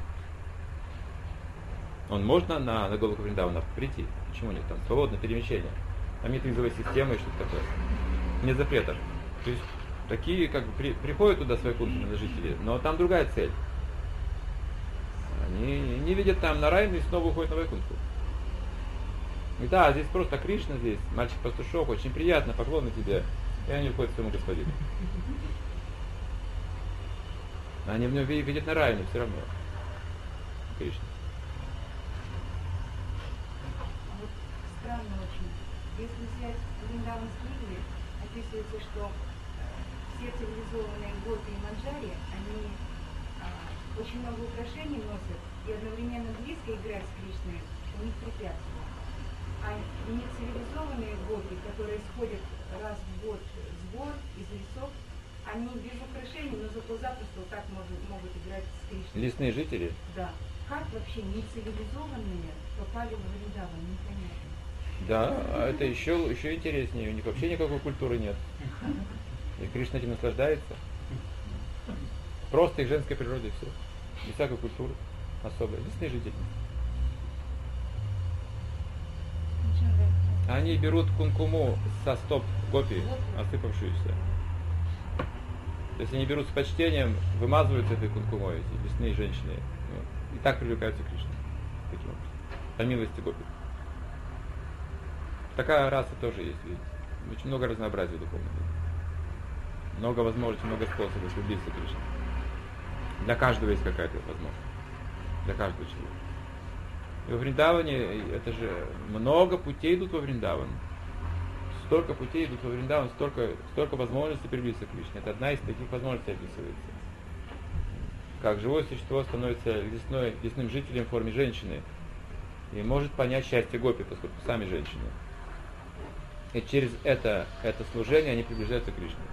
Он может на Галоку Вриндавана прийти? Почему нет? Там свободное перемещение. Там нет визовой системы и что-то такое. Нет запретов. То есть такие как бы приходят туда Свайкунхи жители, но там другая цель. Они не видят там Нараяну и снова уходят на Вайкунху. И да, здесь просто Кришна, здесь мальчик-пастушок, очень приятно, поклонны тебе. И они уходят к своему господину. Они в нем видят Нараяну все равно. Кришна. А вот странно очень. Если взять Вриндаван с Лили, описывается, что все цивилизованные гопи и манджари, они очень много украшений носят и одновременно близко играть с Кришной у них препятствия. А нецивилизованные гопи, которые сходят раз в год с гор, из лесов, они без украшений, но зато запросто вот так могут играть с Кришной. Лесные жители? Да. Как вообще нецивилизованные попали в Вриндаван, непонятно. Да, а это еще интереснее. У них вообще никакой культуры нет. И Кришна этим наслаждается. Просто их женской природе все. Без всякой культуры особой. Лесные жители. Они берут кункуму со стоп гопи, осыпавшуюся. То есть они берут с почтением, вымазываются этой кункумой, эти лесные женщины. И так привлекаются к Кришне. Таким образом. По милости гопи. Такая раса тоже есть, видите. Очень много разнообразия духовного. Много возможностей, много способов влюбиться в Кришну. Для каждого есть какая-то возможность. Для каждого человека. И во Вриндаване, это же много путей идут во Вриндаван. Столько путей идут во Вриндаван, столько возможностей приблизиться к Кришне. Это одна из таких возможностей описывается. как живое существо становится лесным жителем в форме женщины и может понять счастье гопи, поскольку сами женщины. И через это служение они приближаются к Кришне.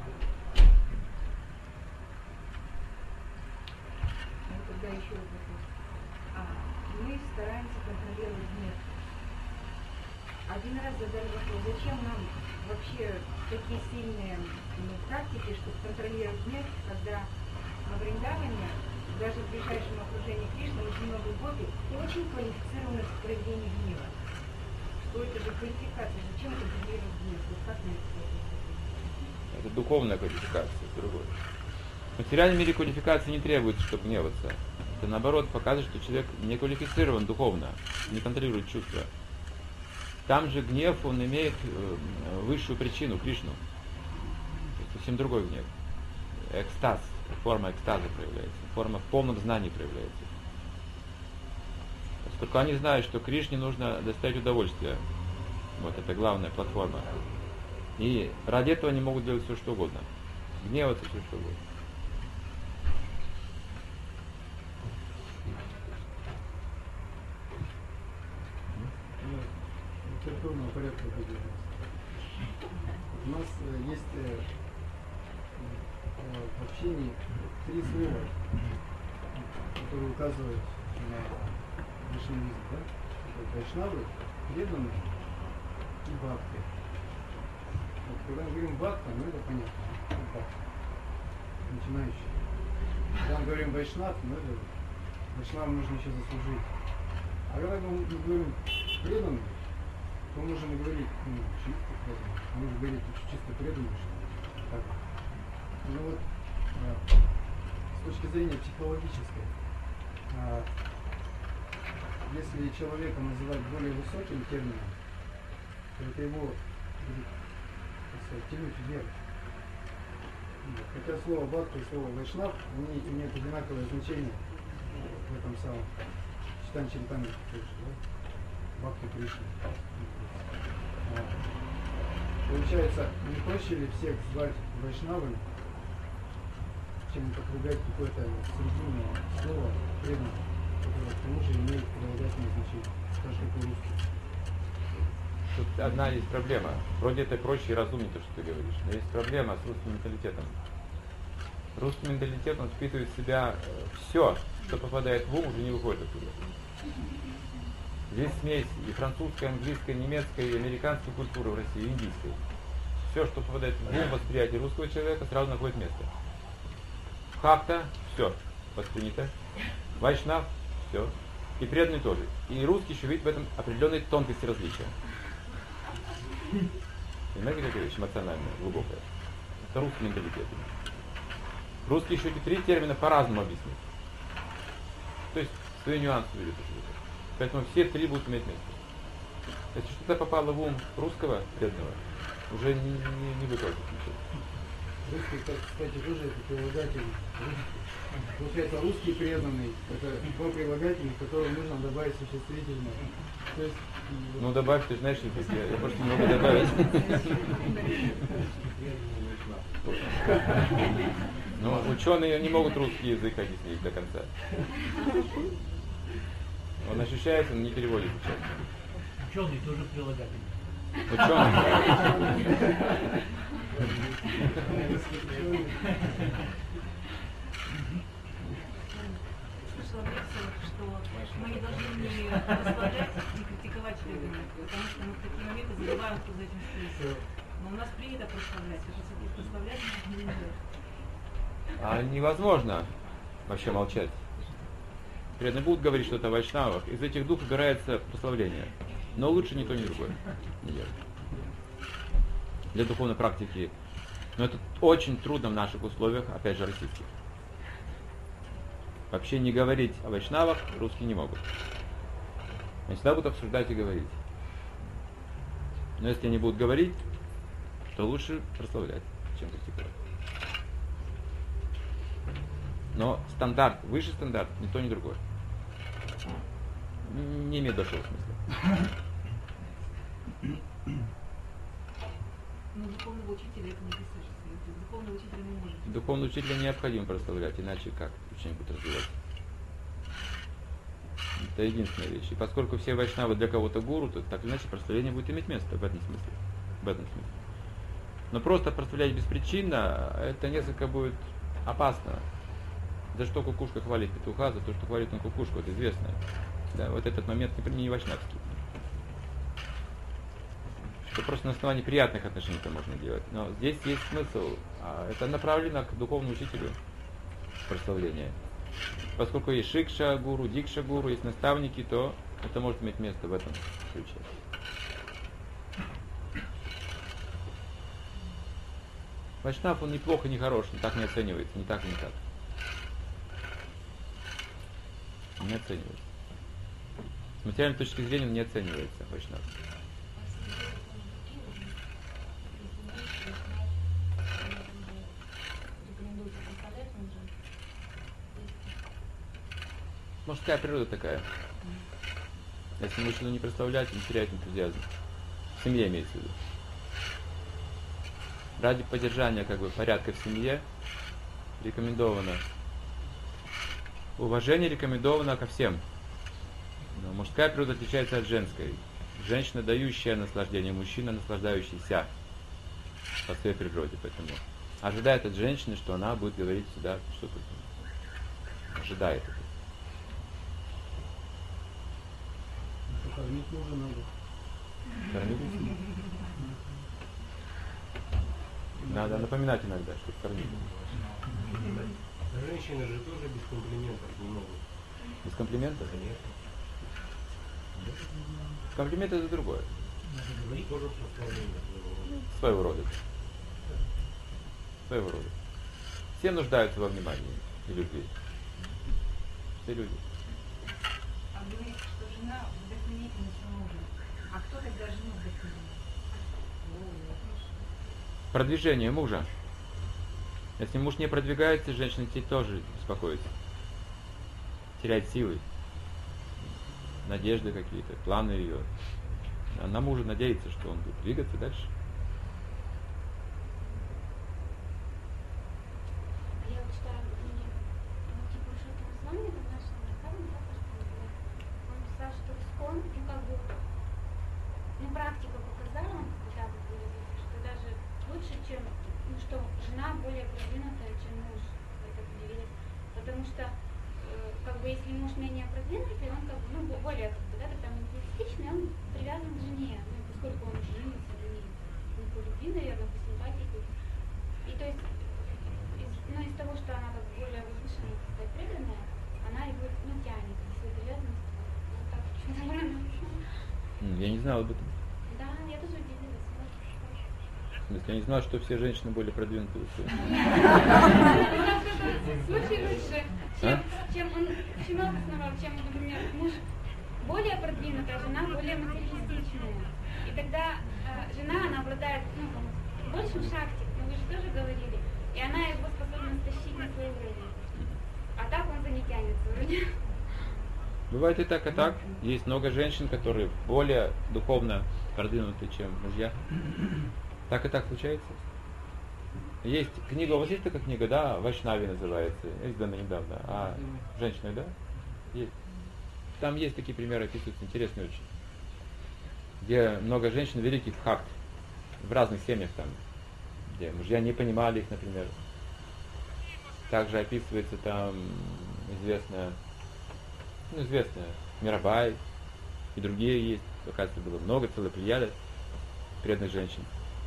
Тогда еще вопрос. Мы стараемся контролировать гнев. Один раз задали вопрос, зачем нам вообще такие сильные практики, чтобы контролировать гнев, когда на Вриндаване, даже в ближайшем окружении Кришны, очень много гопи и очень квалифицированных в проявлении гнева. Что это за квалификация? Зачем контролировать гнев? Вот как на это смотреть? Это духовная квалификация, другое. В материальном мире квалификации не требуется, чтобы гневаться. Это наоборот показывает, что человек не квалифицирован духовно, не контролирует чувства. Там же гнев, он имеет высшую причину, Кришну. Это совсем другой гнев. Экстаз, форма экстаза проявляется, форма в полном знании проявляется. Поскольку они знают, что Кришне нужно доставить удовольствие. Вот это главная платформа. И ради этого они могут делать все, что угодно. Гневаться, все, что угодно. Церковного порядка у нас есть в общении 3 слова, которые указывают на вишнавизм, да? Это вайшнавы, преданные и бхакти. Вот, когда мы говорим бхакта, ну это понятно, это бхакти, начинающий. Когда мы говорим вайшнав, ну это вайшнавам нужно еще заслужить. А когда мы говорим преданный, то можем говорить, чисто преданный, можем говорить чисто преданный, что так. Ну вот, с точки зрения психологической, если человека называть более высоким термином, то это его будет, так сказать, тянуть вверх. Хотя слово бхакти и слово вайшнав, они имеют одинаковое значение в этом самом Читан-Чаритамрите, да? Бхакти Кришна. Получается, не проще ли всех звать вайшнавами, чем употреблять какое-то срединное слово преданное, которое к тому же имеет прилагательное значение, так же как и русский. Тут одна есть проблема. Вроде это проще и разумнее, то, что ты говоришь, но есть проблема с русским менталитетом. Русский менталитет, он впитывает в себя все, что попадает в ум, уже не выходит оттуда. Здесь смесь и французской, английской, немецкой, и американской культуры в России, и индийской. Все, что попадает в ум, восприятие русского человека, сразу находит место. Бхакта, все, воспринято. Вайшнав, все. И преданный тоже. И русский еще видит в этом определенные тонкости различия. Понимаете, какая вещь эмоциональная, глубокая? Это русский менталитет. Русский еще эти 3 термина по-разному объяснит. То есть свои нюансы видят. Поэтому все 3 будут иметь место. Если что-то попало в ум русского преданного, уже не выкладывать ничего. Русский, кстати, тоже это прилагательный. Получается, русский преданный, это то прилагательный, который нужно добавить существительное. То есть, ну добавь, ты знаешь, я просто не могу добавить. Но ученые не могут русский язык объяснить до конца. Он ощущается, но не переводит ученый. Ученый тоже прилагательный. Ученый. Слышала в лекциях, что мы не должны не прославлять, не критиковать преданных, потому что мы в такие моменты забываем, кто за этим стоит. Но у нас принято прославлять, а все-таки прославлять нельзя. А невозможно вообще молчать. Преданные будут говорить что-то о вайшнавах, из этих двух выбирается прославление. Но лучше ни то, ни другое не делать. Для духовной практики. Но это очень трудно в наших условиях, опять же, российских. Вообще не говорить о вайшнавах русские не могут. Они всегда будут обсуждать и говорить. Но если они будут говорить, то лучше прославлять, чем критиковать. Но стандарт, высший стандарт, ни то, ни другое. Не имеет большого смысла. Но духовного учителя это не присуще. Духовного учителя не может. Духовного учителя необходимо прославлять, иначе как ученик будет развиваться? Это единственная вещь. И поскольку все вайшнавы для кого-то гуру, то так или иначе прославление будет иметь место в этом смысле. В этом смысле. Но просто прославлять беспричинно, это несколько будет опасно. За что кукушка хвалит петуха, за то, что хвалит он кукушку, это известно. Да, вот этот момент не вайшнавский. Что просто на основании приятных отношений это можно делать. Но здесь есть смысл. Это направлено к духовному учителю прославления. Поскольку есть шикша гуру, дикша гуру, есть наставники, то это может иметь место в этом ключе. Вайшнав, он неплохо, не хорош, но так не оценивается, не так и не так. Не оценивается. С материальной точки зрения он не оценивается, вайшнав. Мужская природа такая. Если мужчину не прославлять, он теряет энтузиазм. В семье имеется в виду. Ради поддержания порядка в семье рекомендовано. Уважение рекомендовано ко всем. Но мужская природа отличается от женской. Женщина, дающая наслаждение, мужчина, наслаждающийся по своей природе. Поэтому ожидает от женщины, что она будет говорить всегда что-то. Ожидает это. Кормить мужа надо. Кормить? Надо напоминать иногда, чтобы кормить. Женщины же тоже без комплиментов не могут. Без комплиментов? Конечно. Комплименты это другое. Тоже прославление Своего рода. Своего рода. Все нуждаются во внимании и любви. Все люди. А вы говорите, что жена вдохновительница мужа. А кто тогда жену вдохновляет? Продвижение мужа. Если муж не продвигается, женщина теперь тоже беспокоится. Теряет силы, надежды какие-то, планы ее. А на мужа надеется, что он будет двигаться дальше. Я вот читаю книги Пурушоттама Свами, это нашего наставника, он писал, что искон, практика показала, когда вы выразились, что даже лучше, чем, что жена более продвинутая, чем муж в этой деле. Потому что, если муж менее продвинутый, он более, там эгоистичный, он привязан к жене, поскольку он женился на ней, по любви, наверное, по симпатии. И то есть, из того, что она более возвышенная, преданная, она его тянет к своей привязанности. Вот так, Я не знал об этом. Да, я тоже удивилась. В смысле, я не знал, что все женщины более продвинутые. Случай лучше, чем он Шимал основал, чем, например, муж более продвинутая, жена более материалистичная. И тогда жена, она обладает большим шакти, вы же тоже говорили, и она его способна стащить на свой уровень. А так он за не тянется вроде. Бывает и так, и так. Есть много женщин, которые более духовно продвинуты, чем мужья. Так и так случается. Есть книга, у вас есть такая книга, да, Вайшнави называется, издана недавно, а женщины, да? Есть. Там есть такие примеры, описываются, интересные очень. Где много женщин великих бхакт, в разных семьях там, где мужья не понимали их, например. Также описывается там известная Мирабай и другие есть. Оказывается, было много, целая плеяда преданных женщин.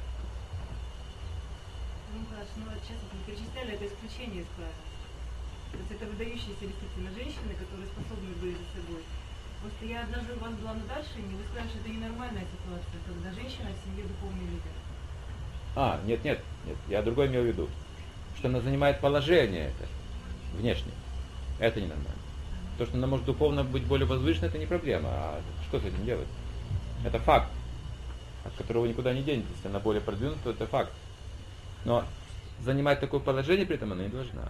Сейчас вы перечисляли, это исключение из правил. То есть это выдающиеся действительно женщины, которые способны быть за собой. Просто я однажды у вас была на Даршине, и вы сказали, что это ненормальная ситуация, когда женщина в семье духовный лидер. Нет, я другое имел в виду. Что она занимает положение это, внешне. Это ненормально. То, что она может духовно быть более возвышенной, это не проблема. А что с этим делать? Это факт, от которого никуда не денетесь. Если она более продвинута, то это факт. Но занимать такое положение при этом она не должна.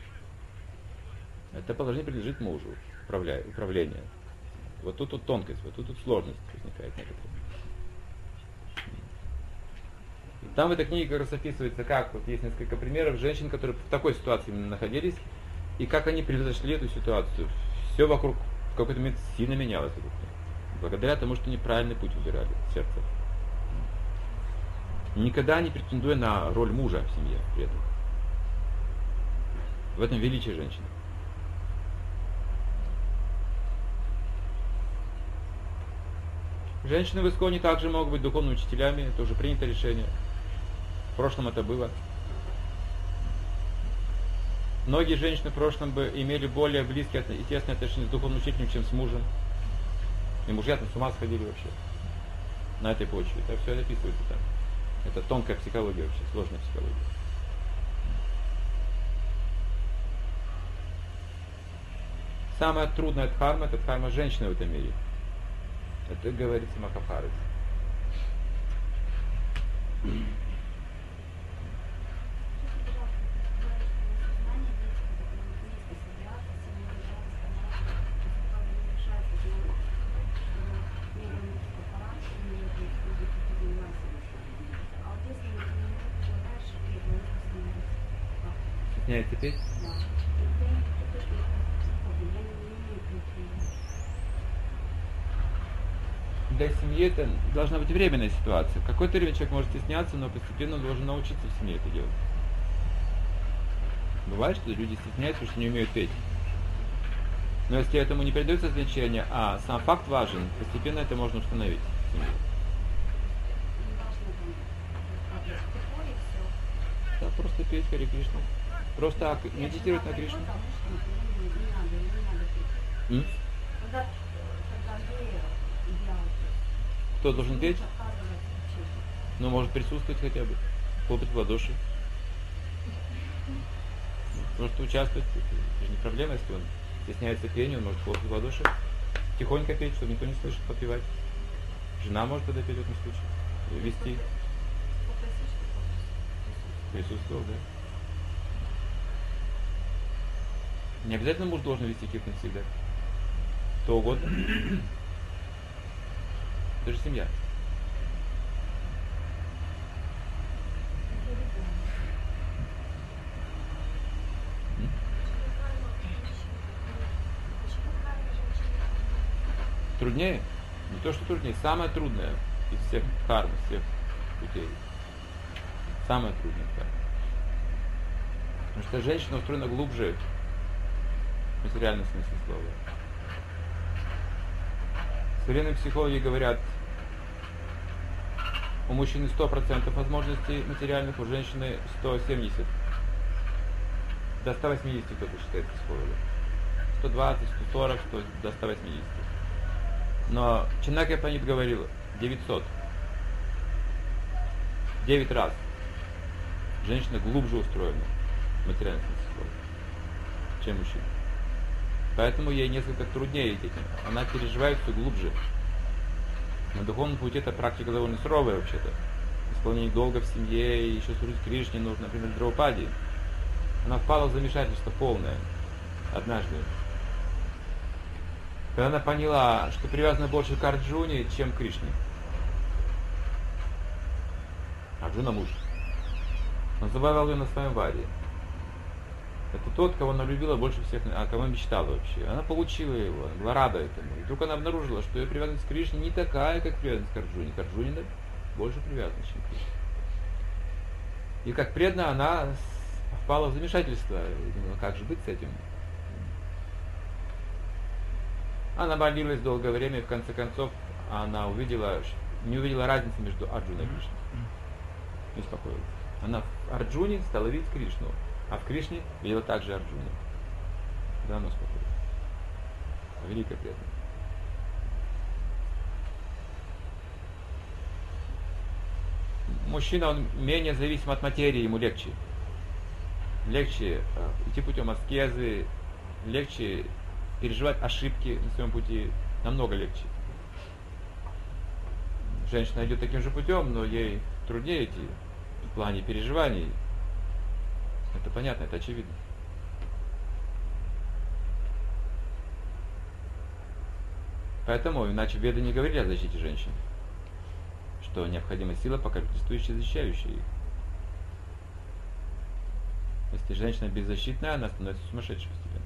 Это положение принадлежит мужу, управление. Вот тут тонкость, вот тут сложность возникает некоторая. Там в этой книге как раз описывается, как вот есть несколько примеров женщин, которые в такой ситуации именно находились, и как они превзошли эту ситуацию. Все вокруг в какой-то момент сильно менялось вокруг них. Благодаря тому, что они правильный путь выбирали в сердце. Никогда не претендуя на роль мужа в семье при этом. В этом величие женщины. Женщины в Исконе также могут быть духовными учителями, это уже принято решение. В прошлом это было. Многие женщины в прошлом бы имели более близкие и тесные отношения с духовным учителем, чем с мужем. И мужья там с ума сходили вообще на этой почве. Это все описывается там. Это тонкая психология вообще, сложная психология. Самая трудная дхарма — это дхарма женщины в этом мире. Это говорится Махабхарате. Стесняется петь? Для семьи это должна быть временная ситуация. В какое-то время человек может стесняться, но постепенно он должен научиться в семье это делать. Бывает, что люди стесняются, потому что не умеют петь. Но если этому не придается значение, а сам факт важен, постепенно это можно установить в семье. Да, просто петь Харе Кришна. Просто медитировать на Кришну. Кто должен петь? Ну, может присутствовать хотя бы. Хлопать в ладоши. Просто участвовать. Это же не проблема, если он стесняется пения, он может хлопать в ладоши. Тихонько петь, чтобы никто не слышал, попевать. Жена может тогда петь в этом случае. Вести. Присутствовал, да. Не обязательно муж должен вести киртан всегда. Кто угодно. Это же семья. Труднее? Не то, что труднее. Самое трудное из всех карм, из всех путей. Самое трудное карма. Потому что женщина устроена глубже в материальном смысле слова. Современные психологи говорят, у мужчины 100% возможностей материальных, у женщины 170. До 180 кто-то считает психологи. 120, 140, до 180. Но Чинакья Панит говорил 900. 9 раз. Женщина глубже устроена в материальном смысле слова, чем мужчина. Поэтому ей несколько труднее этим. Она переживает все глубже. На духовном пути эта практика довольно суровая вообще-то. Исполнение долга в семье, и еще служить Кришне нужно, например, Драупади. Она впала в замешательство полное однажды. Когда она поняла, что привязана больше к Арджуне, чем к Кришне. Арджуна муж. Он завоевал ее на своем варе. Это тот, кого она любила больше всех, о ком мечтала вообще. Она получила его, она была рада этому. И вдруг она обнаружила, что ее привязанность к Кришне не такая, как привязанность к Арджуне. К Арджуне больше привязанность, чем к Кришне. И как преданная она впала в замешательство. И думала, как же быть с этим? Она молилась долгое время, и в конце концов она не увидела разницы между Арджуной и Кришной. Не успокоилась. Она в Арджуне стала видеть Кришну. А в Кришне видела также Арджуна. Да, она успокоилась. Великая преданность. Мужчина, он менее зависим от материи, ему легче. Легче идти путем аскезы, легче переживать ошибки на своем пути, намного легче. Женщина идет таким же путем, но ей труднее идти в плане переживаний. Это понятно, это очевидно. Поэтому, иначе Веды не говорили о защите женщин. Что что необходима сила, покровительствующая и защищающая их. Если женщина беззащитная, она становится сумасшедшей постепенно.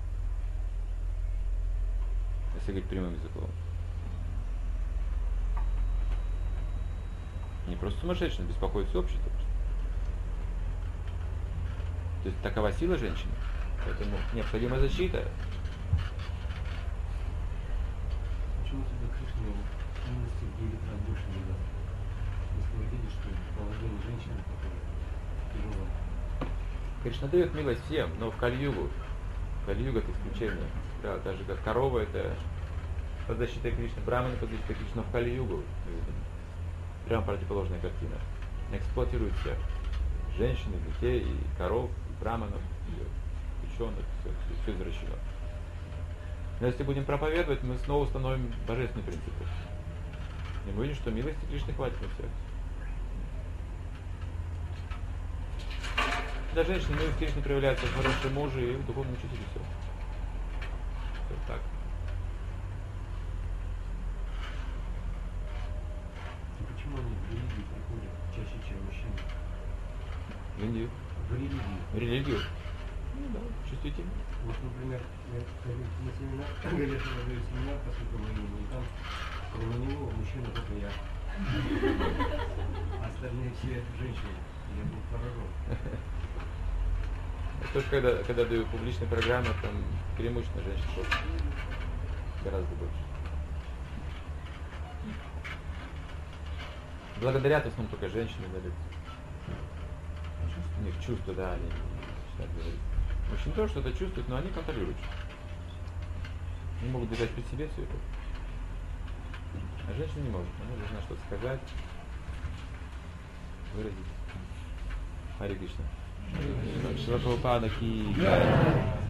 Если говорить прямым языком. Не просто сумасшедшая, но беспокоит все общество. То есть такова сила женщины. Поэтому необходима защита. Почему тогда Кришна милости делит нам больше не даст? Если вы видите, что положение женщины такое тяжелое. Кришна дает милость всем, но в Кали-югу. Кали-юга это исключение. Да, даже как корова это под защитой Кришны, браманы под защитой Кришны, но в Кали-югу прямо противоположная картина. Эксплуатируют всех. Женщин, и детей, и коров, и браманов, и ученых, все извращено. Но если будем проповедовать, мы снова установим божественный принцип. И мы видим, что милости Кришны хватит на всех. Для женщины милость Кришны проявляется в хорошем муже и в духовном учителе все. Все так. И почему они в религию приходят чаще, чем мужчины? В Индию. В религию. В религию. Ну да, чувствительно. Вот, например, я хожу на семинар, Галеша дает семинар, поскольку мы не там, кроме него мужчина только я. Остальные все женщины. Я был поражен. Только когда даю публичные программы, там преимущественно женщин просто гораздо больше. Благодарят в основном только женщины дают. У них чувства, да, они начинают говорить. Мужчины тоже что-то чувствуют, но они контролируют. Они могут держать при себе все это. А женщина не может. Она должна что-то сказать, выразить. Харе Кришна. Шила Прабхупада ки джай.